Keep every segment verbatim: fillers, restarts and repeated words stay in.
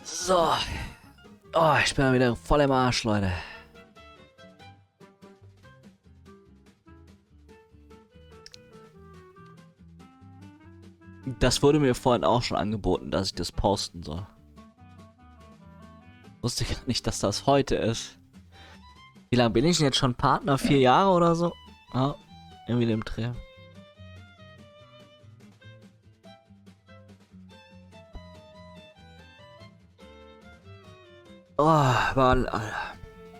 So. Oh, ich bin wieder voll im Arsch, Leute. Das wurde mir vorhin auch schon angeboten, dass ich das posten soll. Wusste ich gar nicht, dass das heute ist. Wie lange bin ich denn jetzt schon Partner? Vier Jahre oder so? Ja, irgendwie dem Dreh. Oh, Mann, Alter.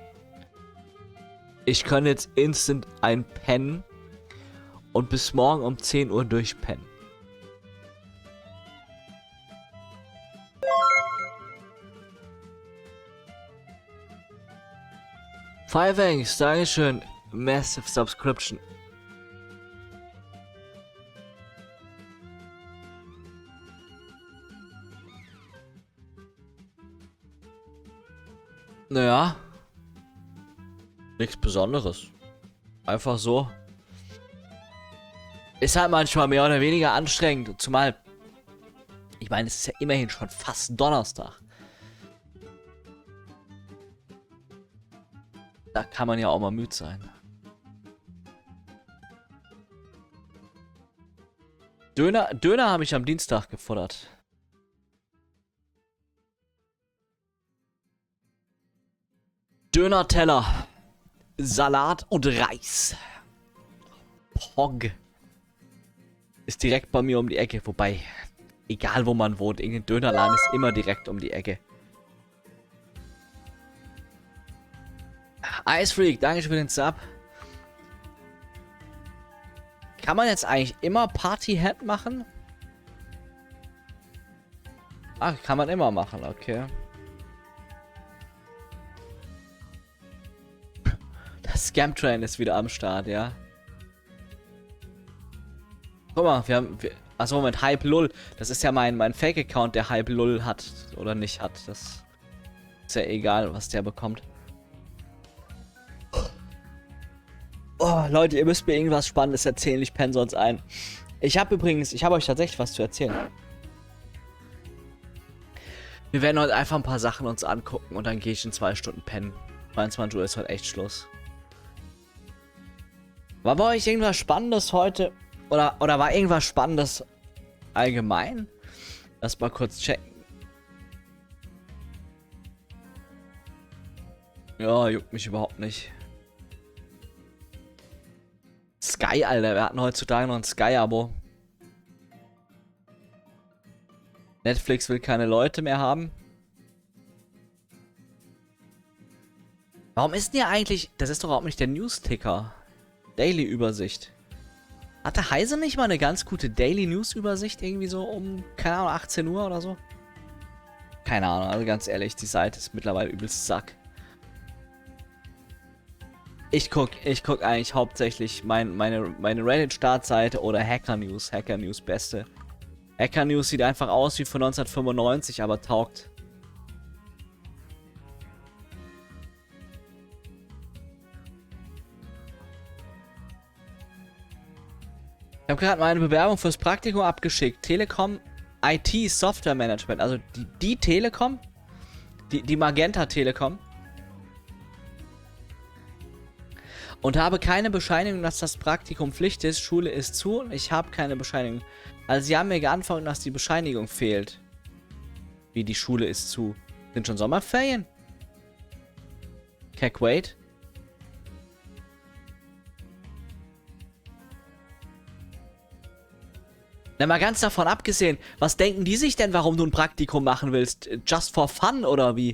Ich kann jetzt instant einpennen und bis morgen um zehn Uhr durchpennen. Five Thanks, Dankeschön. Massive Subscription. Naja. Nichts Besonderes. Einfach so. Ist halt manchmal mehr oder weniger anstrengend. Zumal, ich meine, es ist ja immerhin schon fast Donnerstag. Da kann man ja auch mal müde sein. Döner, Döner habe ich am Dienstag gefuttert. Döner-Teller, Salat und Reis. Pog. Ist direkt bei mir um die Ecke. Wobei, egal wo man wohnt, irgendein Dönerladen ist immer direkt um die Ecke. Ice Freak, danke für den Sub. Kann man jetzt eigentlich immer Party-Hat machen? Ach, kann man immer machen, okay. Das Scam-Train ist wieder am Start, ja. Guck mal, wir haben... Wir, achso, Moment, Hype Lull. Das ist ja mein, mein Fake-Account, der Hype Lull hat oder nicht hat. Das ist ja egal, was der bekommt. Oh, Leute, ihr müsst mir irgendwas Spannendes erzählen. Ich penne sonst ein. Ich habe übrigens... Ich habe euch tatsächlich was zu erzählen. Wir werden heute einfach ein paar Sachen uns angucken und dann gehe ich in zwei Stunden pennen. zweiundzwanzig Uhr ist heute echt Schluss. War bei euch irgendwas Spannendes heute? Oder, oder war irgendwas Spannendes allgemein? Lass mal kurz checken. Ja, juckt mich überhaupt nicht. Sky, Alter. Wir hatten heutzutage noch ein Sky-Abo. Netflix will keine Leute mehr haben. Warum ist denn ja eigentlich... Das ist doch überhaupt nicht der News-Ticker. Daily-Übersicht. Hatte Heise nicht mal eine ganz gute Daily-News-Übersicht? Irgendwie so um, keine Ahnung, achtzehn Uhr oder so? Keine Ahnung, also ganz ehrlich, die Seite ist mittlerweile übelst Sack. Ich guck, ich guck eigentlich hauptsächlich mein, meine, meine Reddit-Startseite oder Hacker News. Hacker News beste. Hacker News sieht einfach aus wie von neunzehnhundertfünfundneunzig, aber taugt. Ich habe gerade meine Bewerbung fürs Praktikum abgeschickt. Telekom I T Software Management. Also die, die Telekom. Die, die Magenta Telekom. Und habe keine Bescheinigung, dass das Praktikum Pflicht ist. Schule ist zu und ich habe keine Bescheinigung. Also sie haben mir geantwortet, dass die Bescheinigung fehlt. Wie, die Schule ist zu? Sind schon Sommerferien? Keck, wait. Na, mal ganz davon abgesehen, was denken die sich denn, warum du ein Praktikum machen willst? Just for fun oder wie?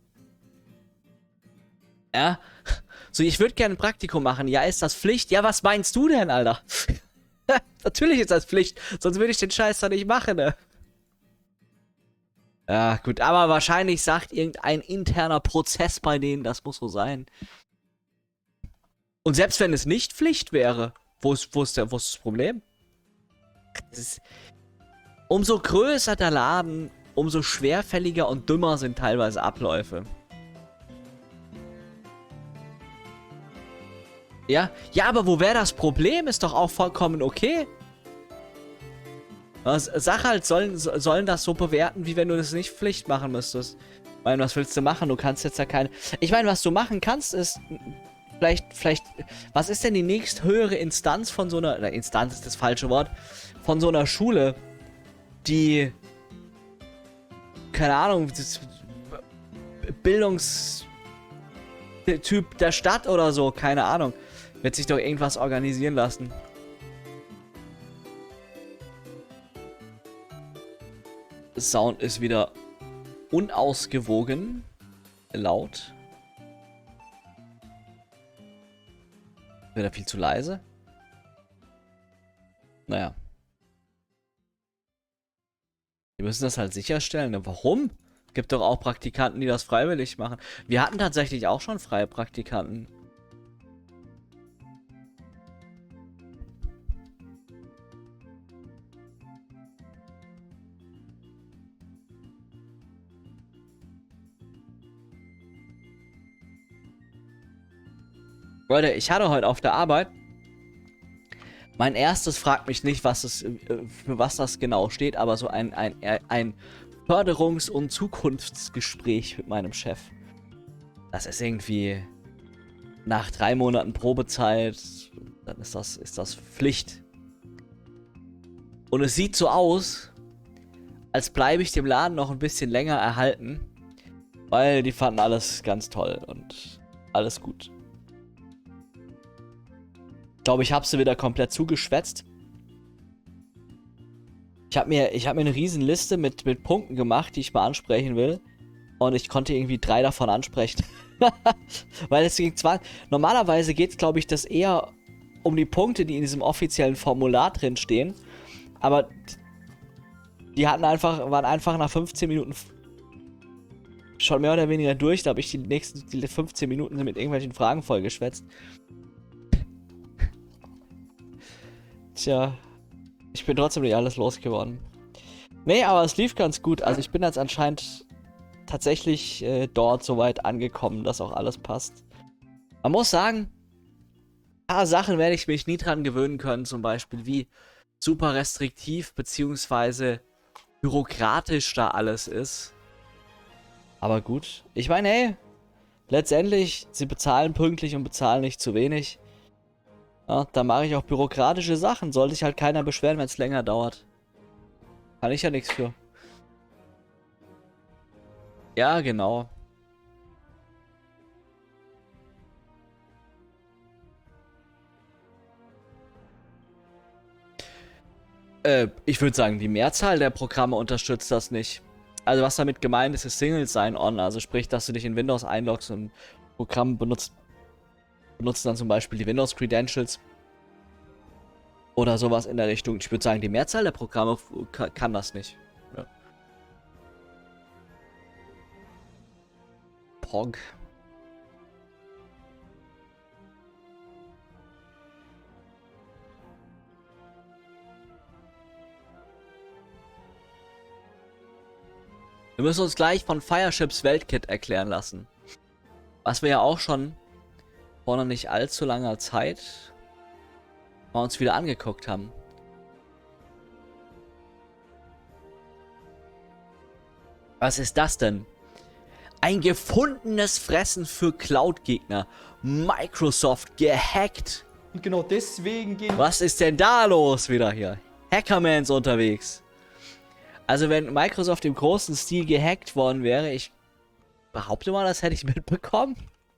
Ja? So, ich würde gerne ein Praktikum machen. Ja, ist das Pflicht? Ja, was meinst du denn, Alter? Natürlich ist das Pflicht, sonst würde ich den Scheiß doch nicht machen, ne? Ja, gut, aber wahrscheinlich sagt irgendein interner Prozess bei denen, das muss so sein. Und selbst wenn es nicht Pflicht wäre, wo ist, wo ist, der, wo ist das Problem? Das ist, umso größer der Laden, umso schwerfälliger und dümmer sind teilweise Abläufe. Ja, ja, aber wo wäre das Problem? Ist doch auch vollkommen okay. Sag halt, sollen, sollen das so bewerten, wie wenn du das nicht Pflicht machen müsstest. Ich meine, was willst du machen? Du kannst jetzt ja keine... Ich meine, was du machen kannst, ist... Vielleicht, vielleicht... Was ist denn die nächsthöhere Instanz von so einer... Oder Instanz ist das falsche Wort. Von so einer Schule, die... Keine Ahnung... Das, Bildungstyp der Stadt oder so, keine Ahnung. Wird sich doch irgendwas organisieren lassen. Sound ist wieder unausgewogen laut. Wieder viel zu leise. Naja. Wir müssen das halt sicherstellen. Warum? Gibt doch auch Praktikanten, die das freiwillig machen. Wir hatten tatsächlich auch schon freie Praktikanten. Leute, ich hatte heute auf der Arbeit mein erstes, fragt mich nicht, was es, für was das genau steht, aber so ein, ein, ein Förderungs- und Zukunftsgespräch mit meinem Chef. Das ist irgendwie nach drei Monaten Probezeit, dann ist das, ist das Pflicht. Und es sieht so aus, als bleibe ich dem Laden noch ein bisschen länger erhalten, weil die fanden alles ganz toll und alles gut. Ich glaube, ich habe sie wieder komplett zugeschwätzt. Ich habe mir, ich hab mir eine riesen Liste mit, mit Punkten gemacht, die ich mal ansprechen will. Und ich konnte irgendwie drei davon ansprechen. Weil es ging zwar... Normalerweise geht es, glaube ich, das eher um die Punkte, die in diesem offiziellen Formular drin stehen. Aber die hatten einfach, waren einfach nach fünfzehn Minuten schon mehr oder weniger durch. Da habe ich die nächsten die fünfzehn Minuten mit irgendwelchen Fragen vollgeschwätzt. Tja, ich bin trotzdem nicht alles losgeworden. Nee, aber es lief ganz gut. Also ich bin jetzt anscheinend tatsächlich äh, dort soweit angekommen, dass auch alles passt. Man muss sagen, ein paar Sachen werde ich mich nie dran gewöhnen können. Zum Beispiel wie super restriktiv bzw. bürokratisch da alles ist. Aber gut. Ich meine, hey, letztendlich, sie bezahlen pünktlich und bezahlen nicht zu wenig. Ja, da mache ich auch bürokratische Sachen. Sollte sich halt keiner beschweren, wenn es länger dauert. Kann ich ja nichts für. Ja, genau. Äh, ich würde sagen, die Mehrzahl der Programme unterstützt das nicht. Also was damit gemeint ist, ist Single Sign-On. Also sprich, dass du dich in Windows einloggst und Programm benutzt. Benutzen dann zum Beispiel die Windows Credentials oder sowas in der Richtung. Ich würde sagen, die Mehrzahl der Programme kann das nicht. Ja. P O G. Wir müssen uns gleich von Fireships Weltkit erklären lassen. Was wir ja auch schon vor noch nicht allzu langer Zeit mal uns wieder angeguckt haben. Was ist das denn? Ein gefundenes Fressen für Cloud-Gegner. Microsoft gehackt. Und genau deswegen gehen... Was ist denn da los wieder hier? Hackermans unterwegs. Also wenn Microsoft im großen Stil gehackt worden wäre, ich behaupte mal, das hätte ich mitbekommen.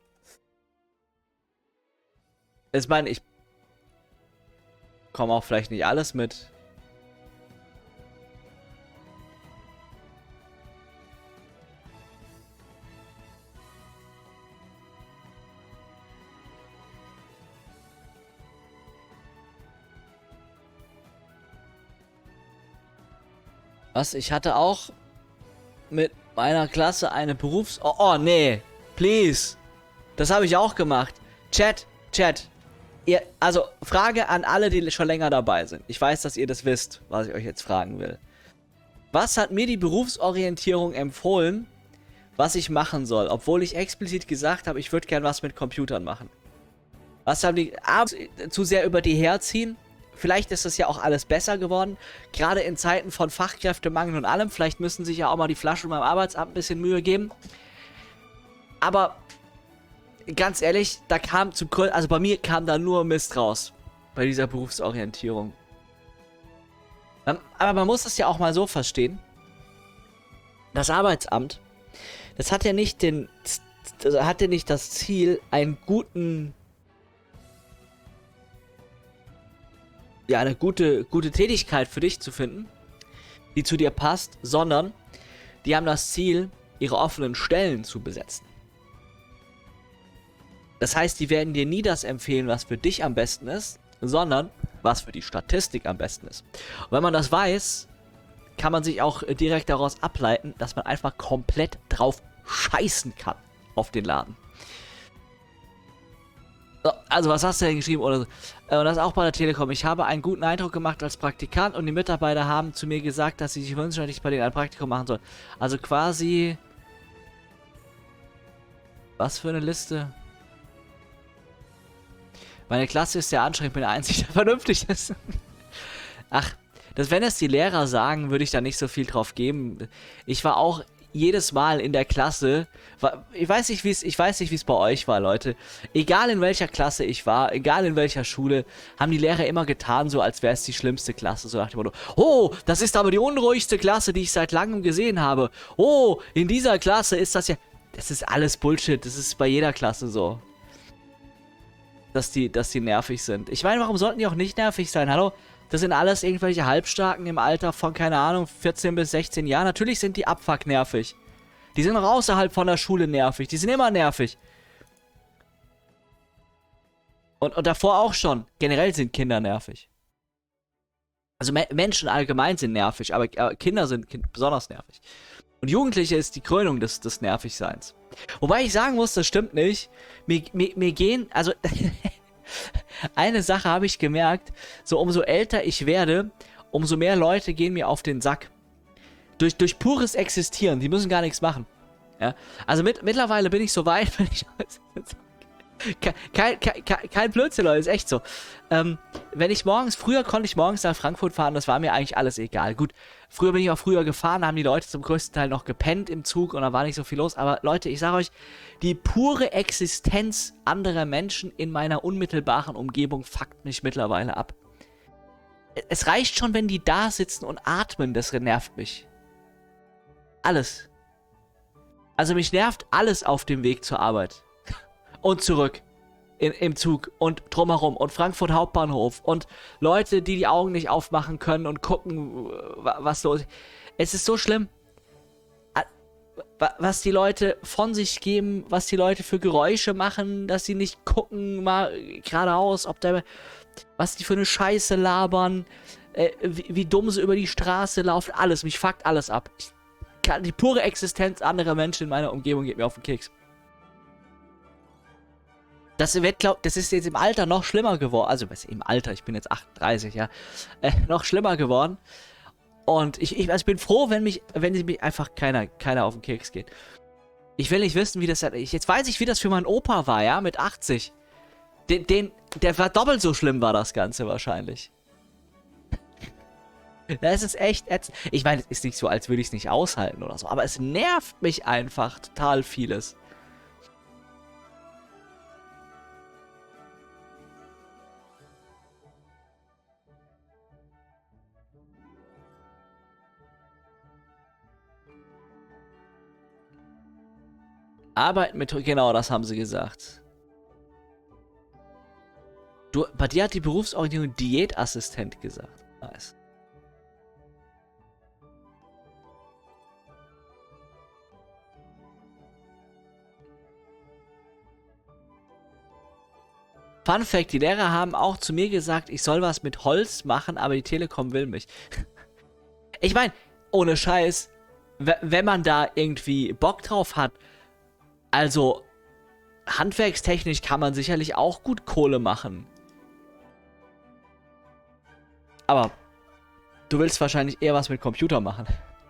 Ich meine, ich komme auch vielleicht nicht alles mit. Was? Ich hatte auch mit meiner Klasse eine Berufs... Oh, oh nee. Please. Das habe ich auch gemacht. Chat, Chat. Ihr, also, Frage an alle, die schon länger dabei sind. Ich weiß, dass ihr das wisst, was ich euch jetzt fragen will. Was hat mir die Berufsorientierung empfohlen, was ich machen soll? Obwohl ich explizit gesagt habe, ich würde gern was mit Computern machen. Was haben die... Ah, zu sehr über die herziehen? vielleicht ist das ja auch alles besser geworden. Gerade in Zeiten von Fachkräftemangel und allem. Vielleicht müssen sich ja auch mal die Flaschen beim Arbeitsamt ein bisschen Mühe geben. Aber ganz ehrlich, da kam zum Grund, also bei mir kam da nur Mist raus. Bei dieser Berufsorientierung. Aber man muss es ja auch mal so verstehen. Das Arbeitsamt, das hat ja nicht den, das hat ja nicht das Ziel, einen guten, ja, eine gute, gute Tätigkeit für dich zu finden, die zu dir passt, sondern die haben das Ziel, ihre offenen Stellen zu besetzen. Das heißt, die werden dir nie das empfehlen, was für dich am besten ist, sondern was für die Statistik am besten ist. Und wenn man das weiß, kann man sich auch direkt daraus ableiten, dass man einfach komplett drauf scheißen kann auf den Laden. So, also was hast du denn geschrieben? Oder so. Und das auch bei der Telekom. Ich habe einen guten Eindruck gemacht als Praktikant und die Mitarbeiter haben zu mir gesagt, dass sie sich wünschen, dass ich bei denen ein Praktikum machen soll. Also quasi... Was für eine Liste? Meine Klasse ist sehr anstrengend, bin der Einzige, der vernünftig ist. Ach, das, wenn es die Lehrer sagen, würde ich da nicht so viel drauf geben. Ich war auch jedes Mal in der Klasse, war, ich weiß nicht, wie es, ich weiß nicht, wie es bei euch war, Leute. Egal in welcher Klasse ich war, egal in welcher Schule, haben die Lehrer immer getan, so als wäre es die schlimmste Klasse. So nach dem Motto, oh, das ist aber die unruhigste Klasse, die ich seit langem gesehen habe. Oh, in dieser Klasse ist das ja... Das ist alles Bullshit, das ist bei jeder Klasse so. Dass die, dass die nervig sind. Ich meine, warum sollten die auch nicht nervig sein? Hallo? Das sind alles irgendwelche Halbstarken im Alter von, keine Ahnung, vierzehn bis sechzehn Jahren. Natürlich sind die Abfuck nervig. Die sind auch außerhalb von der Schule nervig. Die sind immer nervig. Und, und davor auch schon. Generell sind Kinder nervig. Also Me Menschen allgemein sind nervig, aber, aber Kinder sind kind besonders nervig. Und Jugendliche ist die Krönung des, des Nervigseins. Wobei ich sagen muss, das stimmt nicht. Mir, mir, mir gehen, also... Eine Sache habe ich gemerkt, so umso älter ich werde, umso mehr Leute gehen mir auf den Sack. Durch, durch pures Existieren, die müssen gar nichts machen. Ja? Also mit, mittlerweile bin ich so weit, wenn ich... Kein, kein, kein, kein Blödsinn, Leute, ist echt so. Ähm, wenn ich morgens, früher konnte ich morgens nach Frankfurt fahren, das war mir eigentlich alles egal. Gut, früher bin ich auch früher gefahren, da haben die Leute zum größten Teil noch gepennt im Zug und da war nicht so viel los. Aber Leute, ich sage euch, die pure Existenz anderer Menschen in meiner unmittelbaren Umgebung fuckt mich mittlerweile ab. Es reicht schon, wenn die da sitzen und atmen, das nervt mich. Alles. Also mich nervt alles auf dem Weg zur Arbeit. Und zurück in, im Zug und drumherum und Frankfurt Hauptbahnhof und Leute, die die Augen nicht aufmachen können und gucken, was los ist. Es ist so schlimm, was die Leute von sich geben, was die Leute für Geräusche machen, dass sie nicht gucken mal geradeaus, ob da, was die für eine Scheiße labern, äh, wie, wie dumm sie über die Straße laufen, alles, mich fuckt alles ab. Ich kann, die pure Existenz anderer Menschen in meiner Umgebung geht mir auf den Keks. Das wird, glaub, das ist jetzt im Alter noch schlimmer geworden. Also, was im Alter, ich bin jetzt achtunddreißig, ja. Äh, noch schlimmer geworden. Und ich, ich, also ich bin froh, wenn mich, wenn mich einfach keiner, keiner auf den Keks geht. Ich will nicht wissen, wie das, ich, jetzt weiß ich, wie das für meinen Opa war, ja, mit achtzig. Den, den, der war doppelt so schlimm, war das Ganze wahrscheinlich. Das ist echt ätzend. Ich meine, es ist nicht so, als würde ich es nicht aushalten oder so, aber es nervt mich einfach total vieles. Arbeiten mit... Genau, das haben sie gesagt. Du, bei dir hat die Berufsorientierung Diätassistent gesagt. Nice. Fun Fact, die Lehrer haben auch zu mir gesagt, ich soll was mit Holz machen, aber die Telekom will mich. Ich meine, ohne Scheiß, wenn man da irgendwie Bock drauf hat, also, handwerkstechnisch kann man sicherlich auch gut Kohle machen. Aber du willst wahrscheinlich eher was mit Computer machen.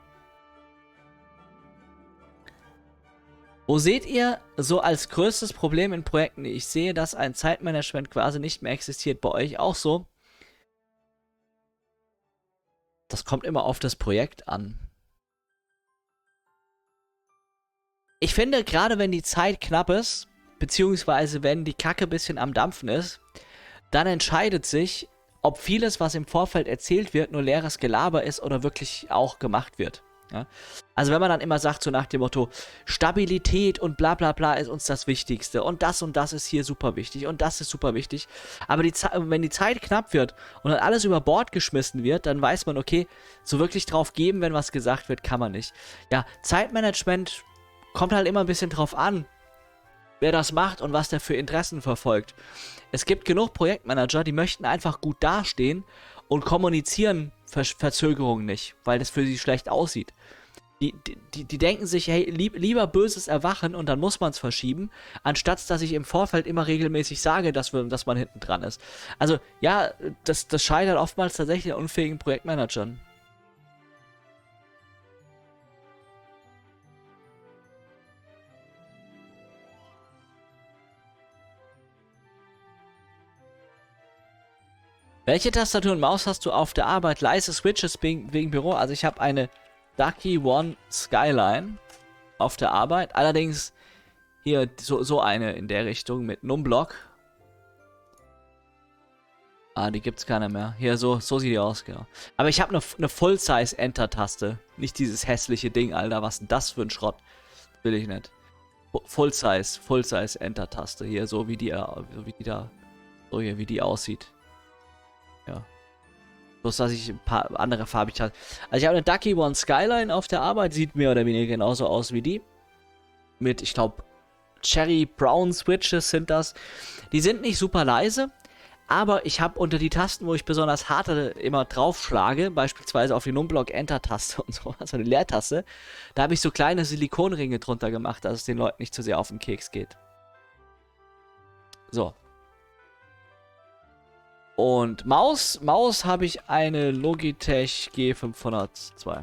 Wo seht ihr so als größtes Problem in Projekten? Ich sehe, dass ein Zeitmanagement quasi nicht mehr existiert. Bei euch auch so? Das kommt immer auf das Projekt an. Ich finde, gerade wenn die Zeit knapp ist, beziehungsweise wenn die Kacke ein bisschen am Dampfen ist, dann entscheidet sich, ob vieles, was im Vorfeld erzählt wird, nur leeres Gelaber ist oder wirklich auch gemacht wird. Ja? Also wenn man dann immer sagt, so nach dem Motto, Stabilität und bla bla bla ist uns das Wichtigste und das und das ist hier super wichtig und das ist super wichtig, aber die wenn die Zeit knapp wird und dann alles über Bord geschmissen wird, dann weiß man, okay, so wirklich drauf geben, wenn was gesagt wird, kann man nicht. Ja, Zeitmanagement kommt halt immer ein bisschen drauf an, wer das macht und was der für Interessen verfolgt. Es gibt genug Projektmanager, die möchten einfach gut dastehen und kommunizieren Ver Verzögerungen nicht, weil das für sie schlecht aussieht. Die, die, die denken sich, hey, lieb, lieber böses Erwachen und dann muss man es verschieben, anstatt dass ich im Vorfeld immer regelmäßig sage, dass, wir, dass man hinten dran ist. Also ja, das, das scheitert oftmals tatsächlich an unfähigen Projektmanagern. Welche Tastatur und Maus hast du auf der Arbeit? Leise Switches wegen, wegen Büro. Also ich habe eine Ducky One Skyline auf der Arbeit. Allerdings hier so, so eine in der Richtung mit Numblock. Ah, die gibt's keine mehr. Hier, so, so sieht die aus, genau. Aber ich habe eine, eine Full-Size-Enter-Taste. Nicht dieses hässliche Ding, Alter. Was denn das für ein Schrott? Will ich nicht. Full-Size, Full-Size-Enter-Taste. Hier, so wie die, so wie die da, so hier, wie die aussieht. Ja. Bloß, dass ich ein paar andere farbig habe. Also ich habe eine Ducky One Skyline auf der Arbeit. Sieht mehr oder weniger genauso aus wie die. Mit, ich glaube, Cherry Brown Switches sind das. Die sind nicht super leise. Aber ich habe unter die Tasten, wo ich besonders harte immer draufschlage, beispielsweise auf die Numblock Enter-Taste und so, also eine Leertaste, da habe ich so kleine Silikonringe drunter gemacht, dass es den Leuten nicht zu sehr auf den Keks geht. So. Und Maus, Maus habe ich eine Logitech G fünfhundertzwei.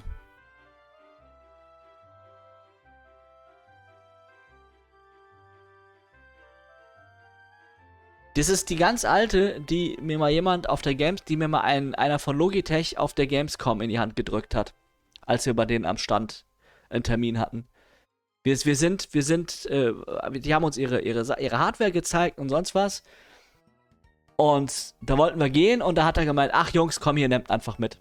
Das ist die ganz alte, die mir mal jemand auf der Games, die mir mal ein, einer von Logitech auf der Gamescom in die Hand gedrückt hat, als wir bei denen am Stand einen Termin hatten. Wir, wir sind, wir sind, äh, die haben uns ihre, ihre, ihre Hardware gezeigt und sonst was. Und da wollten wir gehen und da hat er gemeint, ach Jungs, komm hier, nehmt einfach mit.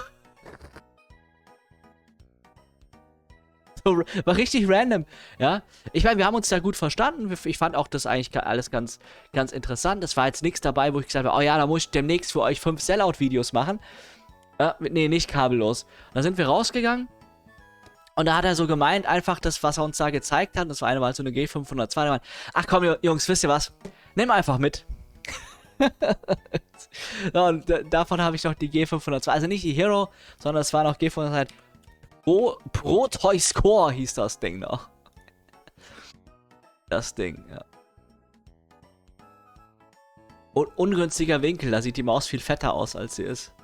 War richtig random, ja. Ich meine, wir haben uns da gut verstanden. Ich fand auch das eigentlich alles ganz, ganz interessant. Es war jetzt nichts dabei, wo ich gesagt habe, oh ja, da muss ich demnächst für euch fünf Sellout-Videos machen. Ja, nee, nicht kabellos. Und dann sind wir rausgegangen und da hat er so gemeint, einfach das, was er uns da gezeigt hat, das war einmal so eine G fünfhundertzwei, da meint, ach komm, Jungs, wisst ihr was? Nimm einfach mit. Ja, und davon habe ich noch die G fünfhundertzwei, also nicht die Hero, sondern es war noch G fünfhundertzwei. Pro, Pro Toy Score hieß das Ding noch. Das Ding, ja. Und ungünstiger Winkel, da sieht die Maus viel fetter aus, als sie ist.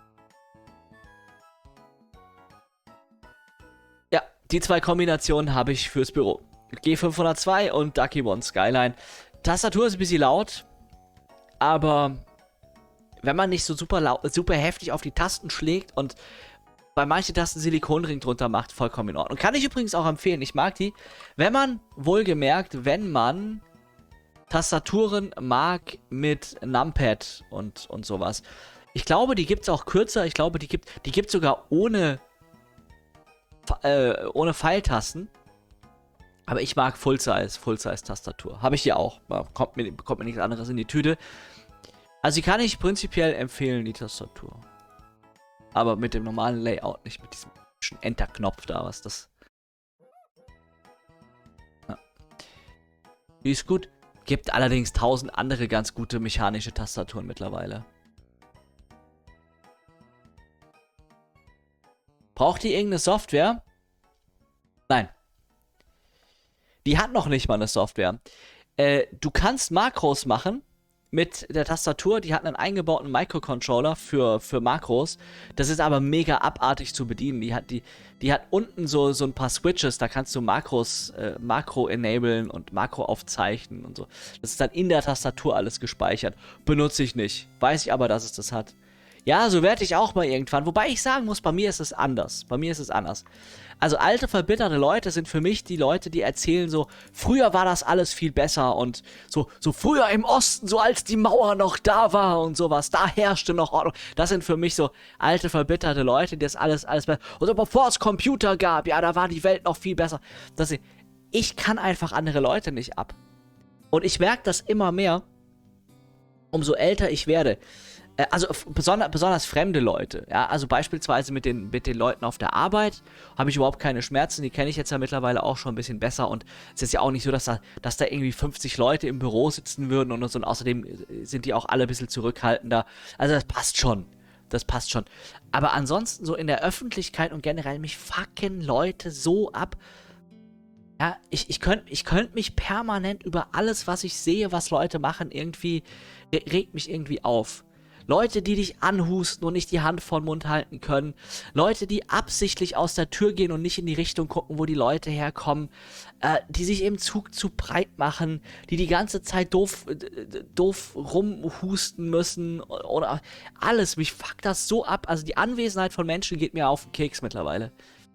Ja, die zwei Kombinationen habe ich fürs Büro. G fünfhundertzwei und Ducky One Skyline. Tastatur ist ein bisschen laut, aber wenn man nicht so super, laut, super heftig auf die Tasten schlägt und bei manchen Tasten Silikonring drunter macht, vollkommen in Ordnung. Kann ich übrigens auch empfehlen. Ich mag die. Wenn man, wohlgemerkt, wenn man Tastaturen mag mit Numpad und, und sowas. Ich glaube, die gibt es auch kürzer. Ich glaube, die gibt die gibt sogar ohne, äh, ohne Pfeiltasten. Aber ich mag Full-Size, Full-Size-Tastatur. Habe ich hier auch. Kommt mir, kommt mir nichts anderes in die Tüte. Also die kann ich prinzipiell empfehlen, die Tastatur. Aber mit dem normalen Layout, nicht mit diesem Enter-Knopf da, was das... Ja. Die ist gut. Gibt allerdings tausend andere ganz gute mechanische Tastaturen mittlerweile. Braucht die irgendeine Software? Nein. Die hat noch nicht mal eine Software. Äh, du kannst Makros machen mit der Tastatur, die hat einen eingebauten Microcontroller für, für Makros. Das ist aber mega abartig zu bedienen. Die hat, die, die hat unten so, so ein paar Switches, da kannst du Makros, äh, Makro enablen und Makro aufzeichnen und so. Das ist dann in der Tastatur alles gespeichert. Benutze ich nicht. Weiß ich aber, dass es das hat. Ja, so werde ich auch mal irgendwann. Wobei ich sagen muss, bei mir ist es anders. Bei mir ist es anders. Also alte, verbitterte Leute sind für mich die Leute, die erzählen so, früher war das alles viel besser und so, so früher im Osten, so als die Mauer noch da war und sowas, da herrschte noch Ordnung. Das sind für mich so alte, verbitterte Leute, die das alles, alles besser. Und so, bevor es Computer gab, ja, da war die Welt noch viel besser. Das, ich kann einfach andere Leute nicht ab. Und ich merke das immer mehr, umso älter ich werde. Also besonders, besonders fremde Leute, ja, also beispielsweise mit den, mit den Leuten auf der Arbeit habe ich überhaupt keine Schmerzen, die kenne ich jetzt ja mittlerweile auch schon ein bisschen besser und es ist ja auch nicht so, dass da, dass da irgendwie fünfzig Leute im Büro sitzen würden und so und außerdem sind die auch alle ein bisschen zurückhaltender, also das passt schon, das passt schon, aber ansonsten so in der Öffentlichkeit und generell mich fucken Leute so ab, ja, ich, ich könnte ich könnt mich permanent über alles, was ich sehe, was Leute machen, irgendwie, regt mich irgendwie auf. Leute, die dich anhusten und nicht die Hand vor den Mund halten können. Leute, die absichtlich aus der Tür gehen und nicht in die Richtung gucken, wo die Leute herkommen. Äh, die sich im Zug zu breit machen. Die die ganze Zeit doof, äh, doof rumhusten müssen. Oder alles. Mich fuckt das so ab. Also die Anwesenheit von Menschen geht mir auf den Keks mittlerweile.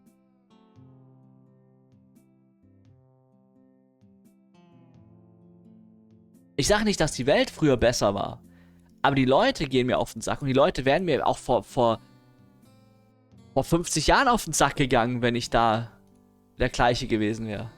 Ich sage nicht, dass die Welt früher besser war. Aber die Leute gehen mir auf den Sack und die Leute wären mir auch vor, vor, vor fünfzig Jahren auf den Sack gegangen, wenn ich da der gleiche gewesen wäre.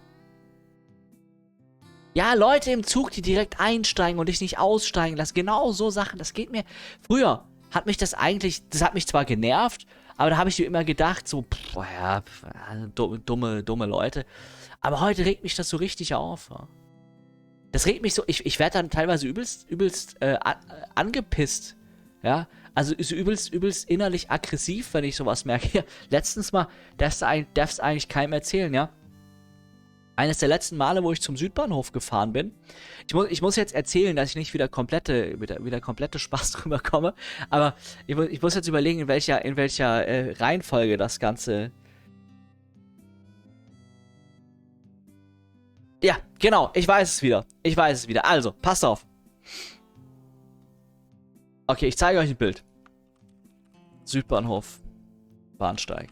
Ja, Leute im Zug, die direkt einsteigen und dich nicht aussteigen lassen. Genau so Sachen, das geht mir... Früher hat mich das eigentlich... Das hat mich zwar genervt, aber da habe ich mir immer gedacht, so, pff, ja, pff, dumme, dumme Leute. Aber heute regt mich das so richtig auf, ja. Das regt mich so, ich, ich werde dann teilweise übelst, übelst äh, an, äh, angepisst, ja, also ist übelst, übelst innerlich aggressiv, wenn ich sowas merke. Ja, letztens mal, darfst du eigentlich, eigentlich keinem erzählen, ja. Eines der letzten Male, wo ich zum Südbahnhof gefahren bin, ich, mu ich muss jetzt erzählen, dass ich nicht wieder komplette, wieder, wieder komplette Spaß drüber komme, aber ich, mu ich muss jetzt überlegen, in welcher, in welcher äh, Reihenfolge das Ganze... Ja, genau, ich weiß es wieder. Ich weiß es wieder. Also, passt auf. Okay, ich zeige euch ein Bild. Südbahnhof. Bahnsteig.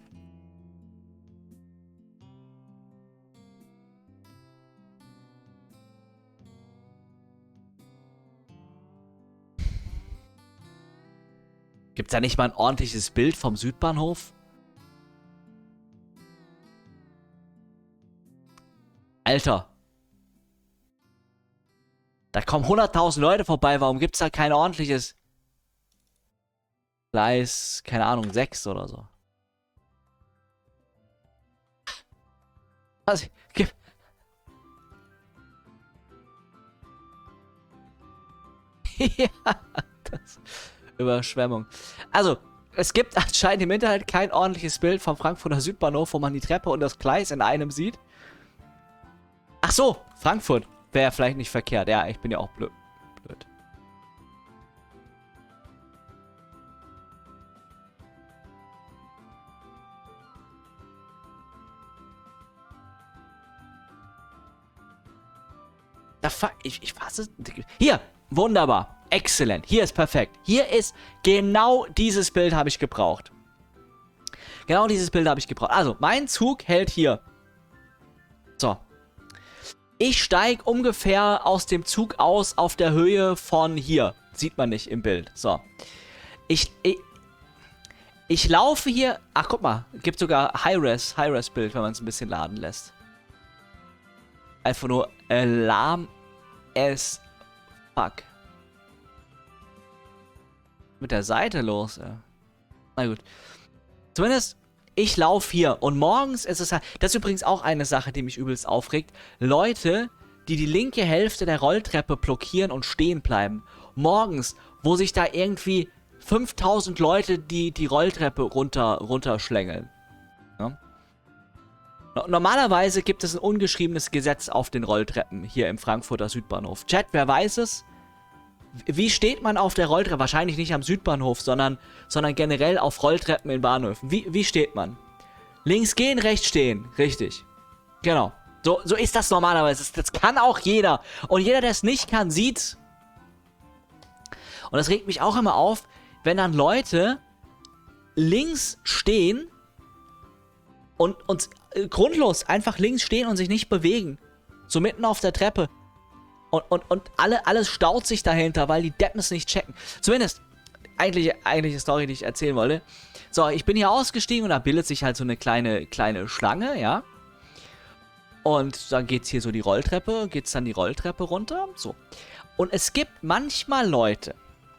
Gibt's da nicht mal ein ordentliches Bild vom Südbahnhof? Alter. Da kommen hunderttausend Leute vorbei, warum gibt's da kein ordentliches Gleis, keine Ahnung, sechs oder so? Was? Gib. Ja, das. Überschwemmung. Also, es gibt anscheinend im Internet kein ordentliches Bild vom Frankfurter Südbahnhof, wo man die Treppe und das Gleis in einem sieht. Ach so, Frankfurt. Wäre vielleicht nicht verkehrt. Ja, ich bin ja auch blöd. blöd. Da fuck, ich, ich fasse. Hier, wunderbar. Exzellent. Hier ist perfekt. Hier ist genau dieses Bild habe ich gebraucht. Genau dieses Bild habe ich gebraucht. Also, mein Zug hält hier. So. Ich steige ungefähr aus dem Zug aus auf der Höhe von hier. Sieht man nicht im Bild. So. Ich, ich, ich laufe hier... Ach, guck mal. Gibt sogar High-Res, High-Res-Bild, wenn man es ein bisschen laden lässt. Einfach nur Alarm as fuck. Mit der Seite los, ja. Na gut. Zumindest... Ich laufe hier und morgens ist es halt, das ist übrigens auch eine Sache, die mich übelst aufregt, Leute, die die linke Hälfte der Rolltreppe blockieren und stehen bleiben. Morgens, wo sich da irgendwie fünftausend Leute die, die Rolltreppe runter, runterschlängeln. Ja? Normalerweise gibt es ein ungeschriebenes Gesetz auf den Rolltreppen hier im Frankfurter Südbahnhof. Chat, wer weiß es? Wie steht man auf der Rolltreppe? Wahrscheinlich nicht am Südbahnhof, sondern, sondern generell auf Rolltreppen in Bahnhöfen. Wie, wie steht man? Links gehen, rechts stehen. Richtig. Genau. So, so ist das normalerweise. Das, das kann auch jeder. Und jeder, der es nicht kann, sieht's. Und das regt mich auch immer auf, wenn dann Leute links stehen und, und äh, grundlos einfach links stehen und sich nicht bewegen. So mitten auf der Treppe. Und, und, und alle, alles staut sich dahinter, weil die Deppen es nicht checken. Zumindest, eigentlich, eigentliche Story, die ich erzählen wollte. So, ich bin hier ausgestiegen und da bildet sich halt so eine kleine, kleine Schlange, ja. Und dann geht's hier so die Rolltreppe, geht's dann die Rolltreppe runter, so. Und es gibt manchmal Leute,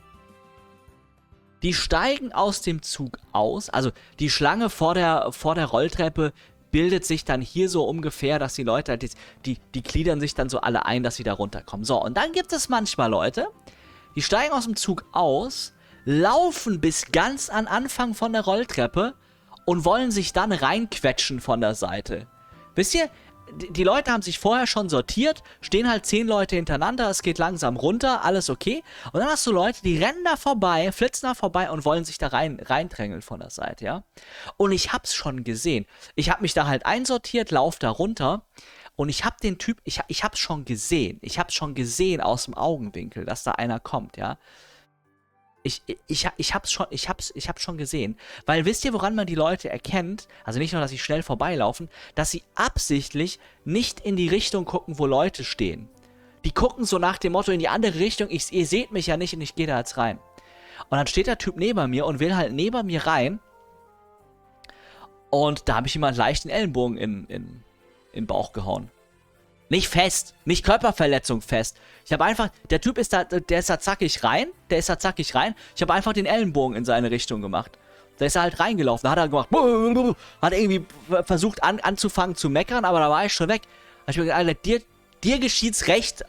die steigen aus dem Zug aus, also die Schlange vor der, vor der Rolltreppe bildet sich dann hier so ungefähr, dass die Leute halt, die, die gliedern sich dann so alle ein, dass sie da runterkommen. So, und dann gibt es manchmal Leute, die steigen aus dem Zug aus, laufen bis ganz an Anfang von der Rolltreppe und wollen sich dann reinquetschen von der Seite. Wisst ihr, die Leute haben sich vorher schon sortiert, stehen halt zehn Leute hintereinander, es geht langsam runter, alles okay. Und dann hast du Leute, die rennen da vorbei, flitzen da vorbei und wollen sich da rein, reindrängeln von der Seite, ja. Und ich hab's schon gesehen. Ich hab mich da halt einsortiert, lauf da runter und ich hab den Typ, ich, ich hab's schon gesehen. Ich hab's schon gesehen aus dem Augenwinkel, dass da einer kommt, ja. Ich, ich, ich, hab's schon, ich, hab's, ich hab's schon gesehen. Weil wisst ihr, woran man die Leute erkennt? Also nicht nur, dass sie schnell vorbeilaufen, dass sie absichtlich nicht in die Richtung gucken, wo Leute stehen. Die gucken so nach dem Motto in die andere Richtung, ich, ihr seht mich ja nicht und ich gehe da jetzt rein. Und dann steht der Typ neben mir und will halt neben mir rein. Und da habe ich ihm halt leicht den Ellenbogen in, in, in den Bauch gehauen. Nicht fest, nicht Körperverletzung fest. Ich habe einfach, der Typ ist da, der ist da zackig rein, der ist da zackig rein. Ich habe einfach den Ellenbogen in seine Richtung gemacht. Da ist er halt reingelaufen, da hat er gemacht, hat irgendwie versucht an, anzufangen zu meckern, aber da war ich schon weg. Da hab ich mir gedacht, Alter, dir, dir geschieht's recht.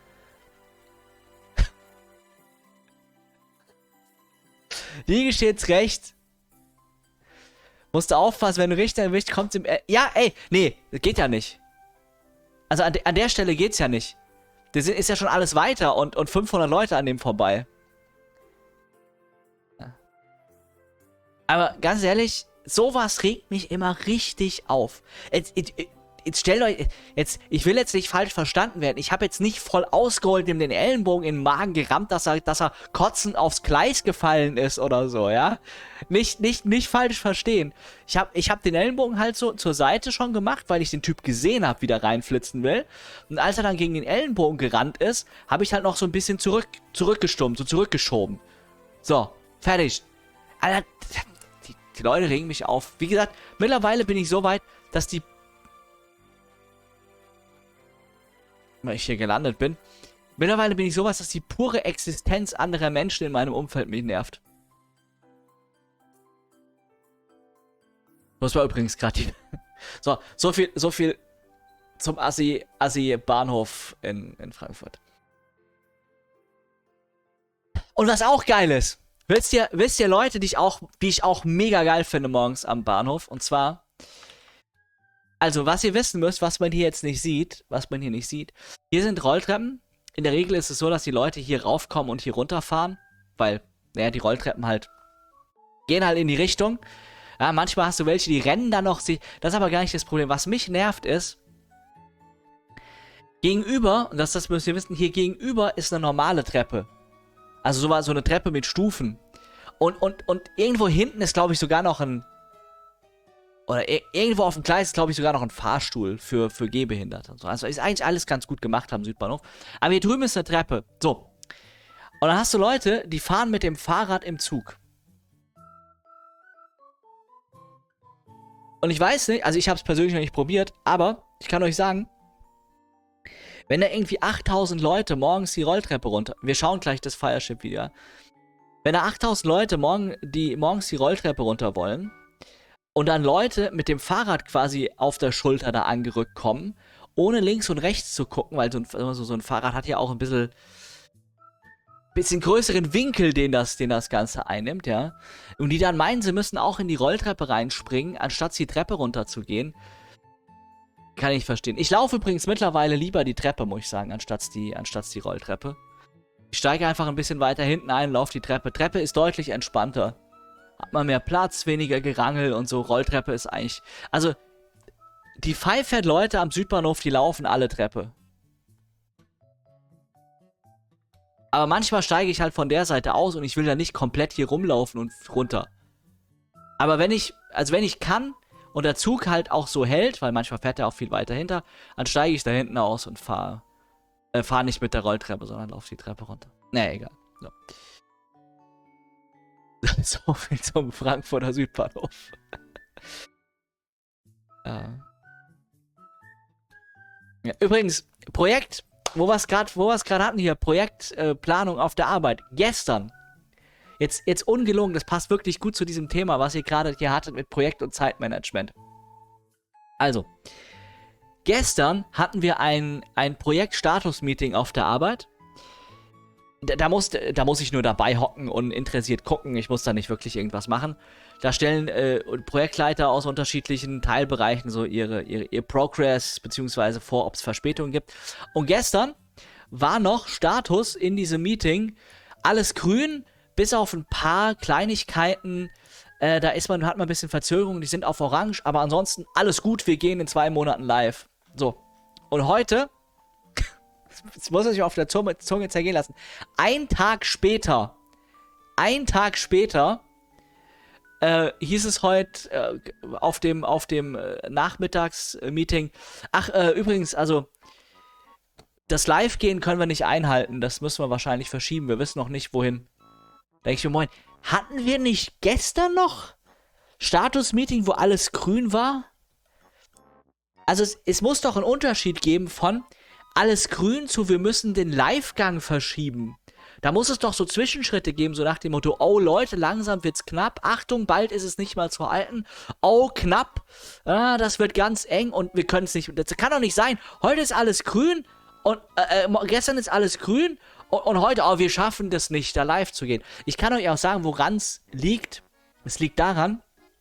Dir geschieht's recht. Musst du aufpassen, wenn du richtig erwischt, kommt's im... Äh, ja, ey, nee, das geht ja nicht. Also an, de an der Stelle geht's ja nicht. Das ist ja schon alles weiter und, und fünfhundert Leute an dem vorbei. Ja. Aber ganz ehrlich, sowas regt mich immer richtig auf. Jetzt, jetzt, jetzt stellt euch, jetzt, ich will jetzt nicht falsch verstanden werden. Ich habe jetzt nicht voll ausgeholt, ihm den Ellenbogen in den Magen gerammt, dass er, dass er kotzend aufs Gleis gefallen ist oder so, ja. Nicht, nicht, nicht falsch verstehen. Ich habe ich hab den Ellenbogen halt so zur Seite schon gemacht, weil ich den Typ gesehen habe, wie der reinflitzen will. Und als er dann gegen den Ellenbogen gerannt ist, habe ich halt noch so ein bisschen zurück, zurückgestummt, so zurückgeschoben. So, fertig. Alter, die, die Leute regen mich auf. Wie gesagt, mittlerweile bin ich so weit, dass die... weil ich hier gelandet bin. Mittlerweile bin ich sowas, dass die pure Existenz anderer Menschen in meinem Umfeld mich nervt. Das war übrigens gerade die... So, so viel, so viel zum Assi, Assi Bahnhof in, in Frankfurt. Und was auch geil ist, wisst ihr, wisst ihr Leute, die ich auch, die ich auch mega geil finde morgens am Bahnhof, und zwar... Also, was ihr wissen müsst, was man hier jetzt nicht sieht, was man hier nicht sieht, hier sind Rolltreppen. In der Regel ist es so, dass die Leute hier raufkommen und hier runterfahren, weil, naja, die Rolltreppen halt gehen halt in die Richtung. Ja, manchmal hast du welche, die rennen da noch, das ist aber gar nicht das Problem. Was mich nervt ist, gegenüber, und das, das müsst ihr wissen, hier gegenüber ist eine normale Treppe. Also so, so eine Treppe mit Stufen. Und, und, und irgendwo hinten ist, glaube ich, sogar noch ein... Oder irgendwo auf dem Gleis ist, glaube ich, sogar noch ein Fahrstuhl für, für Gehbehinderte und so. Also ist eigentlich alles ganz gut gemacht am Südbahnhof. Aber hier drüben ist eine Treppe. So. Und dann hast du Leute, die fahren mit dem Fahrrad im Zug. Und ich weiß nicht, also ich habe es persönlich noch nicht probiert, aber ich kann euch sagen, wenn da irgendwie achttausend Leute morgens die Rolltreppe runter... Wir schauen gleich das Fireship-Video. Wenn da achttausend Leute morgen, die morgens die Rolltreppe runter wollen... Und dann Leute mit dem Fahrrad quasi auf der Schulter da angerückt kommen, ohne links und rechts zu gucken, weil so ein, so, so ein Fahrrad hat ja auch ein bisschen, bisschen größeren Winkel, den das, den das Ganze einnimmt, ja. Und die dann meinen, sie müssen auch in die Rolltreppe reinspringen, anstatt die Treppe runterzugehen. Kann ich verstehen. Ich laufe übrigens mittlerweile lieber die Treppe, muss ich sagen, anstatt die, anstatt die Rolltreppe. Ich steige einfach ein bisschen weiter hinten ein, laufe die Treppe. Treppe ist deutlich entspannter. Hat man mehr Platz, weniger Gerangel und so. Rolltreppe ist eigentlich... Also, die Pfeifert-Leute am Südbahnhof, die laufen alle Treppe. Aber manchmal steige ich halt von der Seite aus und ich will da nicht komplett hier rumlaufen und runter. Aber wenn ich, also wenn ich kann und der Zug halt auch so hält, weil manchmal fährt er auch viel weiter hinter, dann steige ich da hinten aus und fahre äh, fahr nicht mit der Rolltreppe, sondern laufe die Treppe runter. Nee, egal. So. So viel zum Frankfurter Südbahnhof. Ja. Ja, übrigens, Projekt, wo wir es gerade hatten hier, Projektplanung äh, auf der Arbeit. Gestern, jetzt, jetzt ungelogen, das passt wirklich gut zu diesem Thema, was ihr gerade hier hattet mit Projekt- und Zeitmanagement. Also, gestern hatten wir ein, ein Projekt-Status-Meeting auf der Arbeit. Da, da, muss, da muss ich nur dabei hocken und interessiert gucken. Ich muss da nicht wirklich irgendwas machen. Da stellen äh, Projektleiter aus unterschiedlichen Teilbereichen so ihre, ihre, ihr Progress beziehungsweise vor, ob es Verspätungen gibt. Und gestern war noch Status in diesem Meeting alles grün, bis auf ein paar Kleinigkeiten. Äh, da ist man, hat man ein bisschen Verzögerung, die sind auf Orange, aber ansonsten alles gut, wir gehen in zwei Monaten live. So. Und heute, das muss ich auf der Zunge, Zunge zergehen lassen, ein Tag später, ein Tag später, äh, hieß es heute äh, auf dem, auf dem äh, Nachmittagsmeeting, ach, äh, übrigens, also, das Live-Gehen können wir nicht einhalten, das müssen wir wahrscheinlich verschieben, wir wissen noch nicht, wohin. Da denke ich mir, moin, hatten wir nicht gestern noch Status-Meeting, wo alles grün war? Also es, es muss doch einen Unterschied geben von alles grün zu wir müssen den Live-Gang verschieben. Da muss es doch so Zwischenschritte geben, so nach dem Motto, oh Leute, langsam wird's knapp, Achtung, bald ist es nicht mal zu halten, oh knapp, ah, das wird ganz eng und wir können es nicht, das kann doch nicht sein, heute ist alles grün und äh, gestern ist alles grün und, und heute, oh, wir schaffen das nicht, da live zu gehen. Ich kann euch auch sagen, woran es liegt. Es liegt daran,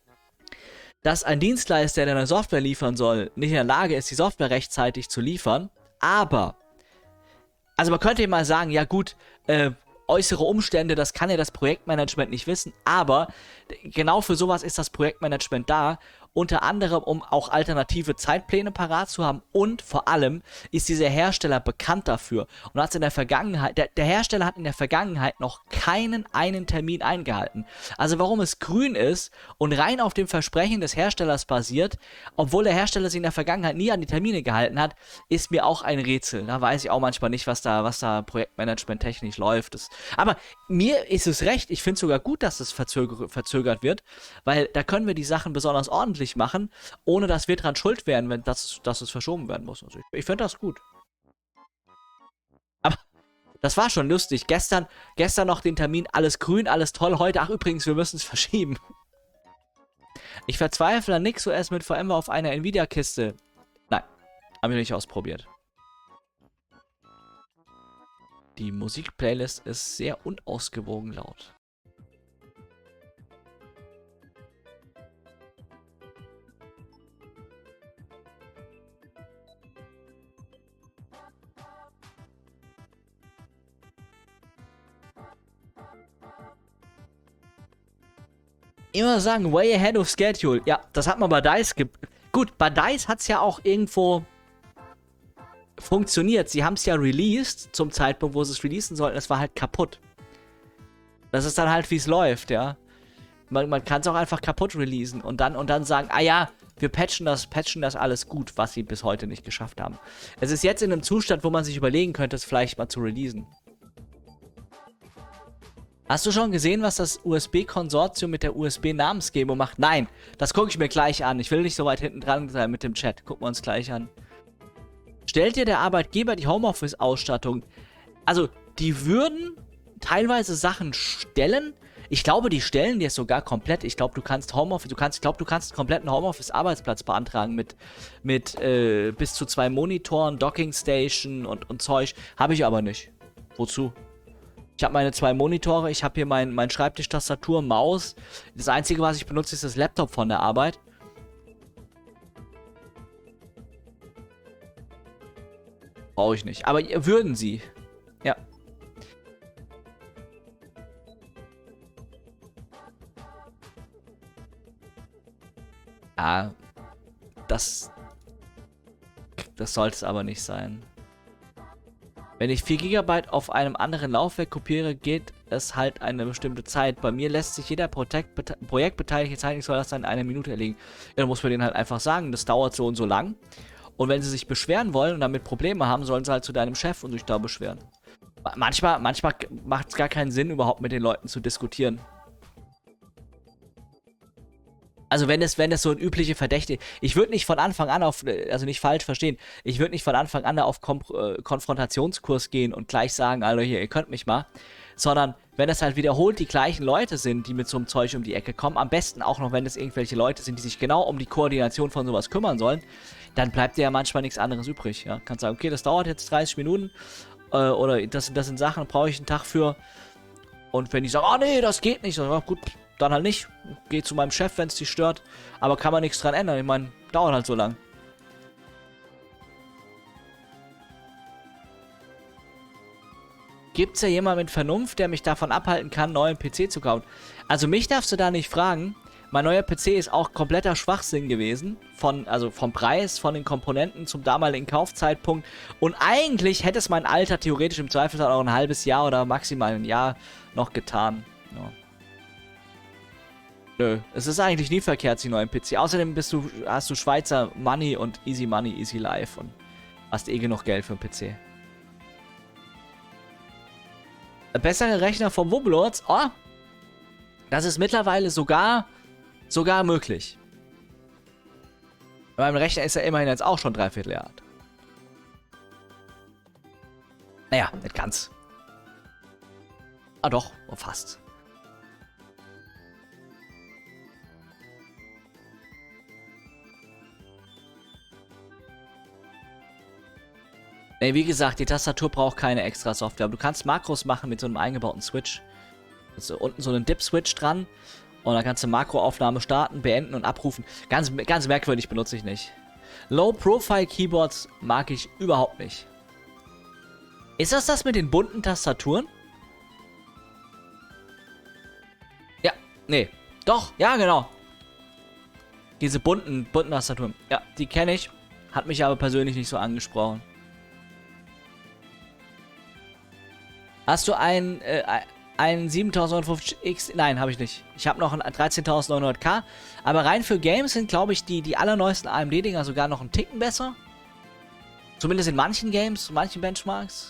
dass ein Dienstleister, der eine Software liefern soll, nicht in der Lage ist, die Software rechtzeitig zu liefern, aber, also man könnte mal sagen, ja gut, äh, äußere Umstände, das kann ja das Projektmanagement nicht wissen, aber genau für sowas ist das Projektmanagement da, unter anderem, um auch alternative Zeitpläne parat zu haben und vor allem ist dieser Hersteller bekannt dafür und hat in der Vergangenheit, der, der Hersteller hat in der Vergangenheit noch keinen einen Termin eingehalten. Also warum es grün ist und rein auf dem Versprechen des Herstellers basiert, obwohl der Hersteller sich in der Vergangenheit nie an die Termine gehalten hat, ist mir auch ein Rätsel. Da weiß ich auch manchmal nicht, was da, was da Projektmanagement technisch läuft. Das, aber mir ist es recht, ich finde es sogar gut, dass es verzöger, verzögert wird, weil da können wir die Sachen besonders ordentlich machen, ohne dass wir dran schuld werden, wenn das, dass es verschoben werden muss. Also ich, ich finde das gut. Aber das war schon lustig. Gestern, gestern noch den Termin, alles grün, alles toll. Heute, ach übrigens, wir müssen es verschieben. Ich verzweifle an NixOS mit VMware auf einer Nvidia-Kiste. Nein, haben wir nicht ausprobiert. Die Musik-Playlist ist sehr unausgewogen laut. Immer sagen, way ahead of schedule. Ja, das hat man bei DICE ge... Gut, bei DICE hat es ja auch irgendwo funktioniert. Sie haben es ja released zum Zeitpunkt, wo sie es releasen sollten. Es war halt kaputt. Das ist dann halt, wie es läuft, ja. Man, man kann es auch einfach kaputt releasen und dann, und dann sagen, ah ja, wir patchen das, patchen das alles gut, was sie bis heute nicht geschafft haben. Es ist jetzt in einem Zustand, wo man sich überlegen könnte, es vielleicht mal zu releasen. Hast du schon gesehen, was das U S B-Konsortium mit der U S B-Namensgebung macht? Nein, das gucke ich mir gleich an. Ich will nicht so weit hinten dran sein mit dem Chat. Gucken wir uns gleich an. Stellt dir der Arbeitgeber die Homeoffice-Ausstattung? Also, die würden teilweise Sachen stellen. Ich glaube, die stellen dir es sogar komplett. Ich glaube, du kannst Homeoffice, du kannst, ich glaube, du kannst einen kompletten Homeoffice-Arbeitsplatz beantragen mit, mit äh, bis zu zwei Monitoren, Dockingstation und, und Zeug. Habe ich aber nicht. Wozu? Ich habe meine zwei Monitore, ich habe hier mein, mein Schreibtisch, Tastatur, Maus. Das Einzige, was ich benutze, ist das Laptop von der Arbeit. Brauche ich nicht. Aber würden sie. Ja. Ja. Das... Das sollte es aber nicht sein. Wenn ich vier Gigabyte auf einem anderen Laufwerk kopiere, geht es halt eine bestimmte Zeit. Bei mir lässt sich jeder Projekt, Projektbeteiligte Zeichnungsverlaster in einer Minute erledigen. Ja, dann muss man denen halt einfach sagen, das dauert so und so lang. Und wenn sie sich beschweren wollen und damit Probleme haben, sollen sie halt zu deinem Chef und sich da beschweren. Manchmal, manchmal macht es gar keinen Sinn, überhaupt mit den Leuten zu diskutieren. Also wenn es, wenn es so ein übliche Verdächtige... Ich würde nicht von Anfang an auf... Also nicht falsch verstehen. Ich würde nicht von Anfang an auf Kom äh, Konfrontationskurs gehen und gleich sagen, Alter, hier, ihr könnt mich mal. Sondern wenn es halt wiederholt die gleichen Leute sind, die mit so einem Zeug um die Ecke kommen, am besten auch noch, wenn es irgendwelche Leute sind, die sich genau um die Koordination von sowas kümmern sollen, dann bleibt dir ja manchmal nichts anderes übrig. Ja? Kannst sagen, okay, das dauert jetzt dreißig Minuten äh, oder das, das sind Sachen, brauche ich einen Tag für. Und wenn die sagen, oh nee, das geht nicht, dann ja, gut, dann halt nicht. Geh zu meinem Chef, wenn es dich stört. Aber kann man nichts dran ändern. Ich meine, dauert halt so lang. Gibt's ja jemanden mit Vernunft, der mich davon abhalten kann, einen neuen P C zu kaufen? Also mich darfst du da nicht fragen. Mein neuer P C ist auch kompletter Schwachsinn gewesen. Von, also vom Preis, von den Komponenten zum damaligen Kaufzeitpunkt. Und eigentlich hätte es mein Alter theoretisch im Zweifelsfall auch ein halbes Jahr oder maximal ein Jahr noch getan. Ja. Nö, es ist eigentlich nie verkehrt, sich einen neuen P C. Außerdem bist du, hast du Schweizer Money und Easy Money, Easy Life und hast eh genug Geld für einen P C. Bessere Rechner vom Wobblords, oh, das ist mittlerweile sogar, sogar möglich. Bei meinem Rechner ist er immerhin jetzt auch schon dreiviertel Jahr alt. Naja, nicht ganz. Ah doch, oh, fast. Nee, wie gesagt, die Tastatur braucht keine extra Software. Aber du kannst Makros machen mit so einem eingebauten Switch. Also unten so einen Dip-Switch dran. Und dann kannst du Makroaufnahme starten, beenden und abrufen. Ganz, ganz merkwürdig, benutze ich nicht. Low-Profile-Keyboards mag ich überhaupt nicht. Ist das das mit den bunten Tastaturen? Ja, nee. Doch, ja, genau. Diese bunten, bunten Tastaturen. Ja, die kenne ich. Hat mich aber persönlich nicht so angesprochen. Hast du ein, äh, ein siebentausendneunhundertfünfzig X? Nein, habe ich nicht. Ich habe noch ein dreizehntausendneunhundert K. Aber rein für Games sind, glaube ich, die, die allerneuesten A M D-Dinger sogar noch einen Ticken besser. Zumindest in manchen Games, manchen Benchmarks.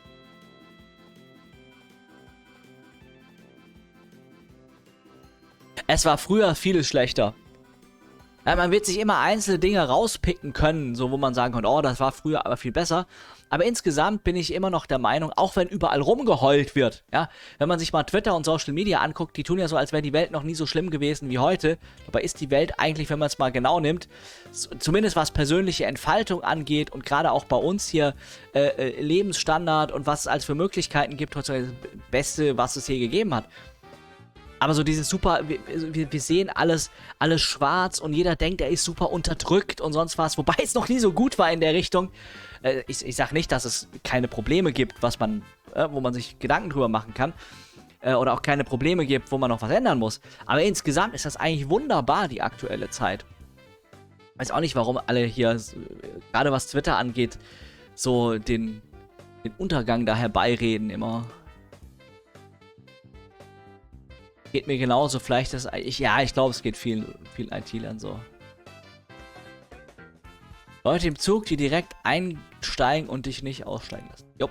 Es war früher vieles schlechter. Ja, man wird sich immer einzelne Dinge rauspicken können, so wo man sagen kann, oh, das war früher aber viel besser. Aber insgesamt bin ich immer noch der Meinung, auch wenn überall rumgeheult wird, ja, wenn man sich mal Twitter und Social Media anguckt, die tun ja so, als wäre die Welt noch nie so schlimm gewesen wie heute. Dabei ist die Welt eigentlich, wenn man es mal genau nimmt, zumindest was persönliche Entfaltung angeht und gerade auch bei uns hier äh, Lebensstandard und was es als für Möglichkeiten gibt, heutzutage das Beste, was es je gegeben hat. Aber so dieses super, wir, wir sehen alles, alles schwarz und jeder denkt, er ist super unterdrückt und sonst was, wobei es noch nie so gut war in der Richtung. Äh, ich, ich sag nicht, dass es keine Probleme gibt, was man, äh, wo man sich Gedanken drüber machen kann. Äh, oder auch keine Probleme gibt, wo man noch was ändern muss. Aber insgesamt ist das eigentlich wunderbar, die aktuelle Zeit. Weiß auch nicht, warum alle hier, gerade was Twitter angeht, so den, den Untergang da herbeireden immer. Geht mir genauso, vielleicht ist ich, ja, ich glaube, es geht vielen, vielen I T-Lern so. Leute im Zug, die direkt einsteigen und dich nicht aussteigen lassen. Jo.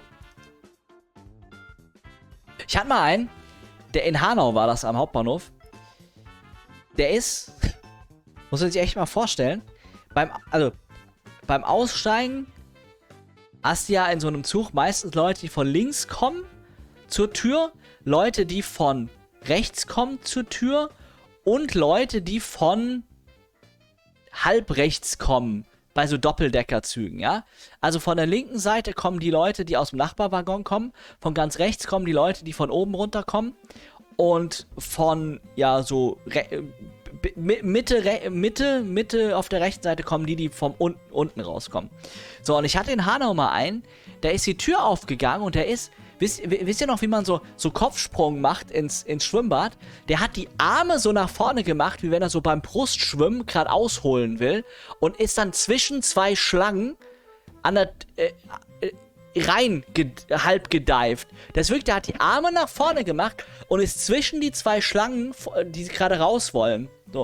Ich hatte mal einen, der in Hanau war, das am Hauptbahnhof. Der ist, muss man sich echt mal vorstellen, beim, also, beim Aussteigen hast du ja in so einem Zug meistens Leute, die von links kommen zur Tür, Leute, die von rechts kommen zur Tür und Leute, die von halb rechts kommen, bei so Doppeldeckerzügen, ja. Also von der linken Seite kommen die Leute, die aus dem Nachbarwaggon kommen, von ganz rechts kommen die Leute, die von oben runterkommen und von, ja, so Mitte, Re Mitte, Mitte auf der rechten Seite kommen die, die vom un unten rauskommen. So, und ich hatte in Hanau mal einen, da ist die Tür aufgegangen und der ist, wisst, wisst ihr noch, wie man so, so Kopfsprung macht ins, ins Schwimmbad? Der hat die Arme so nach vorne gemacht, wie wenn er so beim Brustschwimmen gerade ausholen will und ist dann zwischen zwei Schlangen an der, äh, rein ge halb gedived. Das wirkt, der hat die Arme nach vorne gemacht und ist zwischen die zwei Schlangen, die gerade raus wollen. So.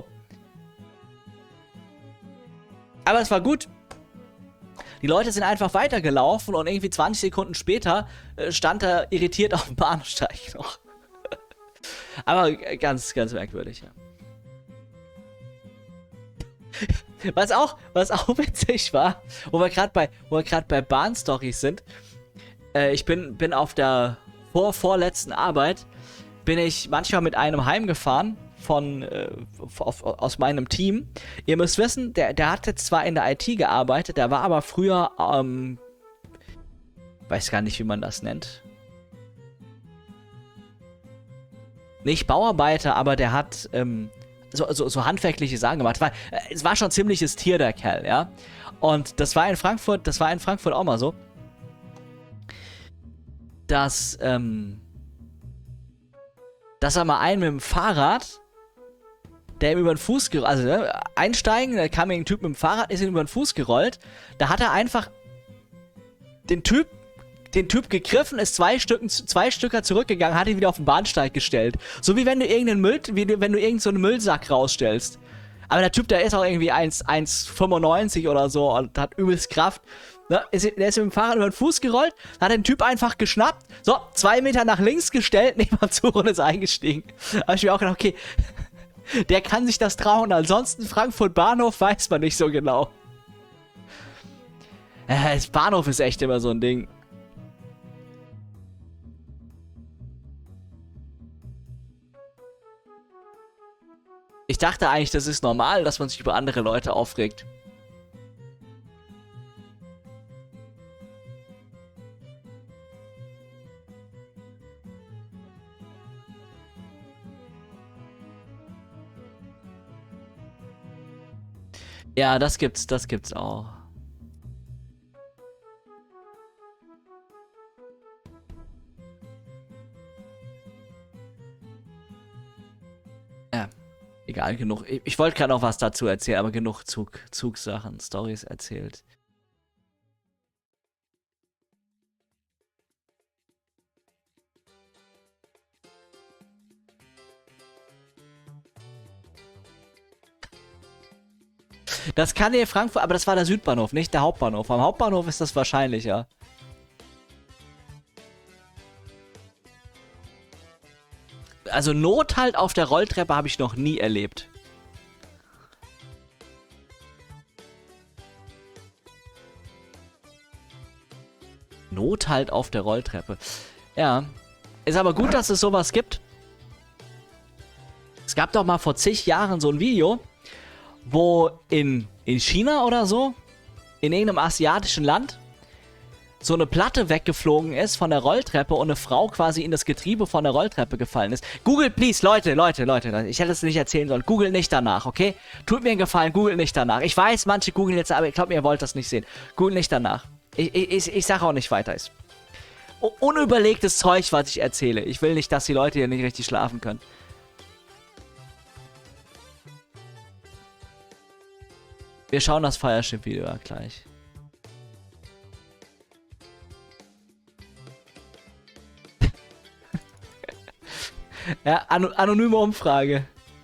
Aber es war gut. Die Leute sind einfach weitergelaufen und irgendwie zwanzig Sekunden später äh, stand er irritiert auf dem Bahnsteig noch. Aber ganz, ganz merkwürdig, ja. Was auch, was auch witzig war, wo wir gerade bei, wo wir gerade bei Bahn-Storys sind, äh, ich bin, bin auf der vor, vorletzten Arbeit, bin ich manchmal mit einem heimgefahren von, äh, auf, aus meinem Team. Ihr müsst wissen, der, der hat jetzt zwar in der I T gearbeitet, der war aber früher, ähm, weiß gar nicht, wie man das nennt. Nicht Bauarbeiter, aber der hat, ähm, So, so, so handwerkliche Sachen gemacht. War, äh, es war schon ziemliches Tier, der Kerl, ja. Und das war in Frankfurt, das war in Frankfurt auch mal so, dass, ähm, dass er mal einen mit dem Fahrrad, der ihm über den Fuß gerollt, also ne, einsteigen, da kam ein Typ mit dem Fahrrad, ist ihm über den Fuß gerollt, da hat er einfach den Typ den Typ gegriffen, ist zwei Stücken, zwei Stücker zurückgegangen, hat ihn wieder auf den Bahnsteig gestellt. So wie wenn du irgendeinen Müll, wie du, wenn du irgendeinen so einen Müllsack rausstellst. Aber der Typ, der ist auch irgendwie eins Komma fünfundneunzig oder so und hat übelst Kraft. Ne? Ist, der ist mit dem Fahrrad über den Fuß gerollt, hat den Typ einfach geschnappt, so, zwei Meter nach links gestellt, neben dem Zug und ist eingestiegen. Da hab ich mir auch gedacht, okay, der kann sich das trauen, ansonsten Frankfurt Bahnhof weiß man nicht so genau. Äh, das Bahnhof ist echt immer so ein Ding. Ich dachte eigentlich, das ist normal, dass man sich über andere Leute aufregt. Ja, das gibt's, das gibt's auch. Ja. Egal, genug. Ich, ich wollte gerade noch was dazu erzählen, aber genug Zug, Zugsachen, Storys erzählt. Das kann hier Frankfurt, aber das war der Südbahnhof, nicht der Hauptbahnhof. Am Hauptbahnhof ist das wahrscheinlicher. Also Not halt auf der Rolltreppe habe ich noch nie erlebt. Not halt auf der Rolltreppe. Ja. Ist aber gut, dass es sowas gibt. Es gab doch mal vor zig Jahren so ein Video, wo in, in China oder so, in irgendeinem asiatischen Land, so eine Platte weggeflogen ist von der Rolltreppe und eine Frau quasi in das Getriebe von der Rolltreppe gefallen ist. Google, please, Leute, Leute, Leute, ich hätte es nicht erzählen sollen. Google nicht danach, okay? Tut mir einen Gefallen, Google nicht danach. Ich weiß, manche googeln jetzt, aber ich glaube, ihr wollt das nicht sehen. Google nicht danach. Ich, ich, ich sage auch nicht weiter. Ist unüberlegtes Zeug, was ich erzähle. Ich will nicht, dass die Leute hier nicht richtig schlafen können. Wir schauen das Fireship-Video ja gleich. Ja, an anonyme Umfrage.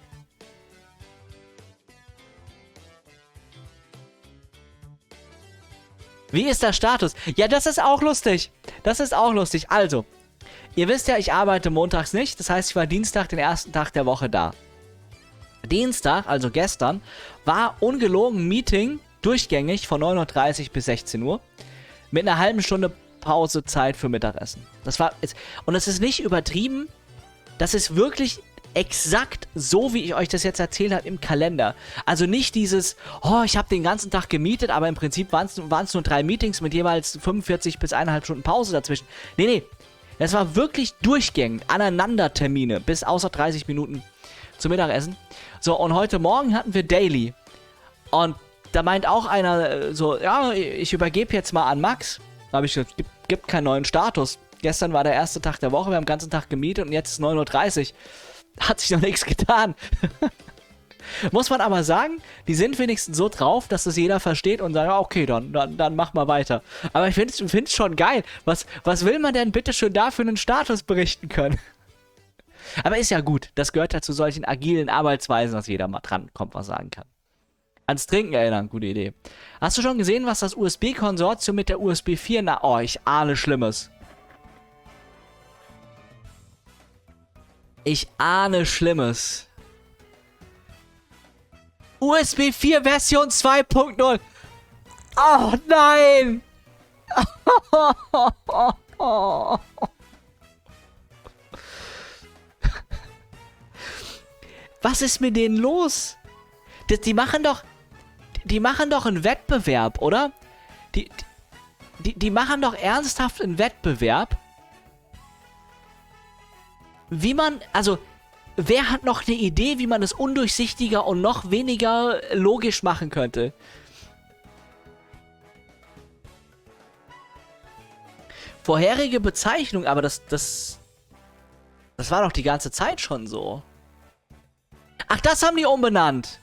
Wie ist der Status? Ja, das ist auch lustig. Das ist auch lustig. Also, ihr wisst ja, ich arbeite montags nicht. Das heißt, ich war Dienstag den ersten Tag der Woche da. Dienstag, also gestern, war ungelogen ein Meeting, durchgängig, von neun Uhr dreißig bis sechzehn Uhr. Mit einer halben Stunde Pausezeit für Mittagessen. Das war, und es ist nicht übertrieben. Das ist wirklich exakt so, wie ich euch das jetzt erzählt habe im Kalender. Also nicht dieses, oh, ich habe den ganzen Tag gemietet, aber im Prinzip waren es nur drei Meetings mit jeweils fünfundvierzig bis eineinhalb Stunden Pause dazwischen. Nee, nee. Das war wirklich durchgängig. Aneinander Termine bis außer dreißig Minuten zum Mittagessen. So, und heute Morgen hatten wir Daily. Und da meint auch einer äh, so, ja, ich übergebe jetzt mal an Max. Da habe ich gesagt, gibt, gibt keinen neuen Status. Gestern war der erste Tag der Woche, wir haben den ganzen Tag gemietet und jetzt ist neun Uhr dreißig. Hat sich noch nichts getan. Muss man aber sagen, die sind wenigstens so drauf, dass es jeder versteht und sagt, ja, okay, dann, dann, dann mach mal weiter. Aber ich finde es schon geil. Was, was will man denn bitte schön da für einen Status berichten können? Aber ist ja gut. Das gehört ja zu solchen agilen Arbeitsweisen, dass jeder mal dran kommt, was sagen kann. Ans Trinken erinnern, gute Idee. Hast du schon gesehen, was das U S B-Konsortium mit der U S B vier... Na, oh, ich ahne Schlimmes. Ich ahne Schlimmes. U S B vier Version zwei Punkt null. Oh nein! Was ist mit denen los? Die, die machen doch... Die machen doch einen Wettbewerb, oder? Die, die, die machen doch ernsthaft einen Wettbewerb. Wie man... Also... Wer hat noch eine Idee, wie man es undurchsichtiger und noch weniger logisch machen könnte? Vorherige Bezeichnung, aber das, das, das war doch die ganze Zeit schon so. Ach, das haben die umbenannt.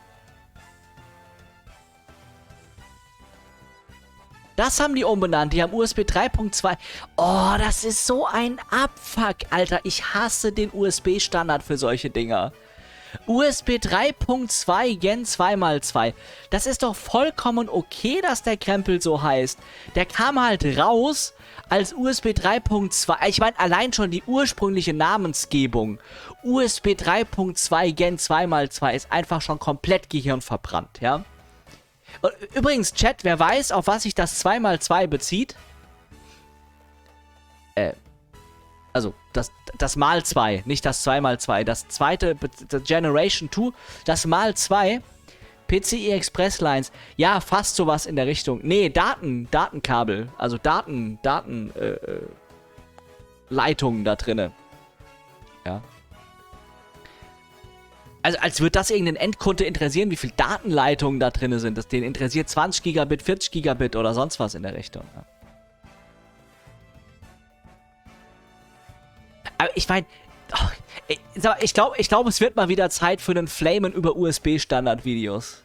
Das haben die umbenannt. Die haben U S B drei Punkt zwei. Oh, das ist so ein Abfuck, Alter. Ich hasse den U S B-Standard für solche Dinger. U S B drei Punkt zwei Gen zwei mal zwei. Das ist doch vollkommen okay, dass der Krempel so heißt. Der kam halt raus als U S B drei Punkt zwei. Ich meine, allein schon die ursprüngliche Namensgebung. U S B drei Punkt zwei Gen zwei mal zwei ist einfach schon komplett gehirnverbrannt, ja? Übrigens, Chat, wer weiß, auf was sich das zwei mal zwei bezieht? Äh, also, das, das mal zwei, nicht das zwei mal zwei. Das zweite, das Generation zwei, das mal zwei, P C I Express Lines. Ja, fast sowas in der Richtung. Nee, Daten, Datenkabel, also Daten, Daten, äh, Leitungen da drinne. Ja. Also, als würde das irgendeinen Endkunde interessieren, wie viele Datenleitungen da drin sind. Das den interessiert zwanzig Gigabit, vierzig Gigabit oder sonst was in der Richtung. Ja. Aber ich meine, oh, ich, ich glaube, ich glaub, es wird mal wieder Zeit für einen Flamen über U S B-Standard-Videos.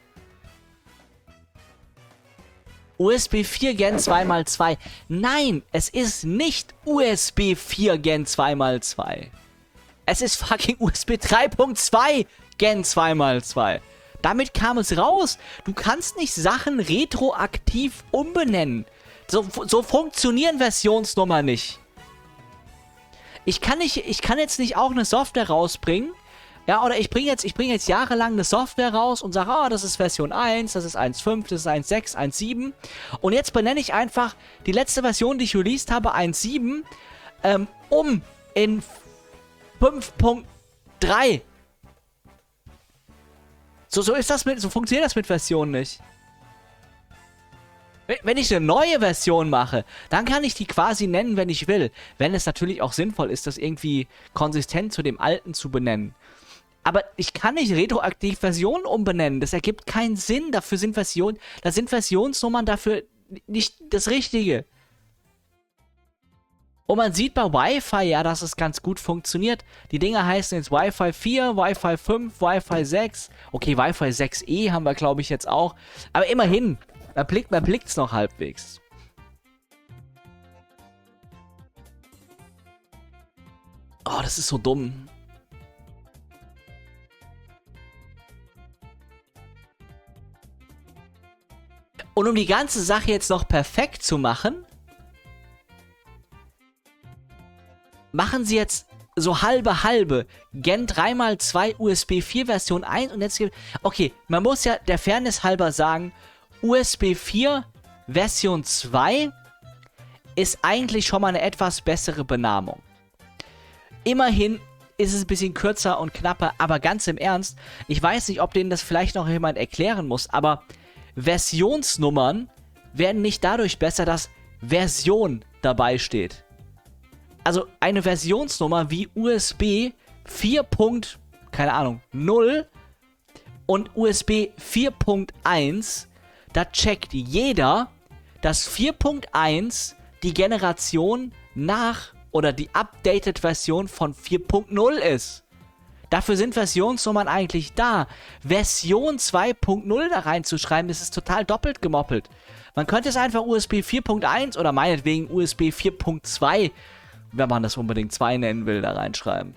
U S B vier Gen zwei mal zwei. Nein, es ist nicht U S B vier Gen zwei mal zwei. Es ist fucking U S B drei Punkt zwei Gen zwei mal zwei. Damit kam es raus. Du kannst nicht Sachen retroaktiv umbenennen. So, so funktionieren Versionsnummern nicht. Ich kann nicht, ich kann jetzt nicht auch eine Software rausbringen. Ja, oder ich bringe jetzt, ich bringe jetzt jahrelang eine Software raus und sage, ah, das ist Version eins, das ist eins Punkt fünf, das ist eins Punkt sechs, eins Punkt sieben. Und jetzt benenne ich einfach die letzte Version, die ich released habe, eins Punkt sieben, ähm, um in fünf Punkt drei. So, so ist das mit, so funktioniert das mit Versionen nicht. Wenn ich eine neue Version mache, dann kann ich die quasi nennen, wenn ich will. Wenn es natürlich auch sinnvoll ist, das irgendwie konsistent zu dem alten zu benennen. Aber ich kann nicht retroaktiv Versionen umbenennen. Das ergibt keinen Sinn. Dafür sind Versionen, da sind Versionsnummern dafür nicht das Richtige. Und man sieht bei Wi-Fi ja, dass es ganz gut funktioniert. Die Dinger heißen jetzt Wi-Fi vier, Wi-Fi fünf, Wi-Fi sechs. Okay, Wi-Fi sechs E haben wir, glaube ich, jetzt auch. Aber immerhin, man blickt man blickt's noch halbwegs. Oh, das ist so dumm. Und um die ganze Sache jetzt noch perfekt zu machen, machen sie jetzt so halbe halbe. Gen drei mal zwei U S B vier Version eins und jetzt gibt... Okay, man muss ja der Fairness halber sagen, U S B vier Version zwei ist eigentlich schon mal eine etwas bessere Benamung. Immerhin ist es ein bisschen kürzer und knapper, aber ganz im Ernst, ich weiß nicht, ob denen das vielleicht noch jemand erklären muss, aber Versionsnummern werden nicht dadurch besser, dass Version dabei steht. Also eine Versionsnummer wie U S B vier. keine Ahnung, null und U S B vier Punkt eins, da checkt jeder, dass vier Punkt eins die Generation nach oder die updated Version von vier Punkt null ist. Dafür sind Versionsnummern eigentlich da. Version zwei Punkt null da reinzuschreiben, das ist total doppelt gemoppelt. Man könnte es einfach U S B vier Punkt eins oder meinetwegen U S B vier Punkt zwei, wenn man das unbedingt zwei nennen will, da reinschreiben.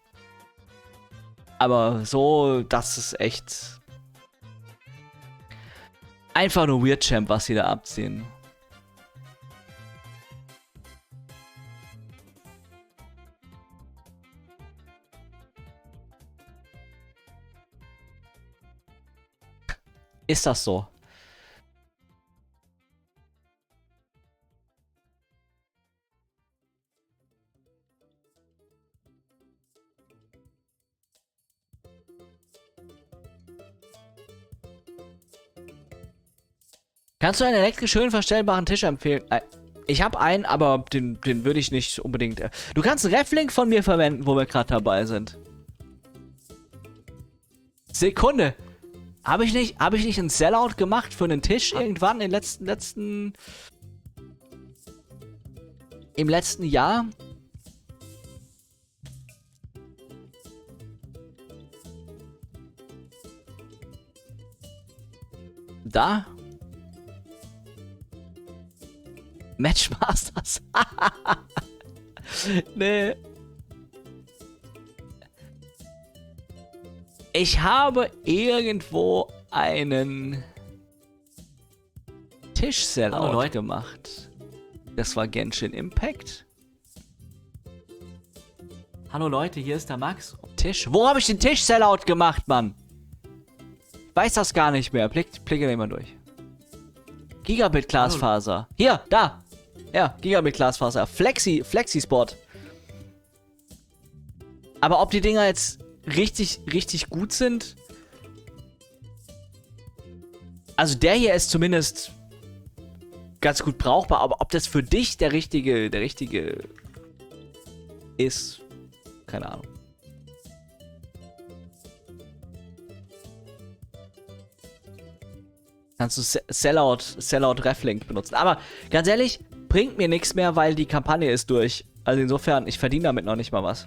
Aber so, das ist echt einfach nur Weird Champ, was sie da abziehen. Ist das so? Kannst du einen elektrisch schön verstellbaren Tisch empfehlen? Ich habe einen, aber den, den würde ich nicht unbedingt... Du kannst einen Reflink von mir verwenden, wo wir gerade dabei sind. Sekunde. Habe ich nicht, habe ich nicht einen Sellout gemacht für einen Tisch irgendwann im letzten, letzten... Im letzten Jahr? Da? Matchmasters. Nee. Ich habe irgendwo einen Tisch-Sellout gemacht. Das war Genshin Impact. Hallo Leute, hier ist der Max. Tisch. Wo habe ich den Tisch-Sellout gemacht, Mann? Ich weiß das gar nicht mehr. Blick, blicke den mal durch. Gigabit-Glasfaser. Hier, da. Ja, Gigabit-Glasfaser. Flexi, Flexi-Spot. Aber ob die Dinger jetzt richtig, richtig gut sind? Also der hier ist zumindest ganz gut brauchbar, aber ob das für dich der richtige, der richtige ist, keine Ahnung. Kannst du Sellout, Sellout Reflink benutzen. Aber ganz ehrlich, bringt mir nichts mehr, weil die Kampagne ist durch. Also insofern, ich verdiene damit noch nicht mal was.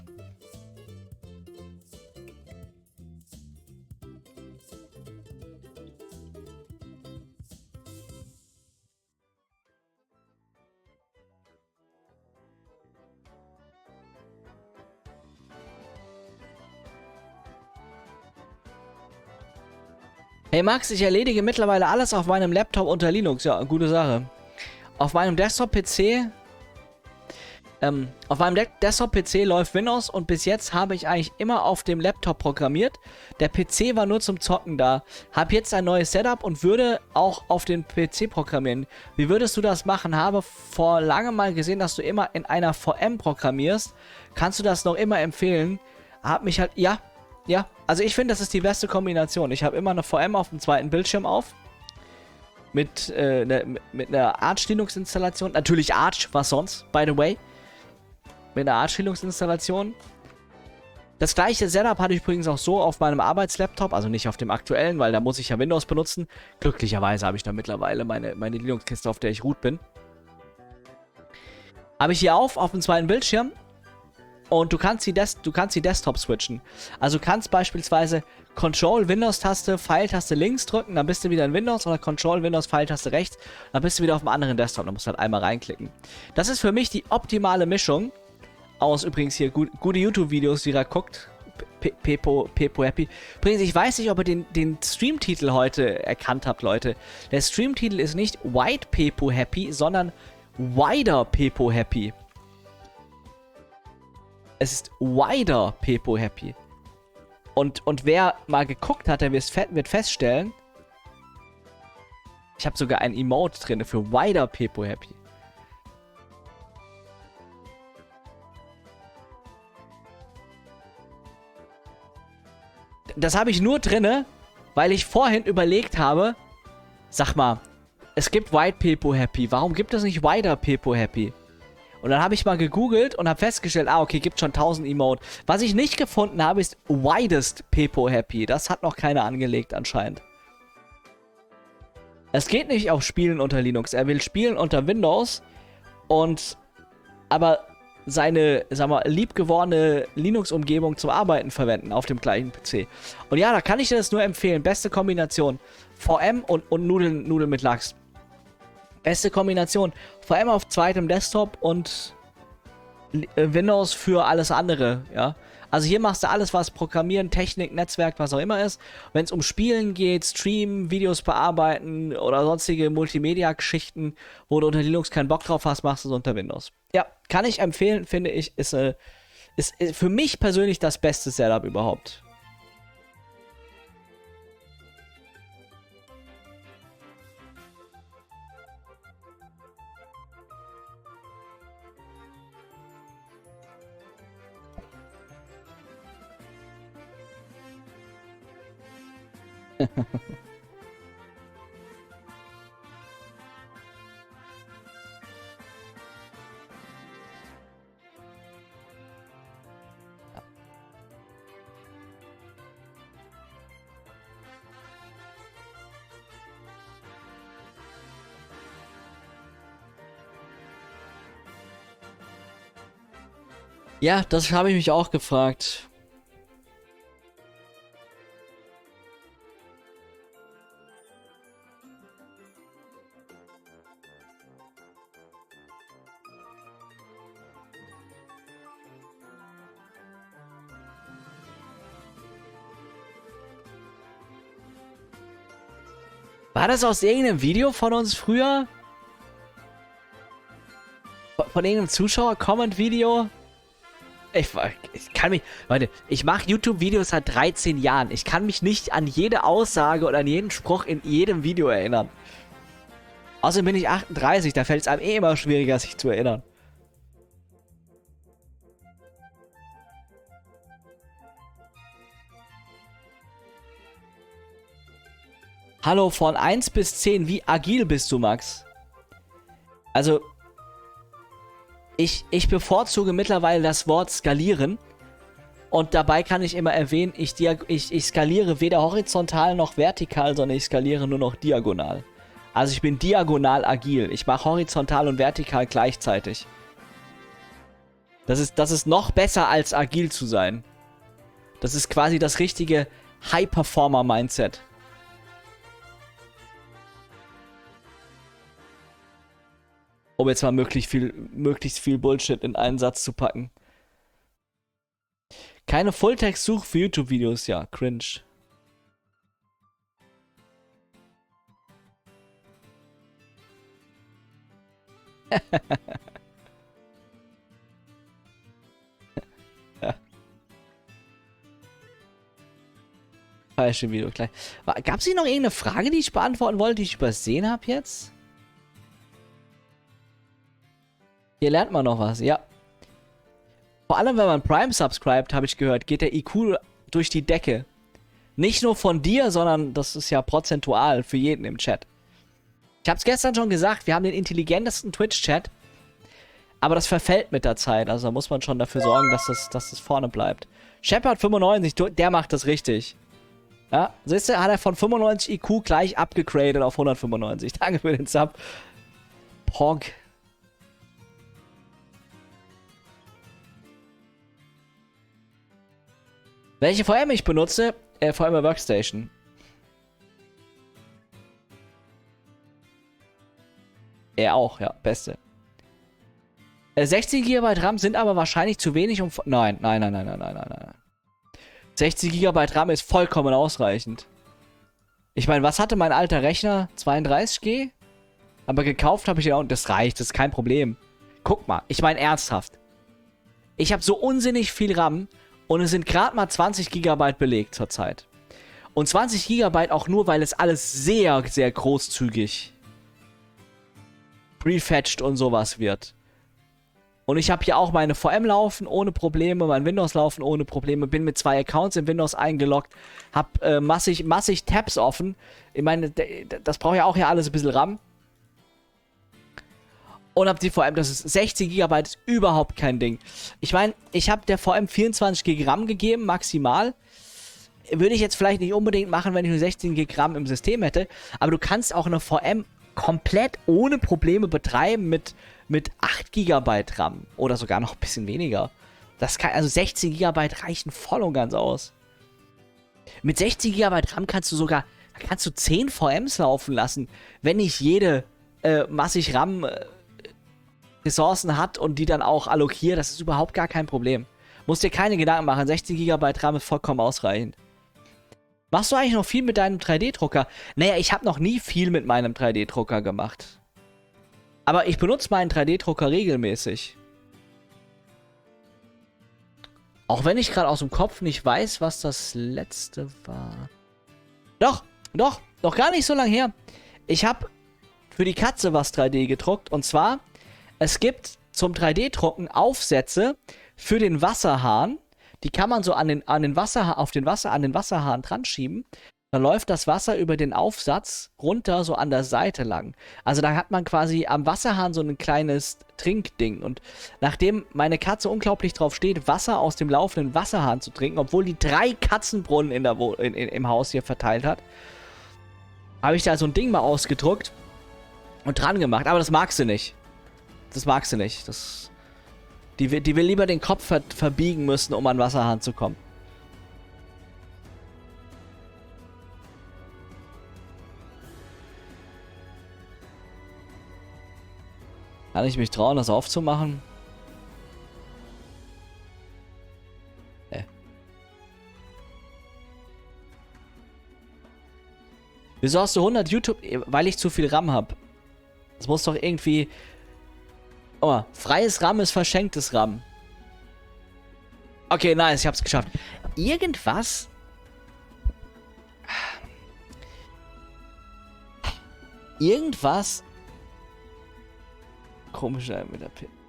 Hey Max, ich erledige mittlerweile alles auf meinem Laptop unter Linux. Ja, gute Sache. Auf meinem Desktop-P C... Ähm, auf meinem Desktop-P C läuft Windows und bis jetzt habe ich eigentlich immer auf dem Laptop programmiert. Der P C war nur zum Zocken da. Hab jetzt ein neues Setup und würde auch auf den P C programmieren. Wie würdest du das machen? Habe vor langem mal gesehen, dass du immer in einer V M programmierst. Kannst du das noch immer empfehlen? Hab mich halt... Ja... Ja, also ich finde, das ist die beste Kombination. Ich habe immer eine V M auf dem zweiten Bildschirm auf. Mit, äh, ne, mit einer Arch-Linux-Installation. Natürlich Arch, was sonst, by the way. Mit einer Arch-Linux-Installation. Das gleiche Setup hatte ich übrigens auch so auf meinem Arbeitslaptop. Also nicht auf dem aktuellen, weil da muss ich ja Windows benutzen. Glücklicherweise habe ich da mittlerweile meine, meine Linux-Kiste, auf der ich root bin. Habe ich hier auf, auf dem zweiten Bildschirm. Und du kannst die, Des du kannst die Desktop switchen. Also du kannst beispielsweise Control-Windows-Taste, Pfeiltaste links drücken, dann bist du wieder in Windows, oder Control-Windows-Pfeiltaste rechts, dann bist du wieder auf dem anderen Desktop, dann musst du halt einmal reinklicken. Das ist für mich die optimale Mischung aus, übrigens hier, gut, gute YouTube-Videos, die ihr guckt. Pepo, Pepo Happy. Übrigens, ich weiß nicht, ob ihr den, den Streamtitel heute erkannt habt, Leute. Der Streamtitel ist nicht White Pepo Happy, sondern Wider Pepo Happy. Es ist Wider Pepo Happy. Und, und wer mal geguckt hat, der wird feststellen, ich habe sogar ein Emote drin für Wider Pepo Happy. Das habe ich nur drinne, weil ich vorhin überlegt habe, sag mal, es gibt White Pepo Happy, warum gibt es nicht Wider Pepo Happy? Und dann habe ich mal gegoogelt und habe festgestellt, ah, okay, gibt schon tausend Emote. Was ich nicht gefunden habe, ist Widest Pepo Happy. Das hat noch keiner angelegt anscheinend. Es geht nicht auf Spielen unter Linux. Er will spielen unter Windows. Und, aber seine, sag mal, liebgewordene Linux-Umgebung zum Arbeiten verwenden auf dem gleichen P C. Und ja, da kann ich dir das nur empfehlen. Beste Kombination. V M und, und Nudeln, Nudeln mit Lachs. Beste Kombination. V M auf zweitem Desktop und Windows für alles andere, ja. Also hier machst du alles, was Programmieren, Technik, Netzwerk, was auch immer ist. Wenn es um Spielen geht, Streamen, Videos bearbeiten oder sonstige Multimedia-Geschichten, wo du unter Linux keinen Bock drauf hast, machst du es unter Windows. Ja, kann ich empfehlen, finde ich, ist, äh, ist, ist für mich persönlich das beste Setup überhaupt. Ja, das habe ich mich auch gefragt. War das aus irgendeinem Video von uns früher? Von, von irgendeinem Zuschauer-Comment-Video? Ich, ich kann mich... Leute, ich mache YouTube-Videos seit dreizehn Jahren. Ich kann mich nicht an jede Aussage oder an jeden Spruch in jedem Video erinnern. Außerdem bin ich achtunddreißig, da fällt es einem eh immer schwieriger, sich zu erinnern. Hallo, von eins bis zehn, wie agil bist du, Max? Also, ich, ich bevorzuge mittlerweile das Wort skalieren. Und dabei kann ich immer erwähnen, ich, ich, ich skaliere weder horizontal noch vertikal, sondern ich skaliere nur noch diagonal. Also ich bin diagonal agil. Ich mache horizontal und vertikal gleichzeitig. Das ist, das ist noch besser als agil zu sein. Das ist quasi das richtige High-Performer-Mindset. Um jetzt mal möglichst viel, möglichst viel Bullshit in einen Satz zu packen. Keine Fulltext-Suche für YouTube-Videos, ja, cringe. Ja. Falsche Video gleich. Gab es hier noch irgendeine Frage, die ich beantworten wollte, die ich übersehen habe jetzt? Hier lernt man noch was, ja. Vor allem, wenn man Prime subscribt, habe ich gehört, geht der I Q durch die Decke. Nicht nur von dir, sondern das ist ja prozentual für jeden im Chat. Ich habe es gestern schon gesagt, wir haben den intelligentesten Twitch-Chat. Aber das verfällt mit der Zeit. Also da muss man schon dafür sorgen, dass das, dass das vorne bleibt. Shepard fünfundneunzig, der macht das richtig. Ja, siehst du, hat er von fünfundneunzig I Q gleich abgegradet auf hundertfünfundneunzig. Danke für den Sub. Pog. Welche V M ich benutze? Äh, V M Workstation. Er auch, ja, beste. Äh, sechzehn Gigabyte RAM sind aber wahrscheinlich zu wenig, um... Nein, nein, nein, nein, nein, nein, nein, nein. sechzig Gigabyte RAM ist vollkommen ausreichend. Ich meine, was hatte mein alter Rechner? zweiunddreißig G? Aber gekauft habe ich ja auch... Das reicht, das ist kein Problem. Guck mal, ich meine ernsthaft. Ich habe so unsinnig viel RAM... Und es sind gerade mal zwanzig Gigabyte belegt zurzeit. Und zwanzig Gigabyte auch nur, weil es alles sehr, sehr großzügig prefetched und sowas wird. Und ich habe hier auch meine V M laufen ohne Probleme, mein Windows laufen ohne Probleme, bin mit zwei Accounts in Windows eingeloggt, habe äh, massig, massig Tabs offen. Ich meine, das braucht ja auch ja alles ein bisschen RAM. Und hab die V M, das ist sechzig Gigabyte, ist überhaupt kein Ding. Ich meine, ich habe der V M vierundzwanzig Gigabyte RAM gegeben, maximal. Würde ich jetzt vielleicht nicht unbedingt machen, wenn ich nur sechzehn Gigabyte RAM im System hätte. Aber du kannst auch eine V M komplett ohne Probleme betreiben mit mit acht Gigabyte RAM oder sogar noch ein bisschen weniger. Das kann, also sechzehn Gigabyte reichen voll und ganz aus. Mit sechzehn Gigabyte RAM kannst du sogar, kannst du zehn V Ms laufen lassen, wenn nicht jede äh, massig RAM äh, Ressourcen hat und die dann auch allokiert. Das ist überhaupt gar kein Problem. Musst dir keine Gedanken machen, sechzehn Gigabyte RAM ist vollkommen ausreichend. Machst du eigentlich noch viel mit deinem drei D-Drucker? Naja, ich habe noch nie viel mit meinem drei D-Drucker gemacht. Aber ich benutze meinen drei D-Drucker regelmäßig. Auch wenn ich gerade aus dem Kopf nicht weiß, was das letzte war. Doch, doch, noch gar nicht so lange her. Ich habe für die Katze was drei D gedruckt. Und zwar, es gibt zum drei D-Drucken Aufsätze für den Wasserhahn. Die kann man so an den, an den Wasserhahn, auf den Wasser, an den Wasserhahn dran schieben. Dann läuft das Wasser über den Aufsatz runter, so an der Seite lang. Also da hat man quasi am Wasserhahn so ein kleines Trinkding. Und nachdem meine Katze unglaublich drauf steht, Wasser aus dem laufenden Wasserhahn zu trinken, obwohl die drei Katzenbrunnen in der Wo in, in, im Haus hier verteilt hat, habe ich da so ein Ding mal ausgedruckt und dran gemacht. Aber das mag sie nicht. Das mag sie nicht. Das, die, will, die will lieber den Kopf ver verbiegen müssen, um an den Wasserhahn zu kommen. Kann ich mich trauen, das aufzumachen? Nee. Wieso hast du hundert YouTube? Weil ich zu viel RAM habe. Das muss doch irgendwie... Oh, freies RAM ist verschenktes RAM. Okay, nice, ich hab's geschafft. Irgendwas... Irgendwas... Komisch mit der Pin.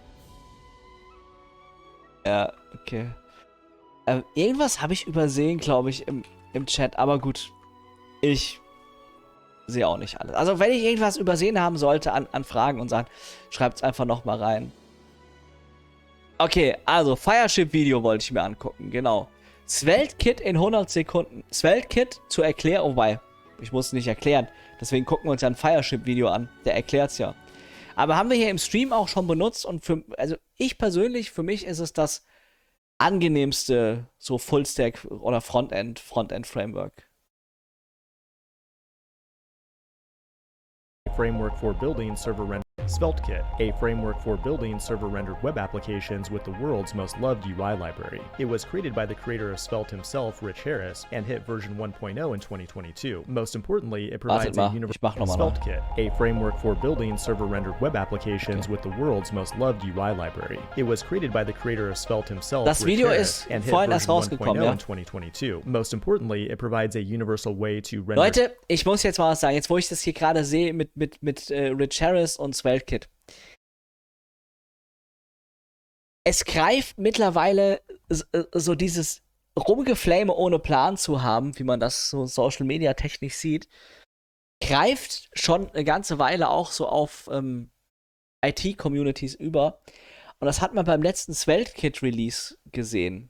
Ja, okay. Ähm, irgendwas habe ich übersehen, glaube ich, im, im Chat. Aber gut. Ich sehe auch nicht alles. Also, wenn ich irgendwas übersehen haben sollte an, an Fragen und Sachen, schreibt es einfach nochmal rein. Okay, also, Fireship-Video wollte ich mir angucken. Genau. Svelte-Kit in hundert Sekunden. Svelte-Kit zu erklären. Oh, wobei, ich muss es nicht erklären. Deswegen gucken wir uns ja ein Fireship-Video an. Der erklärt es ja. Aber haben wir hier im Stream auch schon benutzt und für, also ich persönlich, für mich ist es das angenehmste so Fullstack oder Frontend, Frontend-Framework. Framework for building server-rendered SvelteKit, a framework for building server-rendered web applications with the world's most loved U I library. It was created by the creator of Svelte himself, Rich Harris, and hit version one point oh in twenty twenty-two. Most importantly, it provides a universal SvelteKit, a framework for building server-rendered web applications okay. with the world's most loved U I library. It was created by the creator of Svelte himself, das Rich Video Harris, ist and hit vorhin erst version one point oh rausgekommen, ja. in twenty twenty-two. Most importantly, it provides a universal way to render. Leute, ich muss jetzt mal was sagen. Jetzt, wo ich das hier gerade sehe mit mit mit äh, Rich Harris und SvelteKit. Es greift mittlerweile so dieses Rumgeflame ohne Plan zu haben, wie man das so Social Media technisch sieht, greift schon eine ganze Weile auch so auf ähm, I T-Communities über. Und das hat man beim letzten SvelteKit-Release gesehen.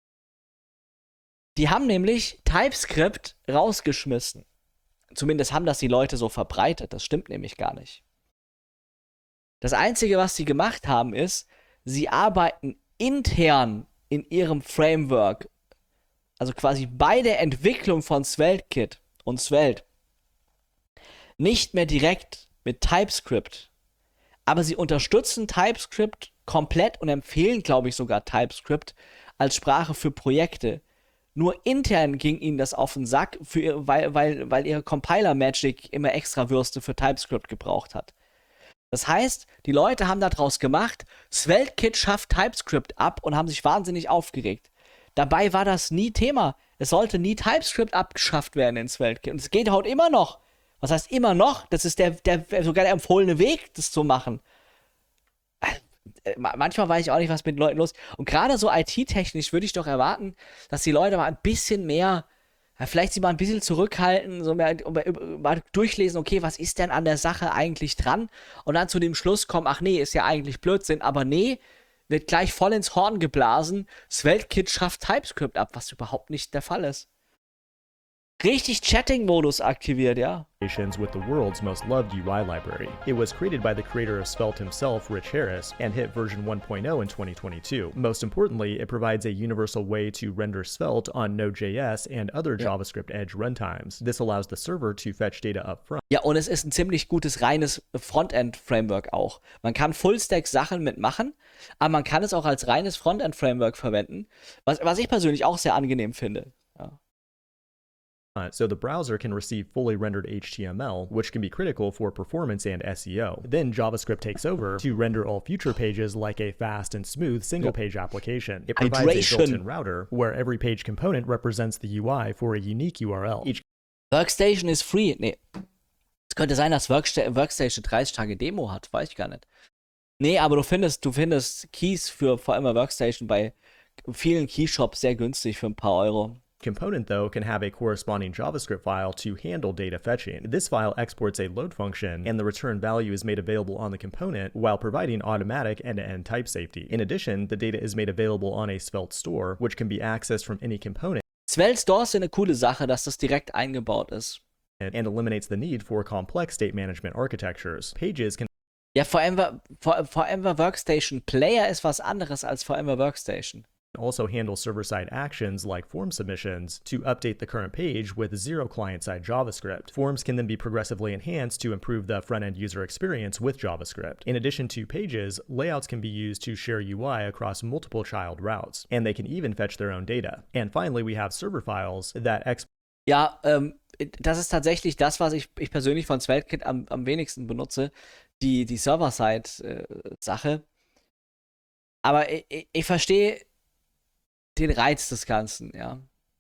Die haben nämlich TypeScript rausgeschmissen. Zumindest haben das die Leute so verbreitet. Das stimmt nämlich gar nicht. Das Einzige, was sie gemacht haben, ist, sie arbeiten intern in ihrem Framework, also quasi bei der Entwicklung von SvelteKit und Svelte, nicht mehr direkt mit TypeScript. Aber sie unterstützen TypeScript komplett und empfehlen, glaube ich, sogar TypeScript als Sprache für Projekte. Nur intern ging ihnen das auf den Sack, für ihr, weil, weil, weil ihre Compiler-Magic immer extra Würste für TypeScript gebraucht hat. Das heißt, die Leute haben daraus gemacht, SvelteKit schafft TypeScript ab und haben sich wahnsinnig aufgeregt. Dabei war das nie Thema. Es sollte nie TypeScript abgeschafft werden in SvelteKit. Und es geht heute immer noch. Was heißt immer noch? Das ist der, der sogar der empfohlene Weg, das zu machen. Manchmal weiß ich auch nicht, was mit den Leuten los ist. Und gerade so I T-technisch würde ich doch erwarten, dass die Leute mal ein bisschen mehr, ja, vielleicht sich mal ein bisschen zurückhalten, so mehr, mal durchlesen, okay, was ist denn an der Sache eigentlich dran? Und dann zu dem Schluss kommen, ach nee, ist ja eigentlich Blödsinn, aber nee, wird gleich voll ins Horn geblasen, SvelteKit schafft TypeScript ab, was überhaupt nicht der Fall ist. richtig Chatting-Modus aktiviert, ja. With the world's most loved U I library. It was created by the creator of Svelte himself, Rich Harris, and hit version one point oh in twenty twenty-two. Most importantly, it provides a universal way to render Svelte on Node.js and other Ja. JavaScript Edge runtimes. This allows the server to fetch data up front. Ja, und es ist ein ziemlich gutes reines Frontend-Framework auch. Man kann Full-Stack-Sachen mitmachen, aber man kann es auch als reines Frontend-Framework verwenden, was, was ich persönlich auch sehr angenehm finde. Ja. So the browser can receive fully rendered H T M L, which can be critical for performance and S E O. Then JavaScript takes over to render all future pages like a fast and smooth single-page application. It provides Hydration. a built-in router where every page component represents the U I for a unique U R L. Each Workstation ist free. Nee. Es könnte sein, dass Worksta Workstation dreißig Tage Demo hat. Weiß ich gar nicht. Nee, aber du findest, du findest Keys für vor allem Workstation bei vielen Keyshops sehr günstig für ein paar Euro. component, though, can have a corresponding JavaScript file to handle data fetching. This file exports a load function, and the return value is made available on the component while providing automatic end-to-end type safety. In addition, the data is made available on a Svelte store, which can be accessed from any component. Svelte Stores sind eine coole Sache, dass das direkt eingebaut ist. And eliminates the need for complex state management architectures. Pages can Ja, VMware, VMware Workstation Player ist was anderes als VMware Workstation. also handle server-side actions like form submissions to update the current page with zero client-side JavaScript. Forms can then be progressively enhanced to improve the front-end user experience with JavaScript. In addition to pages, layouts can be used to share U I across multiple child routes, and they can even fetch their own data. And finally, we have server files that export. Ja, ähm, das ist tatsächlich das, was ich, ich persönlich von SvelteKit am, am wenigsten benutze, die, die Server-Side-Sache. Aber ich, ich, ich verstehe den Reiz des Ganzen, ja.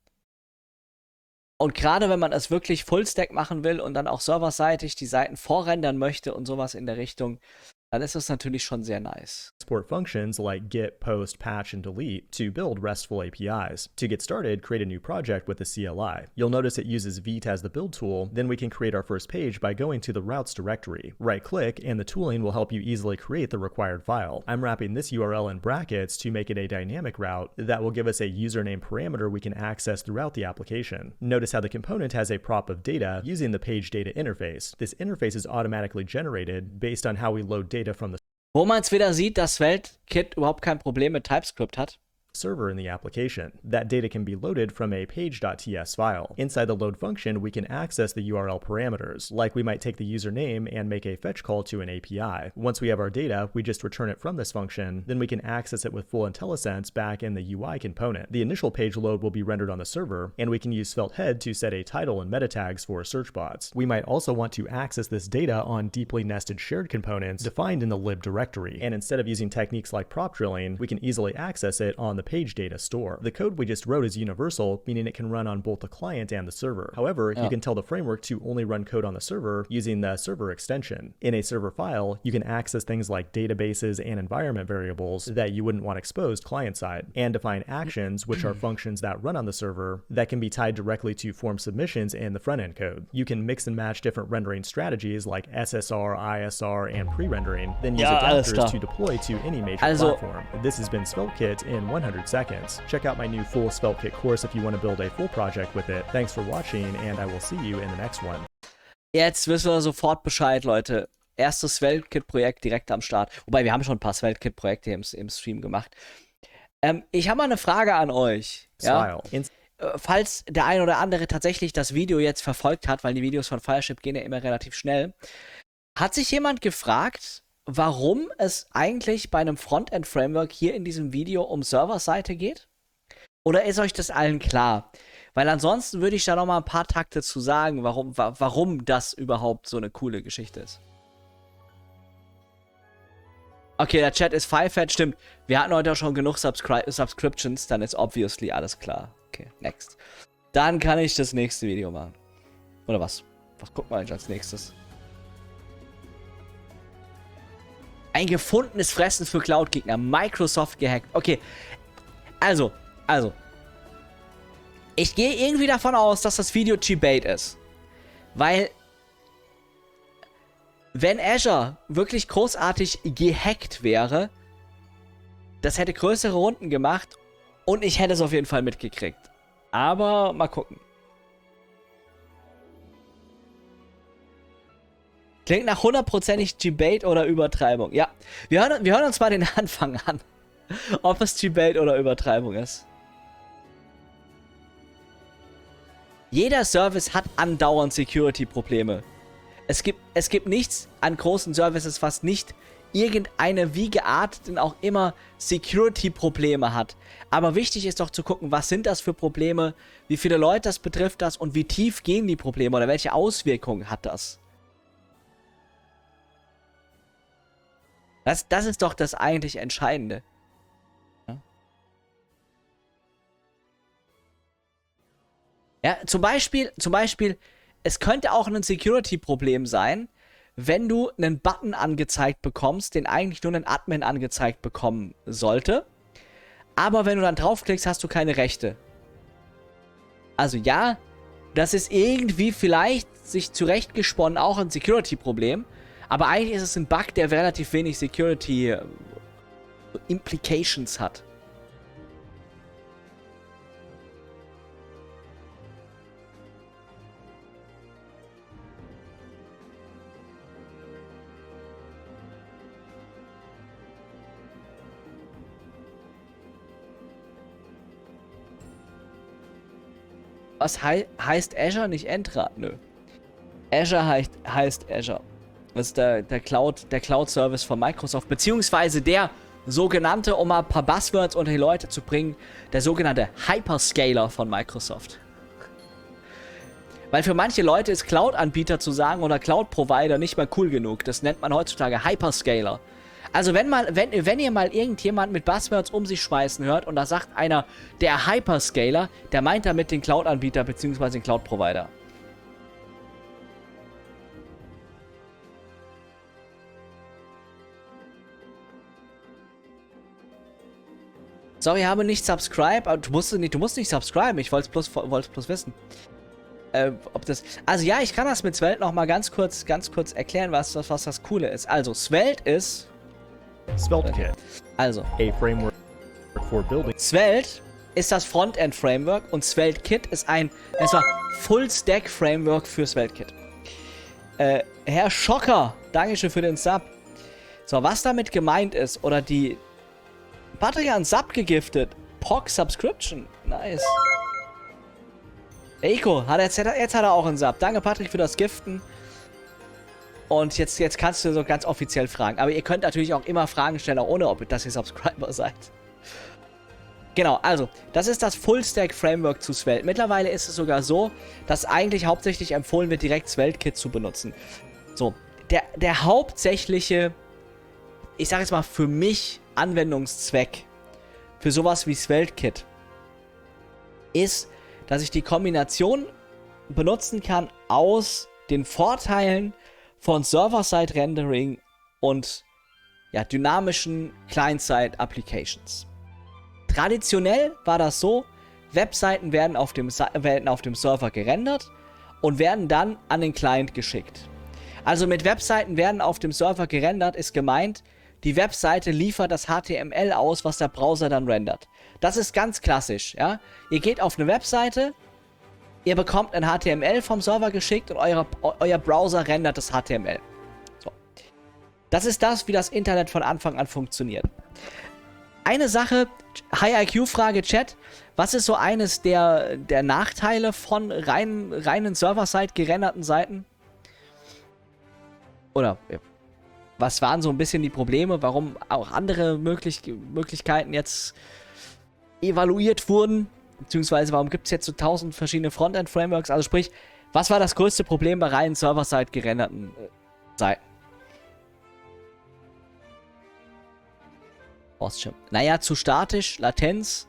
Und gerade wenn man es wirklich Fullstack machen will und dann auch serverseitig die Seiten vorrendern möchte und sowas in der Richtung, dann ist das natürlich schon sehr nice. Export functions like get, post, patch, and delete to build RESTful A P Is. To get started, create a new project with a C L I. You'll notice it uses Vite as the build tool. Then we can create our first page by going to the routes directory. Right-click, and the tooling will help you easily create the required file. I'm wrapping this U R L in brackets to make it a dynamic route that will give us a username parameter we can access throughout the application. Notice how the component has a prop of data using the page data interface. This interface is automatically generated based on how we load data from the Wo man es wieder sieht, dass SvelteKit überhaupt kein Problem mit TypeScript hat. server in the application. That data can be loaded from a page.ts file. Inside the load function, we can access the U R L parameters, like we might take the username and make a fetch call to an A P I. Once we have our data, we just return it from this function, then we can access it with full IntelliSense back in the U I component. The initial page load will be rendered on the server, and we can use SvelteHead to set a title and meta tags for search bots. We might also want to access this data on deeply nested shared components defined in the lib directory, and instead of using techniques like prop drilling, we can easily access it on the page data store. The code we just wrote is universal, meaning it can run on both the client and the server. However, Oh. you can tell the framework to only run code on the server using the server extension. In a server file, you can access things like databases and environment variables that you wouldn't want exposed client-side, and define actions, which are functions that run on the server that can be tied directly to form submissions in the front-end code. You can mix and match different rendering strategies like S S R, I S R, and pre-rendering, then use Ja, alles adapters klar. to deploy to any major Also- platform. This has been SvelteKit in one hundred seconds. Check out my new full SvelteKit course if you want to build a full project with it. Thanks for watching, and I will see you in the next one. Jetzt wissen wir sofort Bescheid, Leute. Erstes SvelteKit-Projekt direkt am Start. Wobei, wir haben schon ein paar SvelteKit-Projekte im, im Stream gemacht. Ähm, ich habe mal eine Frage an euch. Ja? Style. In Äh, Falls der ein oder andere tatsächlich das Video jetzt verfolgt hat, weil die Videos von Fireship gehen ja immer relativ schnell, hat sich jemand gefragt, warum es eigentlich bei einem Frontend-Framework hier in diesem Video um Serverseite geht? Oder ist euch das allen klar? Weil ansonsten würde ich da noch mal ein paar Takte zu sagen, warum, wa warum das überhaupt so eine coole Geschichte ist. Okay, der Chat ist Five-Fat, stimmt. Wir hatten heute auch schon genug Subscri Subscriptions, dann ist obviously alles klar. Okay, next. Dann kann ich das nächste Video machen. Oder was? Was guckt man eigentlich als nächstes? Ein gefundenes Fressen für Cloud-Gegner. Microsoft gehackt. Okay, also, also. Ich gehe irgendwie davon aus, dass das Video G-Bait ist. Weil, wenn Azure wirklich großartig gehackt wäre, das hätte größere Runden gemacht und ich hätte es auf jeden Fall mitgekriegt. Aber mal gucken. Klingt nach hundertprozentig Debate oder Übertreibung. Ja, wir hören, wir hören uns mal den Anfang an. Ob es Debate oder Übertreibung ist. Jeder Service hat andauernd Security-Probleme. Es gibt, es gibt nichts an großen Services, was nicht irgendeine, wie gearteten auch immer, Security-Probleme hat. Aber wichtig ist doch zu gucken, was sind das für Probleme, wie viele Leute das betrifft das und wie tief gehen die Probleme oder welche Auswirkungen hat das. Das, das ist doch das eigentlich Entscheidende. Ja, ja zum Beispiel, zum Beispiel, es könnte auch ein Security-Problem sein, wenn du einen Button angezeigt bekommst, den eigentlich nur ein Admin angezeigt bekommen sollte. Aber wenn du dann draufklickst, hast du keine Rechte. Also ja, das ist irgendwie vielleicht sich zurechtgesponnen auch ein Security-Problem. Aber eigentlich ist es ein Bug, der relativ wenig Security-Implications hat. Was hei heißt Azure, nicht Entra? Nö. Azure heißt, heißt Azure. Das ist der, der Cloud, der Cloud-Service von Microsoft, beziehungsweise der sogenannte, um mal ein paar Buzzwords unter die Leute zu bringen, der sogenannte Hyperscaler von Microsoft. Weil für manche Leute ist Cloud-Anbieter zu sagen oder Cloud-Provider nicht mehr cool genug. Das nennt man heutzutage Hyperscaler. Also wenn, mal, wenn, wenn ihr mal irgendjemand mit Buzzwords um sich schmeißen hört und da sagt einer, der Hyperscaler, der meint damit den Cloud-Anbieter bzw. den Cloud-Provider. Sorry, habe nicht subscribe, aber du musst nicht, du musst nicht subscriben, ich wollte es bloß, wollt's bloß wissen. Äh, ob das... Also ja, ich kann das mit Svelte noch mal ganz kurz, ganz kurz erklären, was, was, was das Coole ist. Also, Svelte ist... SvelteKit. Also. A framework for building. Svelte ist das Frontend-Framework und SvelteKit ist ein, es war Full-Stack-Framework für SvelteKit. Äh, Herr Schocker, Dankeschön für den Sub. So, was damit gemeint ist, oder die... Patrick hat einen Sub gegiftet. P O C Subscription. Nice. Eiko, hat jetzt, jetzt hat er auch einen Sub. Danke, Patrick, für das Giften. Und jetzt, jetzt kannst du so ganz offiziell fragen. Aber ihr könnt natürlich auch immer Fragen stellen, auch ohne, ob dass ihr Subscriber seid. Genau, also, das ist das Full-Stack-Framework zu Svelte. Mittlerweile ist es sogar so, dass eigentlich hauptsächlich empfohlen wird, direkt SvelteKit zu benutzen. So, der, der hauptsächliche, ich sag jetzt mal für mich, Anwendungszweck für sowas wie SvelteKit ist, dass ich die Kombination benutzen kann aus den Vorteilen von Server-Side-Rendering und ja, dynamischen Client-Side-Applications. Traditionell war das so, Webseiten werden auf, dem, werden auf dem Server gerendert und werden dann an den Client geschickt. Also mit Webseiten werden auf dem Server gerendert, ist gemeint, die Webseite liefert das H T M L aus, was der Browser dann rendert. Das ist ganz klassisch, ja. Ihr geht auf eine Webseite, ihr bekommt ein H T M L vom Server geschickt und euer, euer Browser rendert das H T M L. So. Das ist das, wie das Internet von Anfang an funktioniert. Eine Sache, High I Q-Frage Chat, was ist so eines der, der Nachteile von rein, reinen Server-Side gerenderten Seiten? Oder was waren so ein bisschen die Probleme, warum auch andere möglich Möglichkeiten jetzt evaluiert wurden? Beziehungsweise warum gibt es jetzt so tausend verschiedene Frontend-Frameworks? Also sprich, was war das größte Problem bei reinen Server-Side gerenderten äh, Seiten? Naja, zu statisch, Latenz.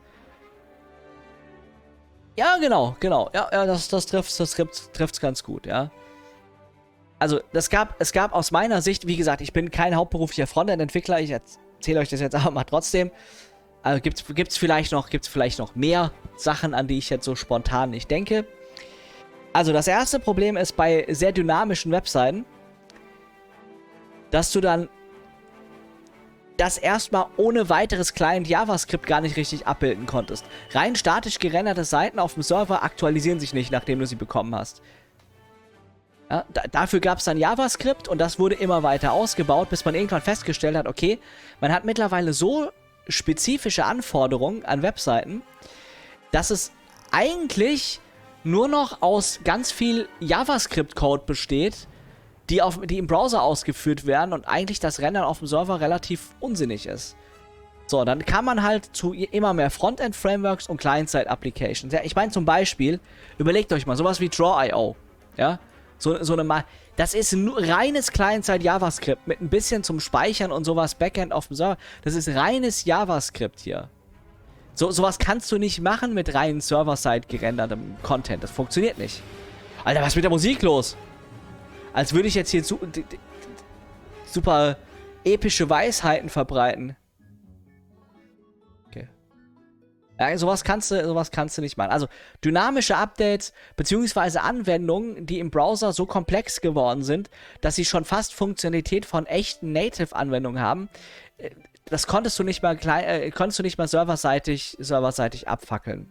Ja, genau, genau. Ja, ja das, das trifft das trifft's ganz gut, ja. Also, das gab, es gab aus meiner Sicht, wie gesagt, ich bin kein hauptberuflicher Frontend-Entwickler, ich erzähle euch das jetzt aber mal trotzdem. Also gibt's, gibt's vielleicht noch, gibt's vielleicht noch mehr Sachen, an die ich jetzt so spontan nicht denke. Also, das erste Problem ist bei sehr dynamischen Webseiten, dass du dann das erstmal ohne weiteres Client JavaScript gar nicht richtig abbilden konntest. Rein statisch gerenderte Seiten auf dem Server aktualisieren sich nicht, nachdem du sie bekommen hast. Ja, da, dafür gab es dann JavaScript und das wurde immer weiter ausgebaut, bis man irgendwann festgestellt hat, okay, man hat mittlerweile so spezifische Anforderungen an Webseiten, dass es eigentlich nur noch aus ganz viel JavaScript-Code besteht, die, auf, die im Browser ausgeführt werden und eigentlich das Rendern auf dem Server relativ unsinnig ist. So, dann kann man halt zu immer mehr Frontend-Frameworks und Client-Side-Applications. Ja, ich meine zum Beispiel, überlegt euch mal, sowas wie Draw Punkt i o. Ja, so, so eine mal. Das ist nur reines Client-Side-JavaScript mit ein bisschen zum Speichern und sowas Backend auf dem Server. Das ist reines JavaScript hier. So, sowas kannst du nicht machen mit rein Server-Side gerendertem Content. Das funktioniert nicht. Alter, was ist mit der Musik los? Als würde ich jetzt hier su super epische Weisheiten verbreiten. Okay. Ja, sowas kannst du, sowas kannst du nicht machen. Also, dynamische Updates beziehungsweise Anwendungen, die im Browser so komplex geworden sind, dass sie schon fast Funktionalität von echten Native-Anwendungen haben, das konntest du nicht mal klein, äh, konntest du nicht mal serverseitig, serverseitig abfackeln.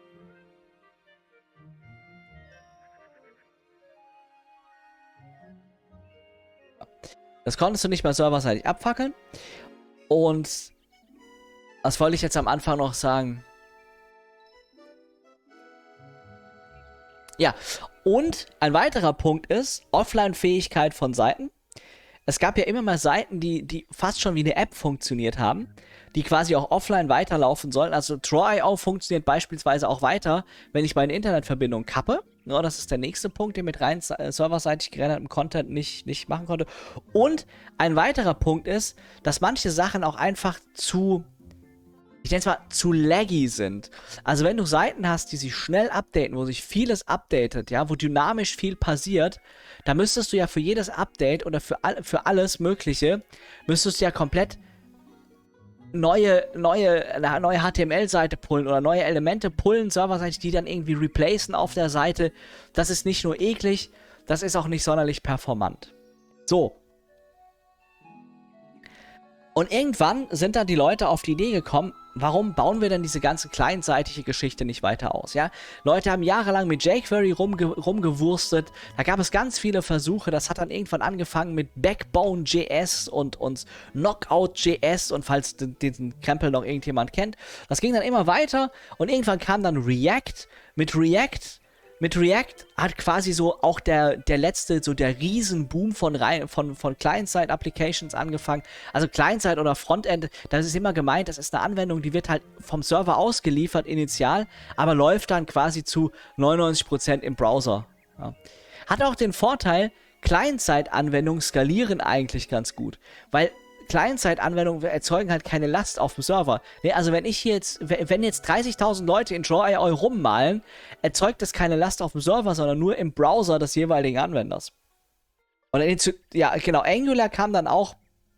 Das konntest du nicht mal serverseitig abfackeln. Und was wollte ich jetzt am Anfang noch sagen? Ja, und ein weiterer Punkt ist Offline-Fähigkeit von Seiten. Es gab ja immer mal Seiten, die, die fast schon wie eine App funktioniert haben, die quasi auch offline weiterlaufen sollen. Also Draw Punkt i o funktioniert beispielsweise auch weiter, wenn ich meine Internetverbindung kappe. Ja, das ist der nächste Punkt, den mit rein serverseitig gerendertem Content nicht, nicht machen konnte. Und ein weiterer Punkt ist, dass manche Sachen auch einfach zu, ich nenne es mal, zu laggy sind. Also wenn du Seiten hast, die sich schnell updaten, wo sich vieles updatet, ja, wo dynamisch viel passiert, da müsstest du ja für jedes Update oder für, all, für alles Mögliche, müsstest du ja komplett neue, neue, eine neue H T M L-Seite pullen oder neue Elemente pullen, serverseitig, die dann irgendwie replacen auf der Seite. Das ist nicht nur eklig, das ist auch nicht sonderlich performant. So. Und irgendwann sind dann die Leute auf die Idee gekommen, warum bauen wir denn diese ganze clientseitige Geschichte nicht weiter aus, ja? Leute haben jahrelang mit jQuery rumge rumgewurstet, da gab es ganz viele Versuche, das hat dann irgendwann angefangen mit Backbone Punkt J S und, und Knockout Punkt J S und falls diesen Krempel noch irgendjemand kennt, das ging dann immer weiter und irgendwann kam dann React. Mit React Mit React hat quasi so auch der, der letzte, so der Riesenboom von, von, von Client-Side-Applications angefangen. Also Client-Side oder Frontend, das ist immer gemeint, das ist eine Anwendung, die wird halt vom Server ausgeliefert initial, aber läuft dann quasi zu neunundneunzig Prozent im Browser. Ja. Hat auch den Vorteil, Client-Side-Anwendungen skalieren eigentlich ganz gut, weil Client-Side-Anwendungen erzeugen halt keine Last auf dem Server. Nee, also wenn ich hier jetzt, wenn jetzt dreißigtausend Leute in Draw Punkt i o rummalen, erzeugt das keine Last auf dem Server, sondern nur im Browser des jeweiligen Anwenders. Und in, ja, genau, Angular kam dann auch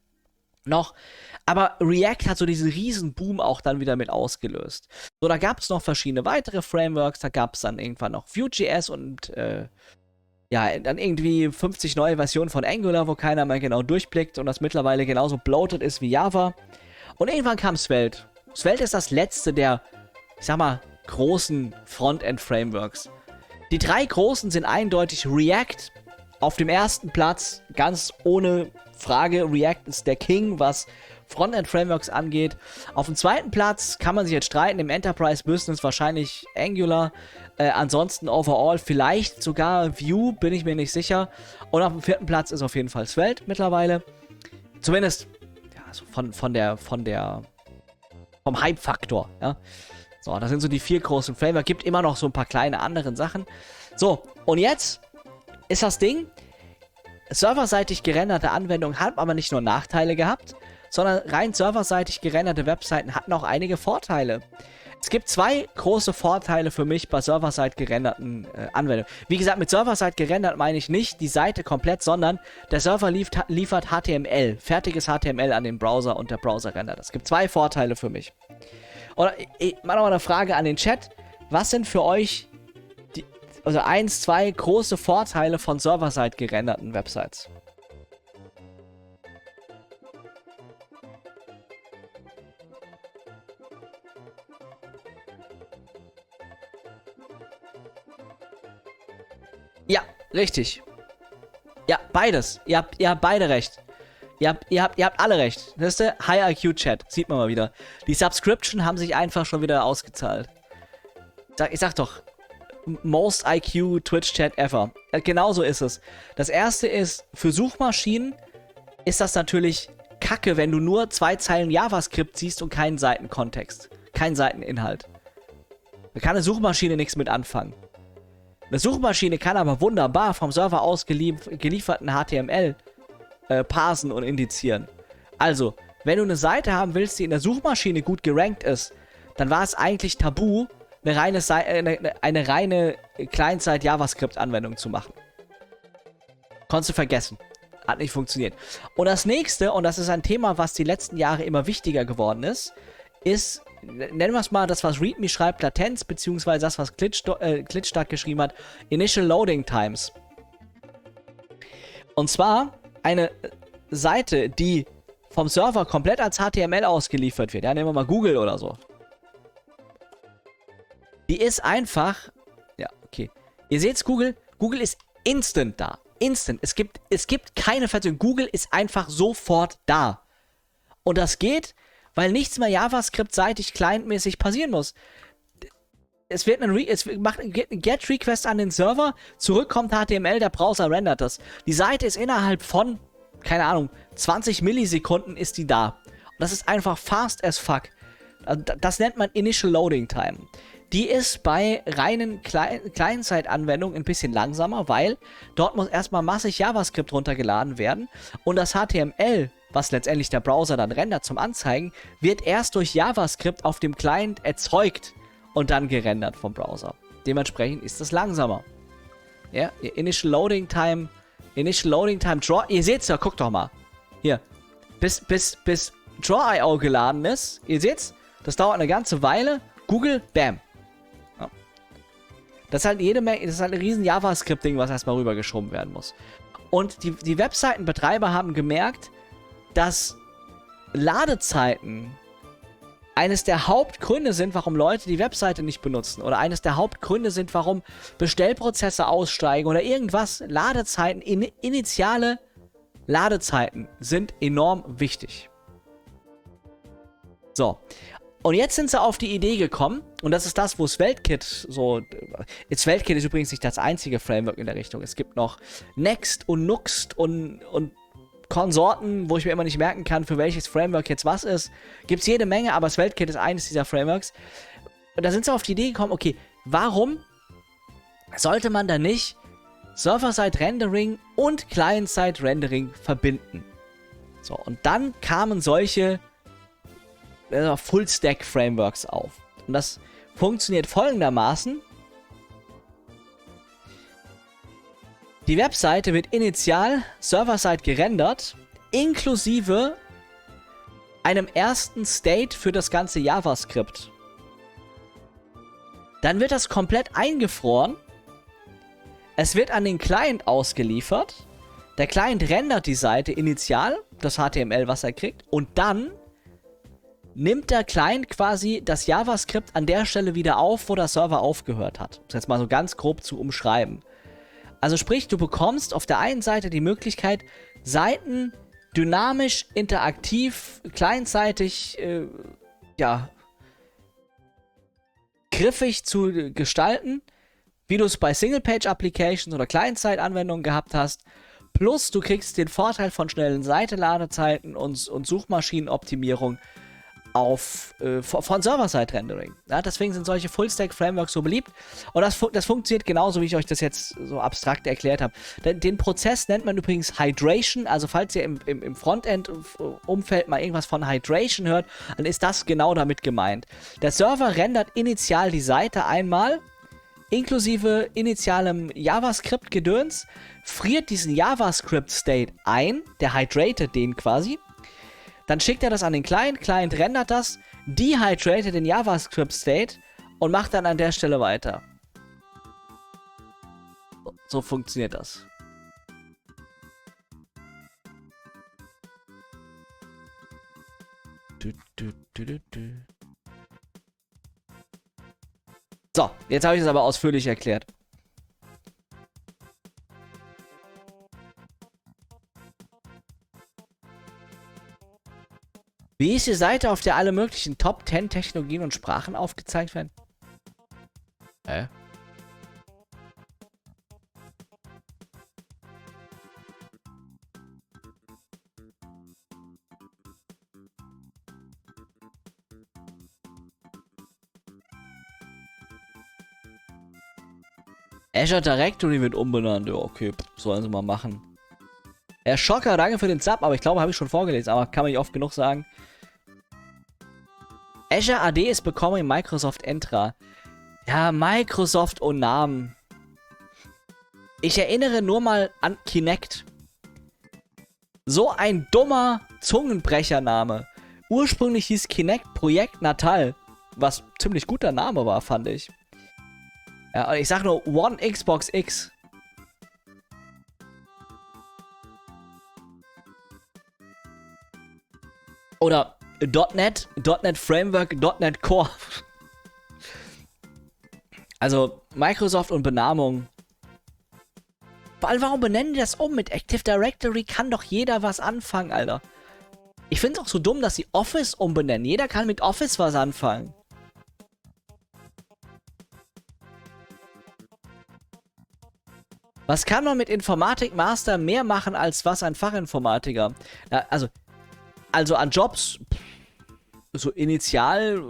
noch, aber React hat so diesen riesen Boom auch dann wieder mit ausgelöst. So, da gab es noch verschiedene weitere Frameworks, da gab es dann irgendwann noch Vue.js und äh, ja, dann irgendwie fünfzig neue Versionen von Angular, wo keiner mehr genau durchblickt und das mittlerweile genauso bloated ist wie Java. Und irgendwann kam Svelte. Svelte ist das letzte der, ich sag mal, großen Frontend-Frameworks. Die drei großen sind eindeutig React auf dem ersten Platz, ganz ohne Frage. React ist der King, was Frontend-Frameworks angeht. Auf dem zweiten Platz kann man sich jetzt streiten, im Enterprise-Business wahrscheinlich Angular. Äh, ansonsten overall vielleicht sogar Vue, bin ich mir nicht sicher. Und auf dem vierten Platz ist auf jeden Fall Svelte mittlerweile. Zumindest ja, also von, von der, von der, vom Hype-Faktor, ja. So, das sind so die vier großen Frameworks. Gibt immer noch so ein paar kleine andere Sachen. So, und jetzt ist das Ding, serverseitig gerenderte Anwendungen haben aber nicht nur Nachteile gehabt, sondern rein serverseitig gerenderte Webseiten hatten auch einige Vorteile. Es gibt zwei große Vorteile für mich bei serverside gerenderten äh, Anwendungen. Wie gesagt, mit serverside gerendert meine ich nicht die Seite komplett, sondern der Server liefert, liefert H T M L, fertiges H T M L an den Browser und der Browser rendert. Es gibt zwei Vorteile für mich. Oder ich, ich mache noch mal eine Frage an den Chat. Was sind für euch die, also eins, zwei große Vorteile von serverside gerenderten Websites? Ja, richtig. Ja, beides. Ihr habt, ihr habt beide recht. Ihr habt, ihr habt, ihr habt alle recht. Das ist der High I Q Chat. Sieht man mal wieder. Die Subscription haben sich einfach schon wieder ausgezahlt. Ich sag, ich sag doch, most I Q Twitch Chat ever. Genauso ist es. Das erste ist, für Suchmaschinen ist das natürlich kacke, wenn du nur zwei Zeilen JavaScript siehst und keinen Seitenkontext. Keinen Seiteninhalt. Da kann eine Suchmaschine nichts mit anfangen. Eine Suchmaschine kann aber wunderbar vom Server aus gelief gelieferten H T M L äh, parsen und indizieren. Also, wenn du eine Seite haben willst, die in der Suchmaschine gut gerankt ist, dann war es eigentlich tabu, eine reine, Se äh, eine, eine reine Client-Side-JavaScript-Anwendung zu machen. Konntest du vergessen. Hat nicht funktioniert. Und das nächste, und das ist ein Thema, was die letzten Jahre immer wichtiger geworden ist, ist, nennen wir es mal, das, was README schreibt, Latenz, beziehungsweise das, was Glitch, äh, Glitchstart geschrieben hat, Initial Loading Times. Und zwar eine Seite, die vom Server komplett als H T M L ausgeliefert wird, ja, nehmen wir mal Google oder so. Die ist einfach, ja, okay. Ihr seht's, Google, Google ist instant da. Instant. Es gibt, es gibt keine Verzögerung. Google ist einfach sofort da. Und das geht, weil nichts mehr JavaScript-seitig clientmäßig passieren muss. Es wird ein, Re es macht ein Get-Request an den Server, zurückkommt H T M L, der Browser rendert das. Die Seite ist innerhalb von, keine Ahnung, zwanzig Millisekunden ist die da. Und das ist einfach fast as fuck. Das nennt man Initial Loading Time. Die ist bei reinen Client-Side-Anwendungen ein bisschen langsamer, weil dort muss erstmal massig JavaScript runtergeladen werden und das H T M L, was letztendlich der Browser dann rendert zum Anzeigen, wird erst durch JavaScript auf dem Client erzeugt und dann gerendert vom Browser. Dementsprechend ist das langsamer. Ja, Initial Loading Time, Initial Loading Time, Draw, ihr seht's ja, guckt doch mal. Hier, bis, bis, bis Draw Punkt I O geladen ist, ihr seht's, das dauert eine ganze Weile, Google, bam. Das ist halt jede Menge, das ist halt ein riesen JavaScript-Ding, was erstmal rübergeschoben werden muss. Und die, die Webseitenbetreiber haben gemerkt, dass Ladezeiten eines der Hauptgründe sind, warum Leute die Webseite nicht benutzen. Oder eines der Hauptgründe sind, warum Bestellprozesse aussteigen oder irgendwas. Ladezeiten, in, initiale Ladezeiten sind enorm wichtig. So. Und jetzt sind sie auf die Idee gekommen, und das ist das, wo SvelteKit so... SvelteKit ist übrigens nicht das einzige Framework in der Richtung. Es gibt noch Next und Nuxt und, und Konsorten, wo ich mir immer nicht merken kann, für welches Framework jetzt was ist. Gibt es jede Menge, aber SvelteKit ist eines dieser Frameworks. Und da sind sie auf die Idee gekommen, okay, warum sollte man da nicht Server-Side-Rendering und Client-Side-Rendering verbinden? So, und dann kamen solche Full-Stack-Frameworks auf. Und das funktioniert folgendermaßen. Die Webseite wird initial server-side gerendert, inklusive einem ersten State für das ganze JavaScript. Dann wird das komplett eingefroren. Es wird an den Client ausgeliefert. Der Client rendert die Seite initial, das H T M L, was er kriegt, und dann nimmt der Client quasi das JavaScript an der Stelle wieder auf, wo der Server aufgehört hat. Das jetzt mal so ganz grob zu umschreiben. Also sprich, du bekommst auf der einen Seite die Möglichkeit, Seiten dynamisch, interaktiv, clientseitig, äh, ja, griffig zu gestalten, wie du es bei Single-Page-Applications oder Client-Side-Anwendungen gehabt hast. Plus, du kriegst den Vorteil von schnellen Seitenladezeiten und, und Suchmaschinenoptimierung auf, äh, von Server-Side-Rendering. Ja, deswegen sind solche Full-Stack-Frameworks so beliebt. Und das, fu das funktioniert genauso, wie ich euch das jetzt so abstrakt erklärt habe. Den, den Prozess nennt man übrigens Hydration. Also falls ihr im, im, im Frontend-Umfeld mal irgendwas von Hydration hört, dann ist das genau damit gemeint. Der Server rendert initial die Seite einmal, inklusive initialem JavaScript-Gedöns, friert diesen JavaScript-State ein, der hydratet den quasi. Dann schickt er das an den Client, Client rendert das, dehydratet den JavaScript-State und macht dann an der Stelle weiter. So, so funktioniert das. Du, du, du, du, du. So, jetzt habe ich es aber ausführlich erklärt. Wie ist die Seite, auf der alle möglichen Top zehn Technologien und Sprachen aufgezeigt werden? Hä? Azure Directory wird umbenannt. Ja, okay, sollen sie mal machen. Herr Schocker, danke für den Sub, aber ich glaube, habe ich schon vorgelesen, aber kann man nicht oft genug sagen. Azure A D is becoming Microsoft Entra. Ja, Microsoft und Namen. Ich erinnere nur mal an Kinect. So ein dummer Zungenbrechername. Ursprünglich hieß Kinect Projekt Natal, was ziemlich guter Name war, fand ich. Ja, und ich sag nur One Xbox X. Oder .NET, .NET Framework, .NET Core. Also Microsoft und Benamung. Vor allem, warum benennen die das um? Mit Active Directory kann doch jeder was anfangen, Alter. Ich finde es auch so dumm, dass sie Office umbenennen. Jeder kann mit Office was anfangen. Was kann man mit Informatik Master mehr machen, als was ein Fachinformatiker? Ja, also, also an Jobs, so initial,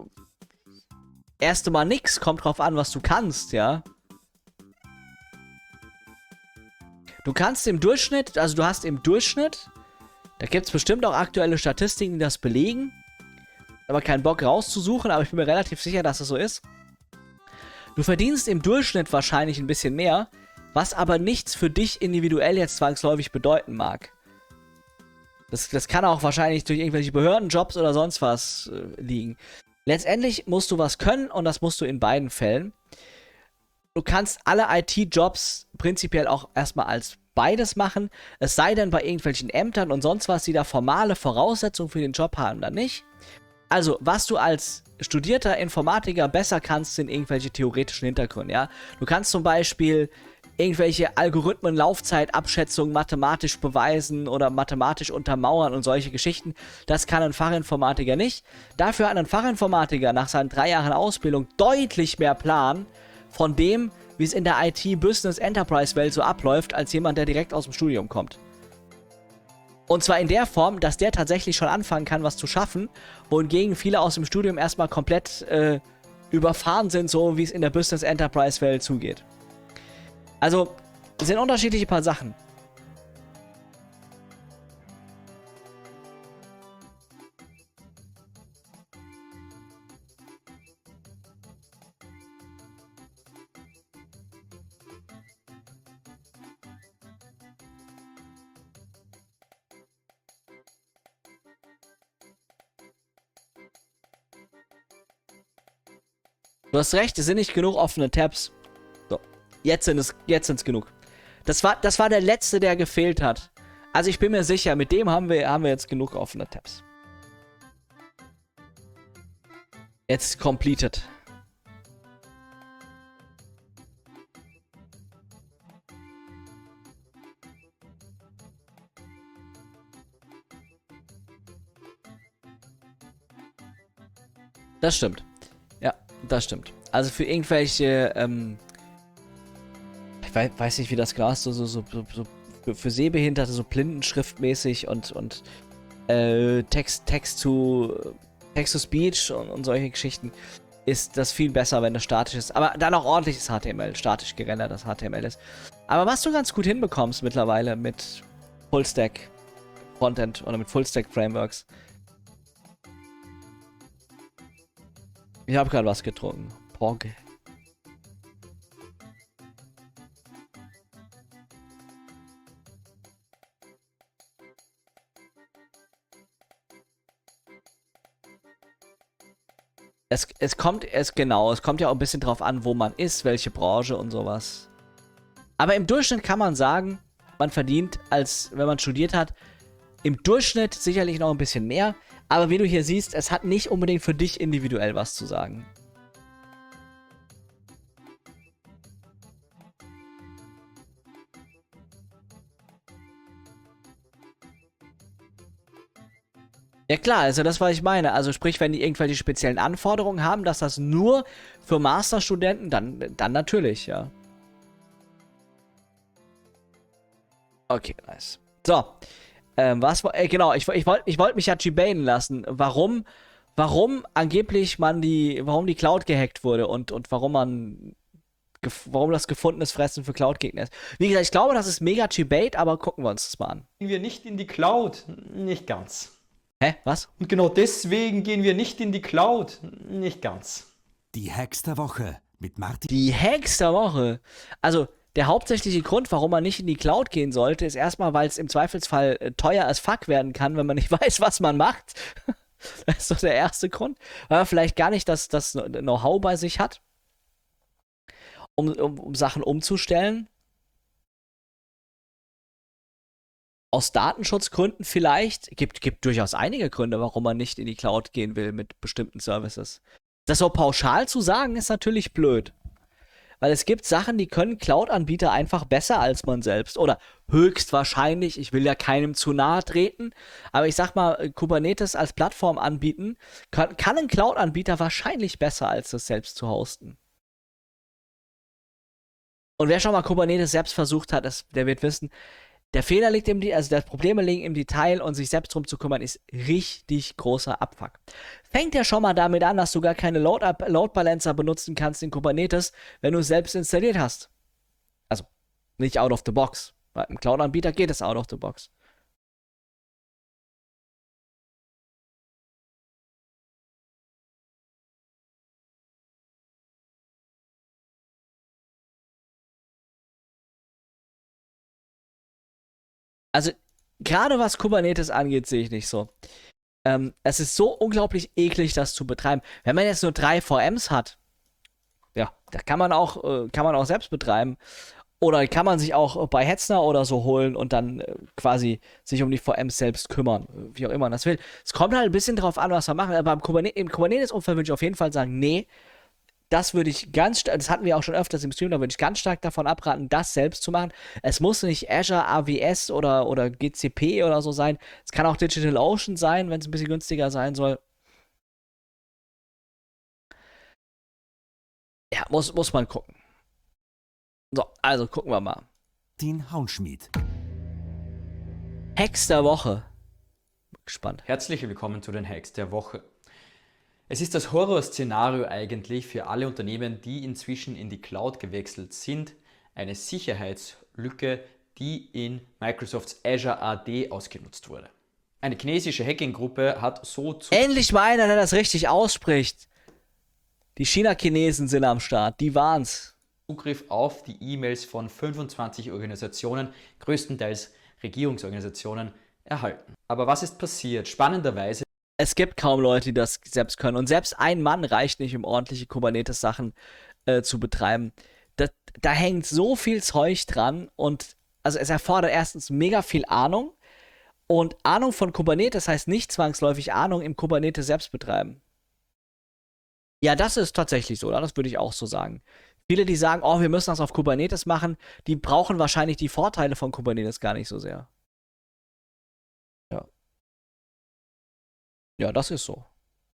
erst mal nix, kommt drauf an, was du kannst, ja. Du kannst im Durchschnitt, also du hast im Durchschnitt, da gibt es bestimmt auch aktuelle Statistiken, die das belegen, aber keinen Bock rauszusuchen, aber ich bin mir relativ sicher, dass es so ist. Du verdienst im Durchschnitt wahrscheinlich ein bisschen mehr, was aber nichts für dich individuell jetzt zwangsläufig bedeuten mag. Das, das kann auch wahrscheinlich durch irgendwelche Behördenjobs oder sonst was äh, liegen. Letztendlich musst du was können und das musst du in beiden Fällen. Du kannst alle I T-Jobs prinzipiell auch erstmal als beides machen, es sei denn bei irgendwelchen Ämtern und sonst was, die da formale Voraussetzungen für den Job haben, dann nicht. Also, was du als studierter Informatiker besser kannst, sind irgendwelche theoretischen Hintergründe, ja. Du kannst zum Beispiel irgendwelche Algorithmen, Laufzeitabschätzungen mathematisch beweisen oder mathematisch untermauern und solche Geschichten. Das kann ein Fachinformatiker nicht. Dafür hat ein Fachinformatiker nach seinen drei Jahren Ausbildung deutlich mehr Plan von dem, wie es in der I T-Business-Enterprise-Welt so abläuft, als jemand, der direkt aus dem Studium kommt. Und zwar in der Form, dass der tatsächlich schon anfangen kann, was zu schaffen, wohingegen viele aus dem Studium erstmal komplett äh, überfahren sind, so wie es in der Business-Enterprise-Welt zugeht. Also, es sind unterschiedliche paar Sachen. Du hast recht, es sind nicht genug offene Tabs. So, jetzt sind es, jetzt sind es genug. Das war, das war der letzte, der gefehlt hat. Also ich bin mir sicher, mit dem haben wir, haben wir jetzt genug offene Tabs. Jetzt completed. Das stimmt. Ja, das stimmt. Also für irgendwelche, ähm, ich weiß, weiß nicht, wie das Glas so, so, so, so für, für Sehbehinderte, so blindenschriftmäßig und, und äh, Text, Text zu, Text to Speech und, und solche Geschichten, ist das viel besser, wenn das statisch ist. Aber dann auch ordentliches H T M L, statisch gerendertes H T M L ist. Aber was du ganz gut hinbekommst mittlerweile mit Fullstack Frontend oder mit Fullstack Frameworks. Ich habe gerade was getrunken. Pog. Es, es kommt, es genau, es kommt ja auch ein bisschen drauf an, wo man ist, welche Branche und sowas. Aber im Durchschnitt kann man sagen, man verdient, als wenn man studiert hat, im Durchschnitt sicherlich noch ein bisschen mehr. Aber wie du hier siehst, es hat nicht unbedingt für dich individuell was zu sagen. Ja klar, also das, was ich meine. Also sprich, wenn die irgendwelche speziellen Anforderungen haben, dass das nur für Masterstudenten, dann, dann natürlich, ja. Okay, nice. So, ähm, was, äh, genau, ich, ich wollte ich wollt mich ja debaten lassen, warum, warum angeblich man die, warum die Cloud gehackt wurde und, und warum man, warum das gefundenes Fressen für Cloud-Gegner ist. Wie gesagt, ich glaube, das ist mega debate, aber gucken wir uns das mal an. Gehen wir nicht in die Cloud? Nicht ganz. Hä, was? Und genau deswegen gehen wir nicht in die Cloud? Nicht ganz. Die Hacks der Woche mit Martin. Die Hacks der Woche. Also, der hauptsächliche Grund, warum man nicht in die Cloud gehen sollte, ist erstmal, weil es im Zweifelsfall äh, teuer als fuck werden kann, wenn man nicht weiß, was man macht. Das ist doch der erste Grund. Weil man vielleicht gar nicht das, das Know-how bei sich hat, um, um, um Sachen umzustellen. Aus Datenschutzgründen vielleicht. Gibt, gibt durchaus einige Gründe, warum man nicht in die Cloud gehen will mit bestimmten Services. Das so pauschal zu sagen, ist natürlich blöd. Weil es gibt Sachen, die können Cloud-Anbieter einfach besser als man selbst. Oder höchstwahrscheinlich, ich will ja keinem zu nahe treten, aber ich sag mal, Kubernetes als Plattform anbieten, kann, kann ein Cloud-Anbieter wahrscheinlich besser als das selbst zu hosten. Und wer schon mal Kubernetes selbst versucht hat, das, der wird wissen, der Fehler liegt im, also das Probleme liegen im Detail und sich selbst drum zu kümmern ist richtig großer Abfuck. Fängt ja schon mal damit an, dass du gar keine Load, Load Balancer benutzen kannst in Kubernetes, wenn du es selbst installiert hast. Also nicht out of the box. Bei einem Cloud-Anbieter geht es out of the box. Also, gerade was Kubernetes angeht, sehe ich nicht so. Ähm, es ist so unglaublich eklig, das zu betreiben. Wenn man jetzt nur drei V Ms hat, ja, da kann man auch, äh, kann man auch selbst betreiben. Oder kann man sich auch bei Hetzner oder so holen und dann äh, quasi sich um die V Ms selbst kümmern. Wie auch immer man das will. Es kommt halt ein bisschen drauf an, was wir machen. Aber im, Kuberne im Kubernetes-Umfeld würde ich auf jeden Fall sagen, nee, das würde ich ganz stark, das hatten wir auch schon öfters im Stream, da würde ich ganz stark davon abraten, das selbst zu machen. Es muss nicht Azure, A W S oder, oder G C P oder so sein. Es kann auch DigitalOcean sein, wenn es ein bisschen günstiger sein soll. Ja, muss, muss man gucken. So, also gucken wir mal. Martin Haunschmied. Hacks der Woche. Gespannt. Herzlich willkommen zu den Hacks der Woche. Es ist das Horrorszenario eigentlich für alle Unternehmen, die inzwischen in die Cloud gewechselt sind, eine Sicherheitslücke, die in Microsofts Azure A D ausgenutzt wurde. Eine chinesische Hacking-Gruppe hat so zu Endlich mal einer, der das richtig ausspricht. Die China-Chinesen sind am Start, die waren's. Zugriff auf die E-Mails von fünfundzwanzig Organisationen, größtenteils Regierungsorganisationen, erhalten. Aber was ist passiert? Spannenderweise Es gibt kaum Leute, die das selbst können. Und selbst ein Mann reicht nicht, um ordentliche Kubernetes-Sachen äh, zu betreiben. Das, da hängt so viel Zeug dran und also es erfordert erstens mega viel Ahnung und Ahnung von Kubernetes heißt nicht zwangsläufig Ahnung im Kubernetes selbst betreiben. Ja, das ist tatsächlich so, das würde ich auch so sagen. Viele, die sagen, oh, wir müssen das auf Kubernetes machen, die brauchen wahrscheinlich die Vorteile von Kubernetes gar nicht so sehr. Ja. Ja, das ist so.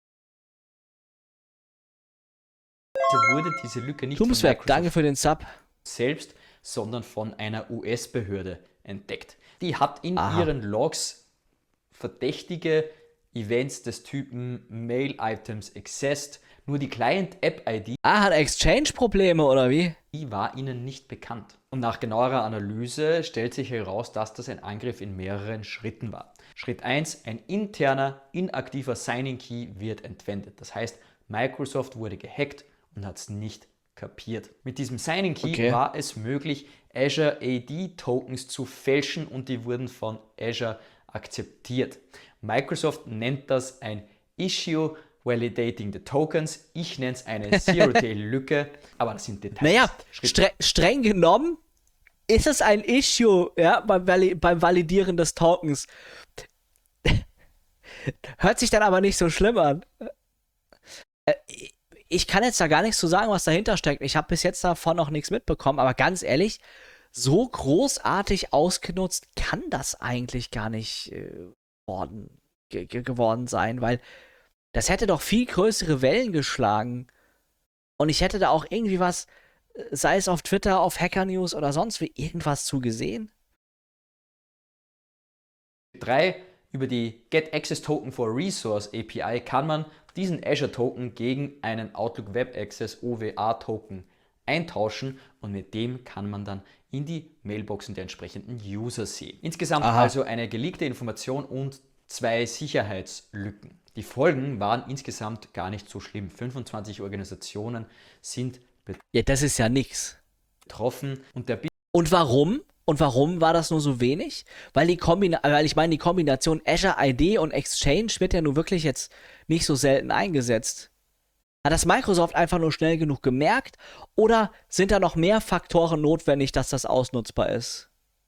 wurde diese Lücke nicht von Doomsweb, Microsoft danke für den Sub. selbst, sondern von einer U S-Behörde entdeckt. Die hat in Aha. ihren Logs verdächtige Events des Typen Mail Items accessed. Nur die Client-App-I D Ah, hat Exchange-Probleme oder wie? die war ihnen nicht bekannt. Und nach genauerer Analyse stellt sich heraus, dass das ein Angriff in mehreren Schritten war. Schritt eins, ein interner, inaktiver Signing-Key wird entwendet. Das heißt, Microsoft wurde gehackt und hat es nicht kapiert. Mit diesem Signing-Key Okay. war es möglich, Azure A D-Tokens zu fälschen und die wurden von Azure akzeptiert. Microsoft nennt das ein Issue Validating the Tokens. Ich nenne es eine Zero-Day-Lücke, aber das sind Details. Naja, Schritt stre streng genommen ist es ein Issue, ja, beim, Vali beim Validieren des Tokens. Hört sich dann aber nicht so schlimm an. Äh, ich kann jetzt da gar nichts zu sagen, was dahinter steckt. Ich habe bis jetzt davon noch nichts mitbekommen, aber ganz ehrlich, so großartig ausgenutzt kann das eigentlich gar nicht äh, worden. ge ge geworden sein, weil das hätte doch viel größere Wellen geschlagen. Und ich hätte da auch irgendwie was, sei es auf Twitter, auf Hacker News oder sonst wie, irgendwas zu gesehen. drei. Über die Get Access Token for Resource A P I kann man diesen Azure Token gegen einen Outlook Web Access O W A Token eintauschen und mit dem kann man dann in die Mailboxen der entsprechenden User sehen. Insgesamt Aha. also eine geleakte Information und zwei Sicherheitslücken. Die Folgen waren insgesamt gar nicht so schlimm. fünfundzwanzig Organisationen sind Ja, das ist ja nix. betroffen und der Und warum? Und warum war das nur so wenig? Weil die Kombina weil ich meine, die Kombination Azure I D und Exchange wird ja nun wirklich jetzt nicht so selten eingesetzt. Hat das Microsoft einfach nur schnell genug gemerkt oder sind da noch mehr Faktoren notwendig, dass das ausnutzbar ist?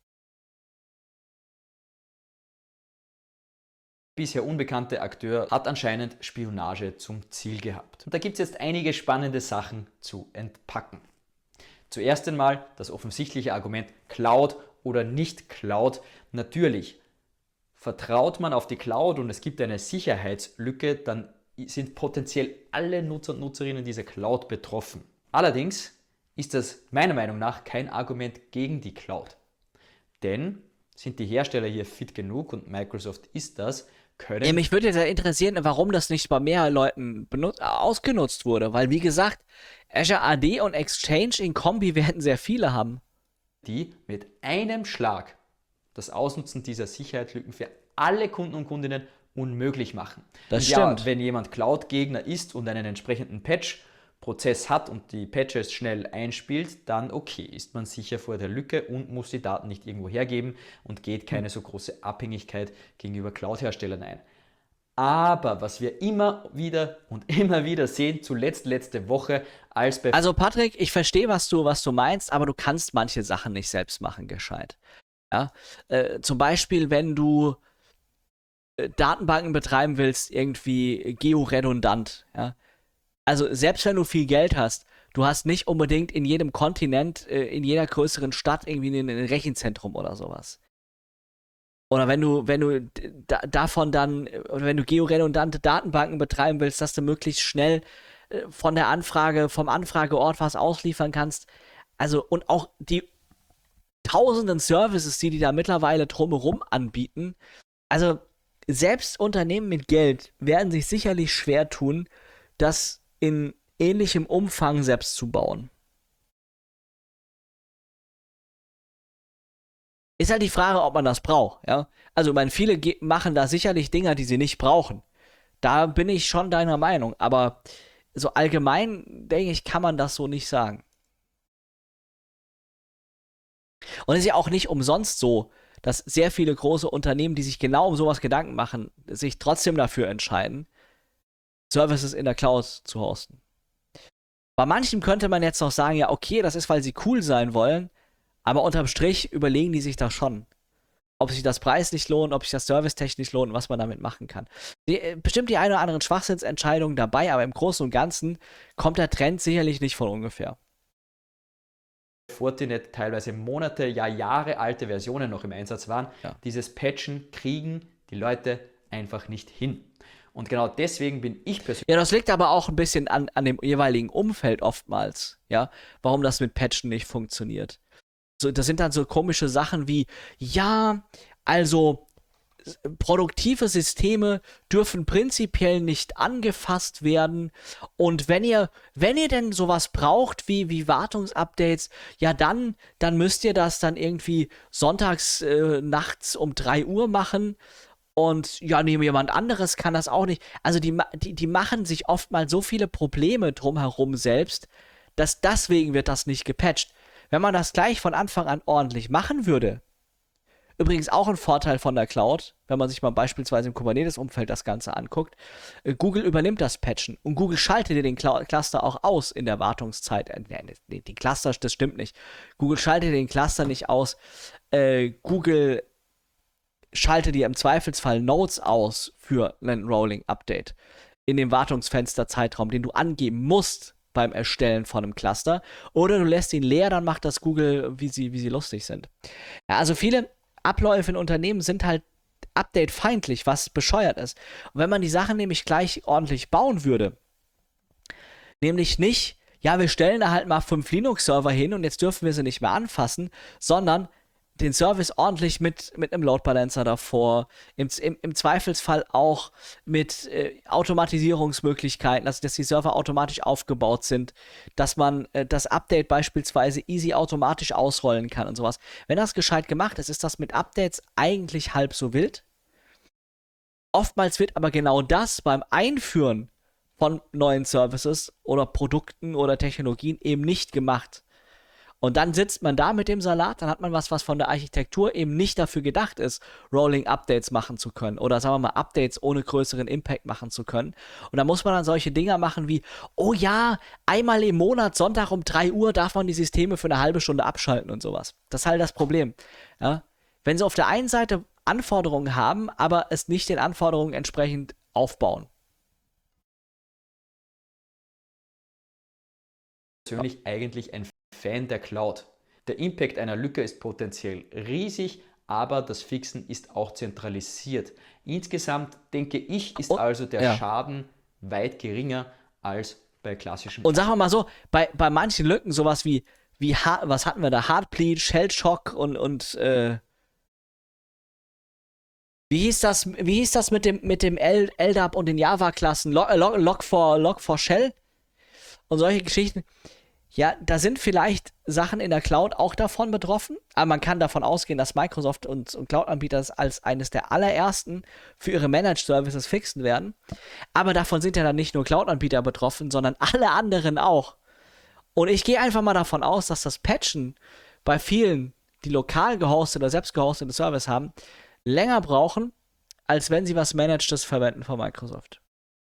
bisher unbekannte Akteur hat anscheinend Spionage zum Ziel gehabt. Und da gibt es jetzt einige spannende Sachen zu entpacken. Zuerst einmal das offensichtliche Argument Cloud oder nicht Cloud. Natürlich, vertraut man auf die Cloud und es gibt eine Sicherheitslücke, dann sind potenziell alle Nutzer und Nutzerinnen dieser Cloud betroffen. Allerdings ist das meiner Meinung nach kein Argument gegen die Cloud. Denn sind die Hersteller hier fit genug und Microsoft ist das, können... Ja, mich würde ja interessieren, warum das nicht bei mehr Leuten ausgenutzt wurde. Weil, wie gesagt, Azure A D und Exchange in Kombi werden sehr viele haben. Die mit einem Schlag das Ausnutzen dieser Sicherheitslücken für alle Kunden und Kundinnen unmöglich machen. Das und stimmt. Ja, wenn jemand Cloud-Gegner ist und einen entsprechenden Patch-Prozess hat und die Patches schnell einspielt, dann okay, ist man sicher vor der Lücke und muss die Daten nicht irgendwo hergeben und geht keine so große Abhängigkeit gegenüber Cloud-Herstellern ein. Aber was wir immer wieder und immer wieder sehen, zuletzt letzte Woche, als bei... Also Patrick, ich verstehe, was du, was du meinst, aber du kannst manche Sachen nicht selbst machen, gescheit. Ja? Äh, zum Beispiel, wenn du äh, Datenbanken betreiben willst, irgendwie georedundant. Ja? Also selbst wenn du viel Geld hast, du hast nicht unbedingt in jedem Kontinent, äh, in jeder größeren Stadt irgendwie ein, ein Rechenzentrum oder sowas. Oder wenn du, wenn du da, davon dann, oder wenn du georedundante Datenbanken betreiben willst, dass du möglichst schnell äh, von der Anfrage, vom Anfrageort was ausliefern kannst. Also, und auch die tausenden Services, die die da mittlerweile drumherum anbieten. Also, selbst Unternehmen mit Geld werden sich sicherlich schwer tun, das in ähnlichem Umfang selbst zu bauen. Ist halt die Frage, ob man das braucht, ja. Also, ich meine, viele ge- machen da sicherlich Dinger, die sie nicht brauchen. Da bin ich schon deiner Meinung, aber so allgemein, denke ich, kann man das so nicht sagen. Und es ist ja auch nicht umsonst so, dass sehr viele große Unternehmen, die sich genau um sowas Gedanken machen, sich trotzdem dafür entscheiden, Services in der Cloud zu hosten. Bei manchen könnte man jetzt noch sagen, ja, okay, das ist, weil sie cool sein wollen, aber unterm Strich überlegen die sich da schon, ob sich das preislich lohnt, ob sich das servicetechnisch lohnt, was man damit machen kann. Die, bestimmt die eine oder anderen Schwachsinnsentscheidungen dabei, aber im Großen und Ganzen kommt der Trend sicherlich nicht von ungefähr. Fortinet teilweise Monate, ja Jahre alte Versionen noch im Einsatz waren. Ja. Dieses Patchen kriegen die Leute einfach nicht hin. Und genau deswegen bin ich persönlich... Ja, das liegt aber auch ein bisschen an, an dem jeweiligen Umfeld oftmals, ja, warum das mit Patchen nicht funktioniert. So, das sind dann so komische Sachen wie, ja, also produktive Systeme dürfen prinzipiell nicht angefasst werden und wenn ihr, wenn ihr denn sowas braucht wie, wie Wartungsupdates, ja dann, dann müsst ihr das dann irgendwie sonntags äh, nachts um drei Uhr machen und ja, nee, jemand anderes kann das auch nicht. Also die, die, die machen sich oftmals so viele Probleme drumherum selbst, dass deswegen wird das nicht gepatcht. Wenn man das gleich von Anfang an ordentlich machen würde, übrigens auch ein Vorteil von der Cloud, wenn man sich mal beispielsweise im Kubernetes-Umfeld das Ganze anguckt, äh, Google übernimmt das Patchen und Google schaltet dir den Cl- Cluster auch aus in der Wartungszeit. Äh, nee, den Cluster, das stimmt nicht. Google schaltet den Cluster nicht aus. Äh, Google schaltet dir im Zweifelsfall Nodes aus für ein Rolling-Update in dem Wartungsfenster-Zeitraum, den du angeben musst beim Erstellen von einem Cluster, oder du lässt ihn leer, dann macht das Google, wie sie, wie sie lustig sind. Ja, also viele Abläufe in Unternehmen sind halt update-feindlich, was bescheuert ist. Und wenn man die Sachen nämlich gleich ordentlich bauen würde, nämlich nicht, ja, wir stellen da halt mal fünf Linux-Server hin und jetzt dürfen wir sie nicht mehr anfassen, sondern den Service ordentlich mit, mit einem Load Balancer davor, im, im, im Zweifelsfall auch mit äh, Automatisierungsmöglichkeiten, also dass die Server automatisch aufgebaut sind, dass man äh, das Update beispielsweise easy automatisch ausrollen kann und sowas. Wenn das gescheit gemacht ist, ist das mit Updates eigentlich halb so wild. Oftmals wird aber genau das beim Einführen von neuen Services oder Produkten oder Technologien eben nicht gemacht. Und dann sitzt man da mit dem Salat, dann hat man was, was von der Architektur eben nicht dafür gedacht ist, Rolling Updates machen zu können oder sagen wir mal Updates ohne größeren Impact machen zu können. Und da muss man dann solche Dinger machen wie, oh ja, einmal im Monat, Sonntag um drei Uhr darf man die Systeme für eine halbe Stunde abschalten und sowas. Das ist halt das Problem. Ja? Wenn sie auf der einen Seite Anforderungen haben, aber es nicht den Anforderungen entsprechend aufbauen. Persönlich eigentlich ein Fan der Cloud. Der Impact einer Lücke ist potenziell riesig, aber das Fixen ist auch zentralisiert. Insgesamt denke ich, ist Und, also der ja. Schaden weit geringer als bei klassischen. Und sagen wir mal so, bei, bei manchen Lücken sowas wie, wie was hatten wir da? Heartbleed, Shellshock und, und äh, wie hieß das, wie hieß das mit dem, mit dem L D A P und den Java-Klassen? Log, Log, Log, for, Log for Shell und solche Geschichten. Ja, da sind vielleicht Sachen in der Cloud auch davon betroffen, aber man kann davon ausgehen, dass Microsoft und, und Cloud-Anbieter das als eines der allerersten für ihre Managed Services fixen werden. Aber davon sind ja dann nicht nur Cloud-Anbieter betroffen, sondern alle anderen auch. Und ich gehe einfach mal davon aus, dass das Patchen bei vielen, die lokal gehostet oder selbst gehostete Service haben, länger brauchen, als wenn sie was Managed verwenden von Microsoft.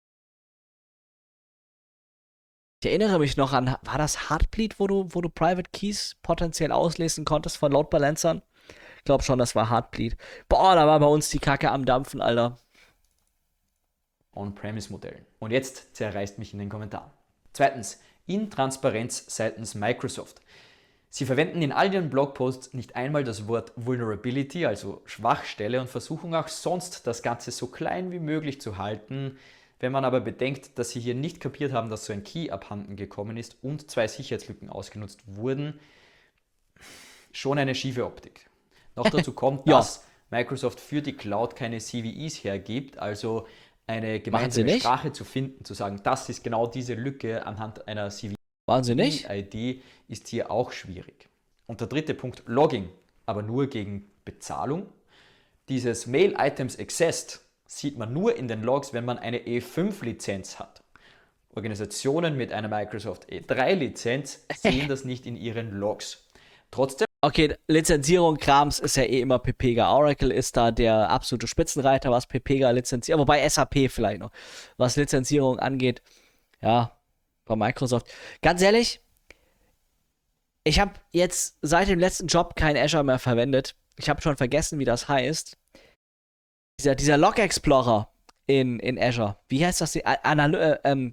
Ich erinnere mich noch an, war das Heartbleed, wo du, wo du Private Keys potenziell auslesen konntest von Load Balancern? Ich glaube schon, das war Heartbleed. Boah, da war bei uns die Kacke am Dampfen, Alter. On-Premise-Modellen. Und jetzt zerreißt mich in den Kommentaren. Zweitens, Intransparenz seitens Microsoft. Sie verwenden in all ihren Blogposts nicht einmal das Wort Vulnerability, also Schwachstelle, und versuchen auch sonst das Ganze so klein wie möglich zu halten. Wenn man aber bedenkt, dass sie hier nicht kapiert haben, dass so ein Key abhanden gekommen ist und zwei Sicherheitslücken ausgenutzt wurden, schon eine schiefe Optik. Noch dazu kommt, ja. dass Microsoft für die Cloud keine C V Es hergibt, also eine gemeinsame Sprache zu finden, zu sagen, das ist genau diese Lücke anhand einer C V E-I D ist hier auch schwierig. Und der dritte Punkt, Logging, aber nur gegen Bezahlung. Dieses Mail Items Accessed sieht man nur in den Logs, wenn man eine E fünf Lizenz hat. Organisationen mit einer Microsoft E drei Lizenz sehen das nicht in ihren Logs. Trotzdem. Okay, Lizenzierung, Krams ist ja eh immer Pepega. Oracle ist da der absolute Spitzenreiter, was Pepega lizenziert. Wobei S A P vielleicht noch, was Lizenzierung angeht. Ja, bei Microsoft. Ganz ehrlich, ich habe jetzt seit dem letzten Job kein Azure mehr verwendet. Ich habe schon vergessen, wie das heißt. Dieser, dieser Log Explorer in, in Azure. Wie heißt das? Anal äh, ähm,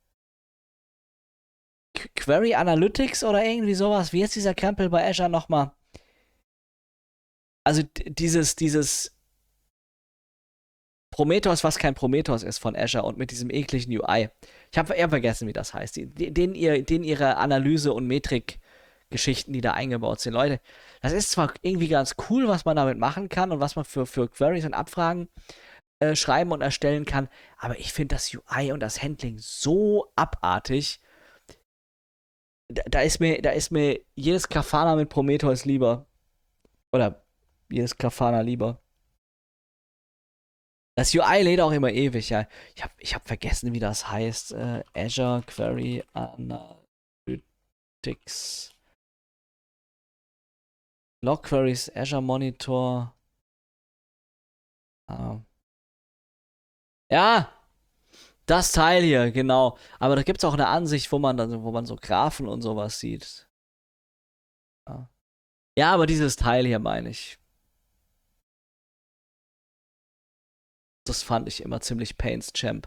Query Analytics oder irgendwie sowas. Wie heißt dieser Krempel bei Azure nochmal? Also dieses, dieses Prometheus, was kein Prometheus ist von Azure und mit diesem ekligen U I. Ich habe eher vergessen, wie das heißt. Die, den, ihr, den ihre Analyse- und Metrik-Geschichten, die da eingebaut sind. Leute, das ist zwar irgendwie ganz cool, was man damit machen kann und was man für, für Queries und Abfragen äh, schreiben und erstellen kann, aber ich finde das U I und das Handling so abartig. Da, da, ist mir, da ist mir jedes Grafana mit Prometheus lieber. Oder jedes Grafana lieber. Das U I lädt auch immer ewig, ja. Ich habe ich hab vergessen, wie das heißt. Äh, Azure Query Analytics. Log Queries, Azure Monitor. Ah. Ja, das Teil hier, genau. Aber da gibt es auch eine Ansicht, wo man dann, wo man so Graphen und sowas sieht. Ja, ja, aber dieses Teil hier meine ich. Das fand ich immer ziemlich Pains Champ.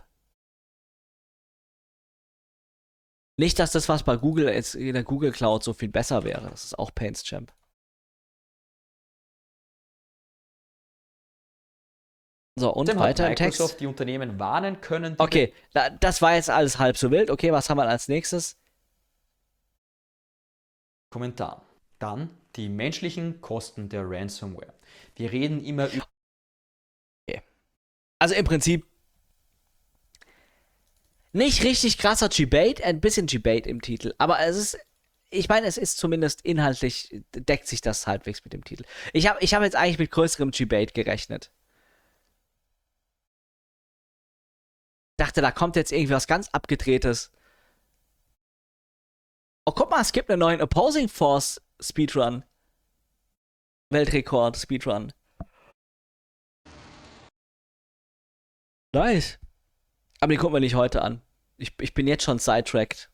Nicht, dass das was bei Google jetzt in der Google Cloud so viel besser wäre. Das ist auch Pains Champ. So, und Trotzdem hat weiter im Microsoft Text. die Unternehmen warnen können, die Okay, da, das war jetzt alles halb so wild. Okay, was haben wir als nächstes? Kommentar. Dann die menschlichen Kosten der Ransomware. Wir reden immer über Also im Prinzip nicht richtig krasser Debate, ein bisschen Debate im Titel. Aber es ist, ich meine, es ist zumindest inhaltlich, deckt sich das halbwegs mit dem Titel. Ich habe ich hab jetzt eigentlich mit größerem Debate gerechnet. Dachte, da kommt jetzt irgendwie was ganz Abgedrehtes. Oh, guck mal, es gibt einen neuen Opposing Force Speedrun. Weltrekord Speedrun. Nice. Aber den gucken wir nicht heute an. Ich, ich bin jetzt schon sidetracked.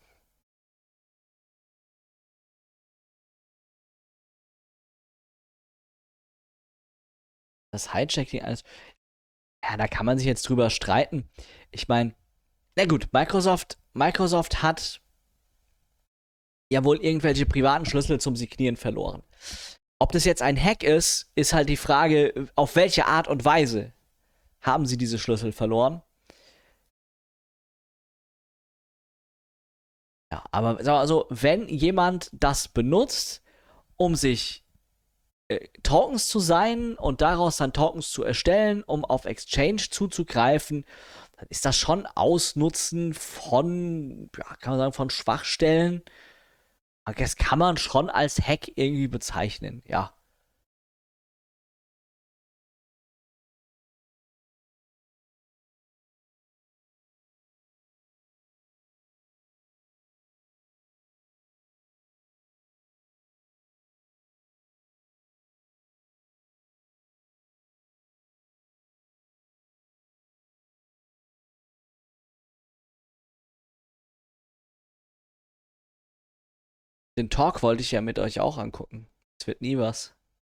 Das Hijacking alles. Ja, da kann man sich jetzt drüber streiten. Ich meine, na gut, Microsoft, Microsoft hat ja wohl irgendwelche privaten Schlüssel zum Signieren verloren. Ob das jetzt ein Hack ist, ist halt die Frage, auf welche Art und Weise haben sie diese Schlüssel verloren. Ja, aber also, wenn jemand das benutzt, um sich äh, Tokens zu sein und daraus dann Tokens zu erstellen, um auf Exchange zuzugreifen, dann ist das schon Ausnutzen von, ja, kann man sagen, von Schwachstellen. Das kann man schon als Hack irgendwie bezeichnen, ja. Den Talk wollte ich ja mit euch auch angucken. Es wird nie was.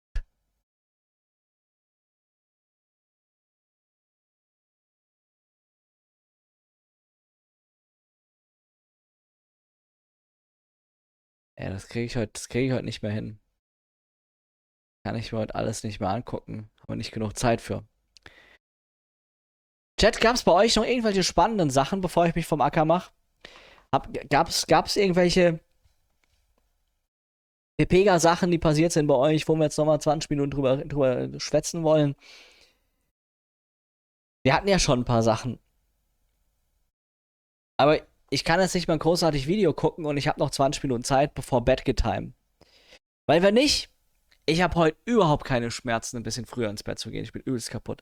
Ja, das kriege ich heute, das kriege ich heute nicht mehr hin. Kann ich mir heute alles nicht mehr angucken. Habe nicht genug Zeit für. Chat, gab es bei euch noch irgendwelche spannenden Sachen, bevor ich mich vom Acker mache? Gab es irgendwelche Pepega-Sachen, die passiert sind bei euch, wo wir jetzt nochmal zwanzig Minuten drüber, drüber schwätzen wollen? Wir hatten ja schon ein paar Sachen. Aber ich kann jetzt nicht mal ein großartig Video gucken und ich habe noch zwanzig Minuten Zeit, bevor Bett geht time. Weil wenn nicht, ich habe heute überhaupt keine Schmerzen, ein bisschen früher ins Bett zu gehen. Ich bin übelst kaputt.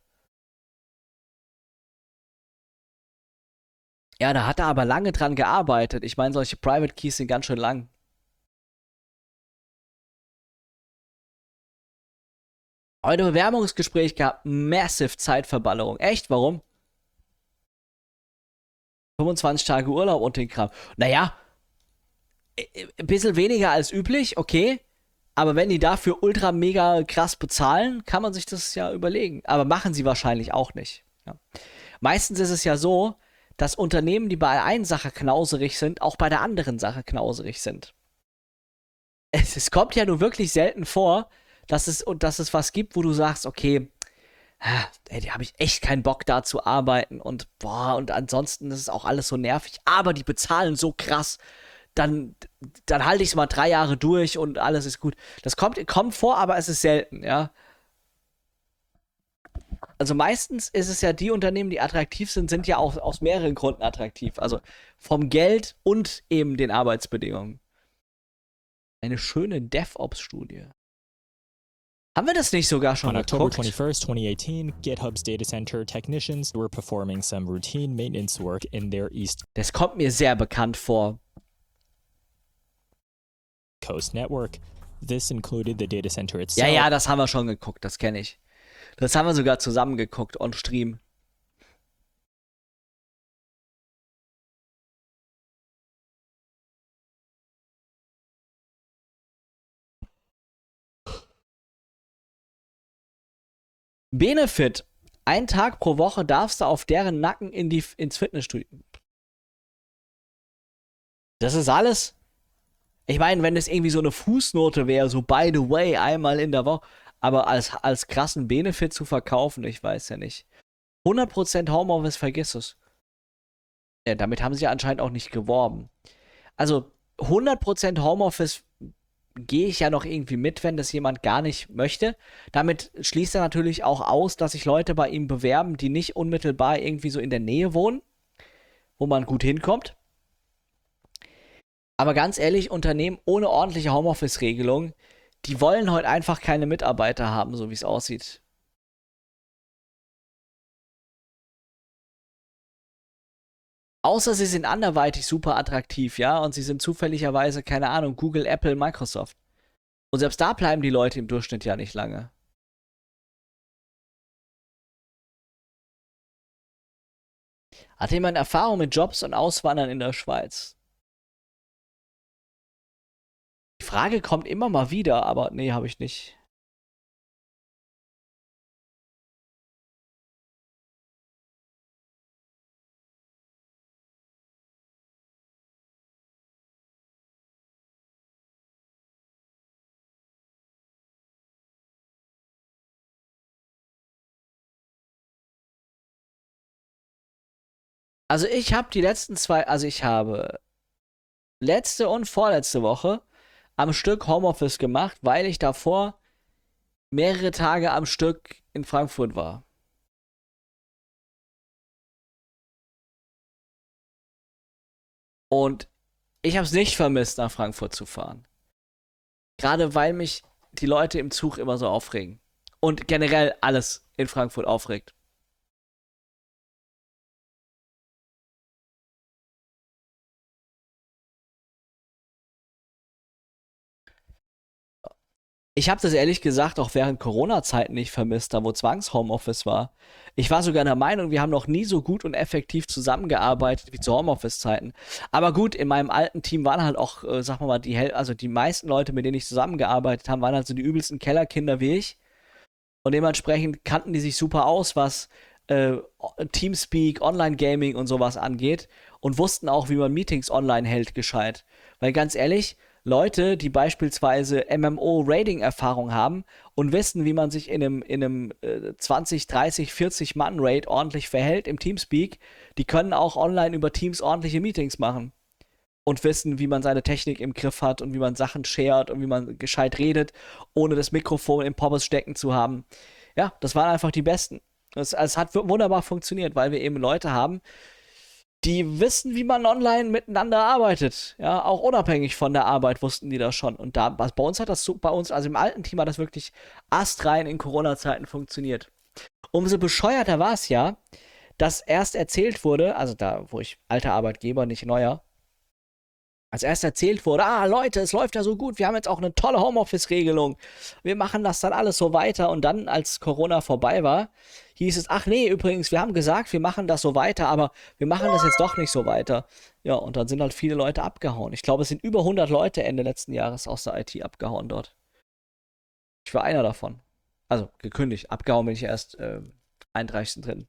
Ja, da hat er aber lange dran gearbeitet. Ich meine, solche Private Keys sind ganz schön lang. Heute Bewerbungsgespräch gehabt, massive Zeitverballerung. Echt, warum? fünfundzwanzig Tage Urlaub und den Kram. Naja, ein bisschen weniger als üblich, okay. Aber wenn die dafür ultra mega krass bezahlen, kann man sich das ja überlegen. Aber machen sie wahrscheinlich auch nicht. Ja. Meistens ist es ja so, dass Unternehmen, die bei der einen Sache knauserig sind, auch bei der anderen Sache knauserig sind. Es, es kommt ja nur wirklich selten vor, dass es, dass es was gibt, wo du sagst, okay, ey, da habe ich echt keinen Bock da zu arbeiten und boah, und ansonsten ist es auch alles so nervig, aber die bezahlen so krass, dann, dann halte ich es mal drei Jahre durch und alles ist gut. Das kommt, kommt vor, aber es ist selten, ja. Also meistens ist es ja, die Unternehmen, die attraktiv sind, sind ja auch aus mehreren Gründen attraktiv. Also vom Geld und eben den Arbeitsbedingungen. Eine schöne DevOps-Studie. Haben wir das nicht sogar schon On October geguckt? twenty-first, twenty eighteen, GitHub's data center technicians were performing some routine maintenance work in their East Das kommt mir sehr bekannt vor. Coast network. This included the data center Ja, itself. ja, das haben wir schon geguckt, das kenne ich. Das haben wir sogar zusammen geguckt, on Stream. Benefit. Ein Tag pro Woche darfst du auf deren Nacken in die, ins Fitnessstudio. Das ist alles. Ich meine, wenn es irgendwie so eine Fußnote wäre, so by the way, einmal in der Woche. Aber als, als krassen Benefit zu verkaufen, ich weiß ja nicht. hundert Prozent Homeoffice, vergiss es. Ja, damit haben sie ja anscheinend auch nicht geworben. Also hundert Prozent Homeoffice gehe ich ja noch irgendwie mit, wenn das jemand gar nicht möchte. Damit schließt er natürlich auch aus, dass sich Leute bei ihm bewerben, die nicht unmittelbar irgendwie so in der Nähe wohnen, wo man gut hinkommt. Aber ganz ehrlich, Unternehmen ohne ordentliche Homeoffice-Regelung, die wollen heute einfach keine Mitarbeiter haben, so wie es aussieht. Außer sie sind anderweitig super attraktiv, ja, und sie sind zufälligerweise, keine Ahnung, Google, Apple, Microsoft. Und selbst da bleiben die Leute im Durchschnitt ja nicht lange. Hat jemand Erfahrung mit Jobs und Auswandern in der Schweiz? Die Frage kommt immer mal wieder, aber nee, habe ich nicht. Also ich habe die letzten zwei, also ich habe letzte und vorletzte Woche am Stück Homeoffice gemacht, weil ich davor mehrere Tage am Stück in Frankfurt war. Und ich habe es nicht vermisst, nach Frankfurt zu fahren. Gerade weil mich die Leute im Zug immer so aufregen. Und generell alles in Frankfurt aufregt. Ich habe das ehrlich gesagt auch während Corona-Zeiten nicht vermisst, da wo Zwangs-Homeoffice war. Ich war sogar der Meinung, wir haben noch nie so gut und effektiv zusammengearbeitet wie zu Homeoffice-Zeiten. Aber gut, in meinem alten Team waren halt auch, äh, sag mal, die, also die meisten Leute, mit denen ich zusammengearbeitet habe, waren halt so die übelsten Kellerkinder wie ich. Und dementsprechend kannten die sich super aus, was äh, Teamspeak, Online-Gaming und sowas angeht. Und wussten auch, wie man Meetings online hält, gescheit. Weil ganz ehrlich, Leute, die beispielsweise M M O-Raiding-Erfahrung haben und wissen, wie man sich in einem, in einem äh, zwanzig, dreißig, vierzig Mann-Raid ordentlich verhält im Teamspeak, die können auch online über Teams ordentliche Meetings machen. Und wissen, wie man seine Technik im Griff hat und wie man Sachen shared und wie man gescheit redet, ohne das Mikrofon im Poppes stecken zu haben. Ja, das waren einfach die Besten. Es, es hat wunderbar funktioniert, weil wir eben Leute haben, die wissen, wie man online miteinander arbeitet. Ja, auch unabhängig von der Arbeit wussten die das schon. Und da, bei uns hat das so, bei uns, also im alten Team hat das wirklich astrein in Corona-Zeiten funktioniert. Umso bescheuerter war es ja, dass erst erzählt wurde, also da, wo ich alter Arbeitgeber, nicht neuer, als erst erzählt wurde, ah Leute, es läuft ja so gut, wir haben jetzt auch eine tolle Homeoffice-Regelung, wir machen das dann alles so weiter und dann, als Corona vorbei war, hieß es, ach nee, übrigens, wir haben gesagt, wir machen das so weiter, aber wir machen das jetzt doch nicht so weiter. Ja, und dann sind halt viele Leute abgehauen. Ich glaube, es sind über hundert Leute Ende letzten Jahres aus der I T abgehauen dort. Ich war einer davon. Also gekündigt, abgehauen bin ich erst äh, einunddreißigsten dritten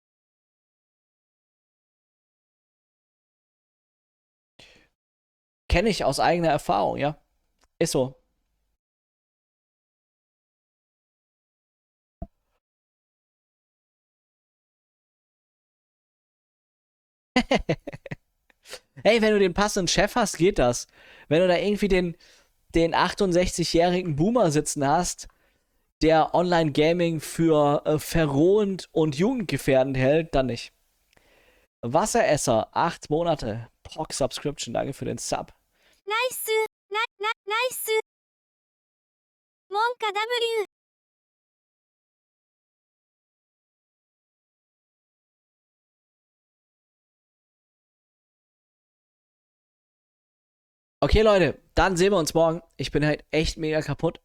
Kenne ich aus eigener Erfahrung, ja. Ist so. Hey, wenn du den passenden Chef hast, geht das. Wenn du da irgendwie den, den achtundsechzigjährigen Boomer sitzen hast, der Online-Gaming für äh, verrohend und jugendgefährdend hält, dann nicht. Wasseresser, acht Monate. Proc Subscription, danke für den Sub. ナイスナナナイスモンカ W Okay, Leute, dann sehen wir uns morgen. Ich bin halt echt mega kaputt.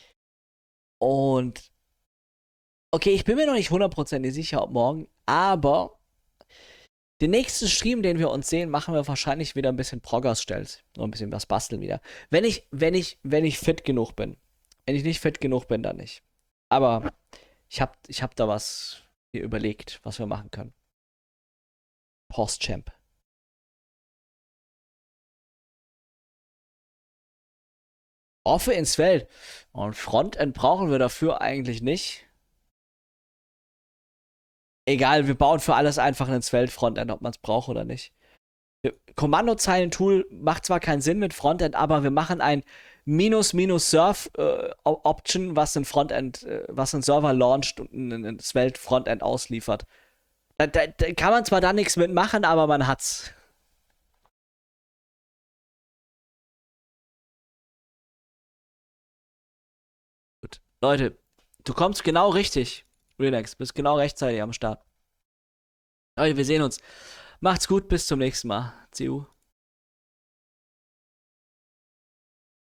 Und okay, ich bin mir noch nicht hundertprozentig sicher, ob morgen, aber den nächsten Stream, den wir uns sehen, machen wir wahrscheinlich wieder ein bisschen Proggers stellt. Noch ein bisschen was basteln wieder. Wenn ich, wenn ich, wenn ich fit genug bin. Wenn ich nicht fit genug bin, dann nicht. Aber ich hab, ich hab da was mir überlegt, was wir machen können. Post-Champ. Offe ins Feld. Und Frontend brauchen wir dafür eigentlich nicht. Egal, wir bauen für alles einfach ins Feld Frontend, ob man es braucht oder nicht. Kommandozeilen-Tool macht zwar keinen Sinn mit Frontend, aber wir machen ein Minus-Minus-Surf-Option, äh, was ein Frontend, äh, was ein Server launcht und ein, ein Svelte-Frontend ausliefert. Da, da, da kann man zwar da nichts mitmachen, aber man hat's. Gut. Leute, du kommst genau richtig. Relax, bist genau rechtzeitig am Start. Leute, wir sehen uns. Macht's gut, bis zum nächsten Mal. C U.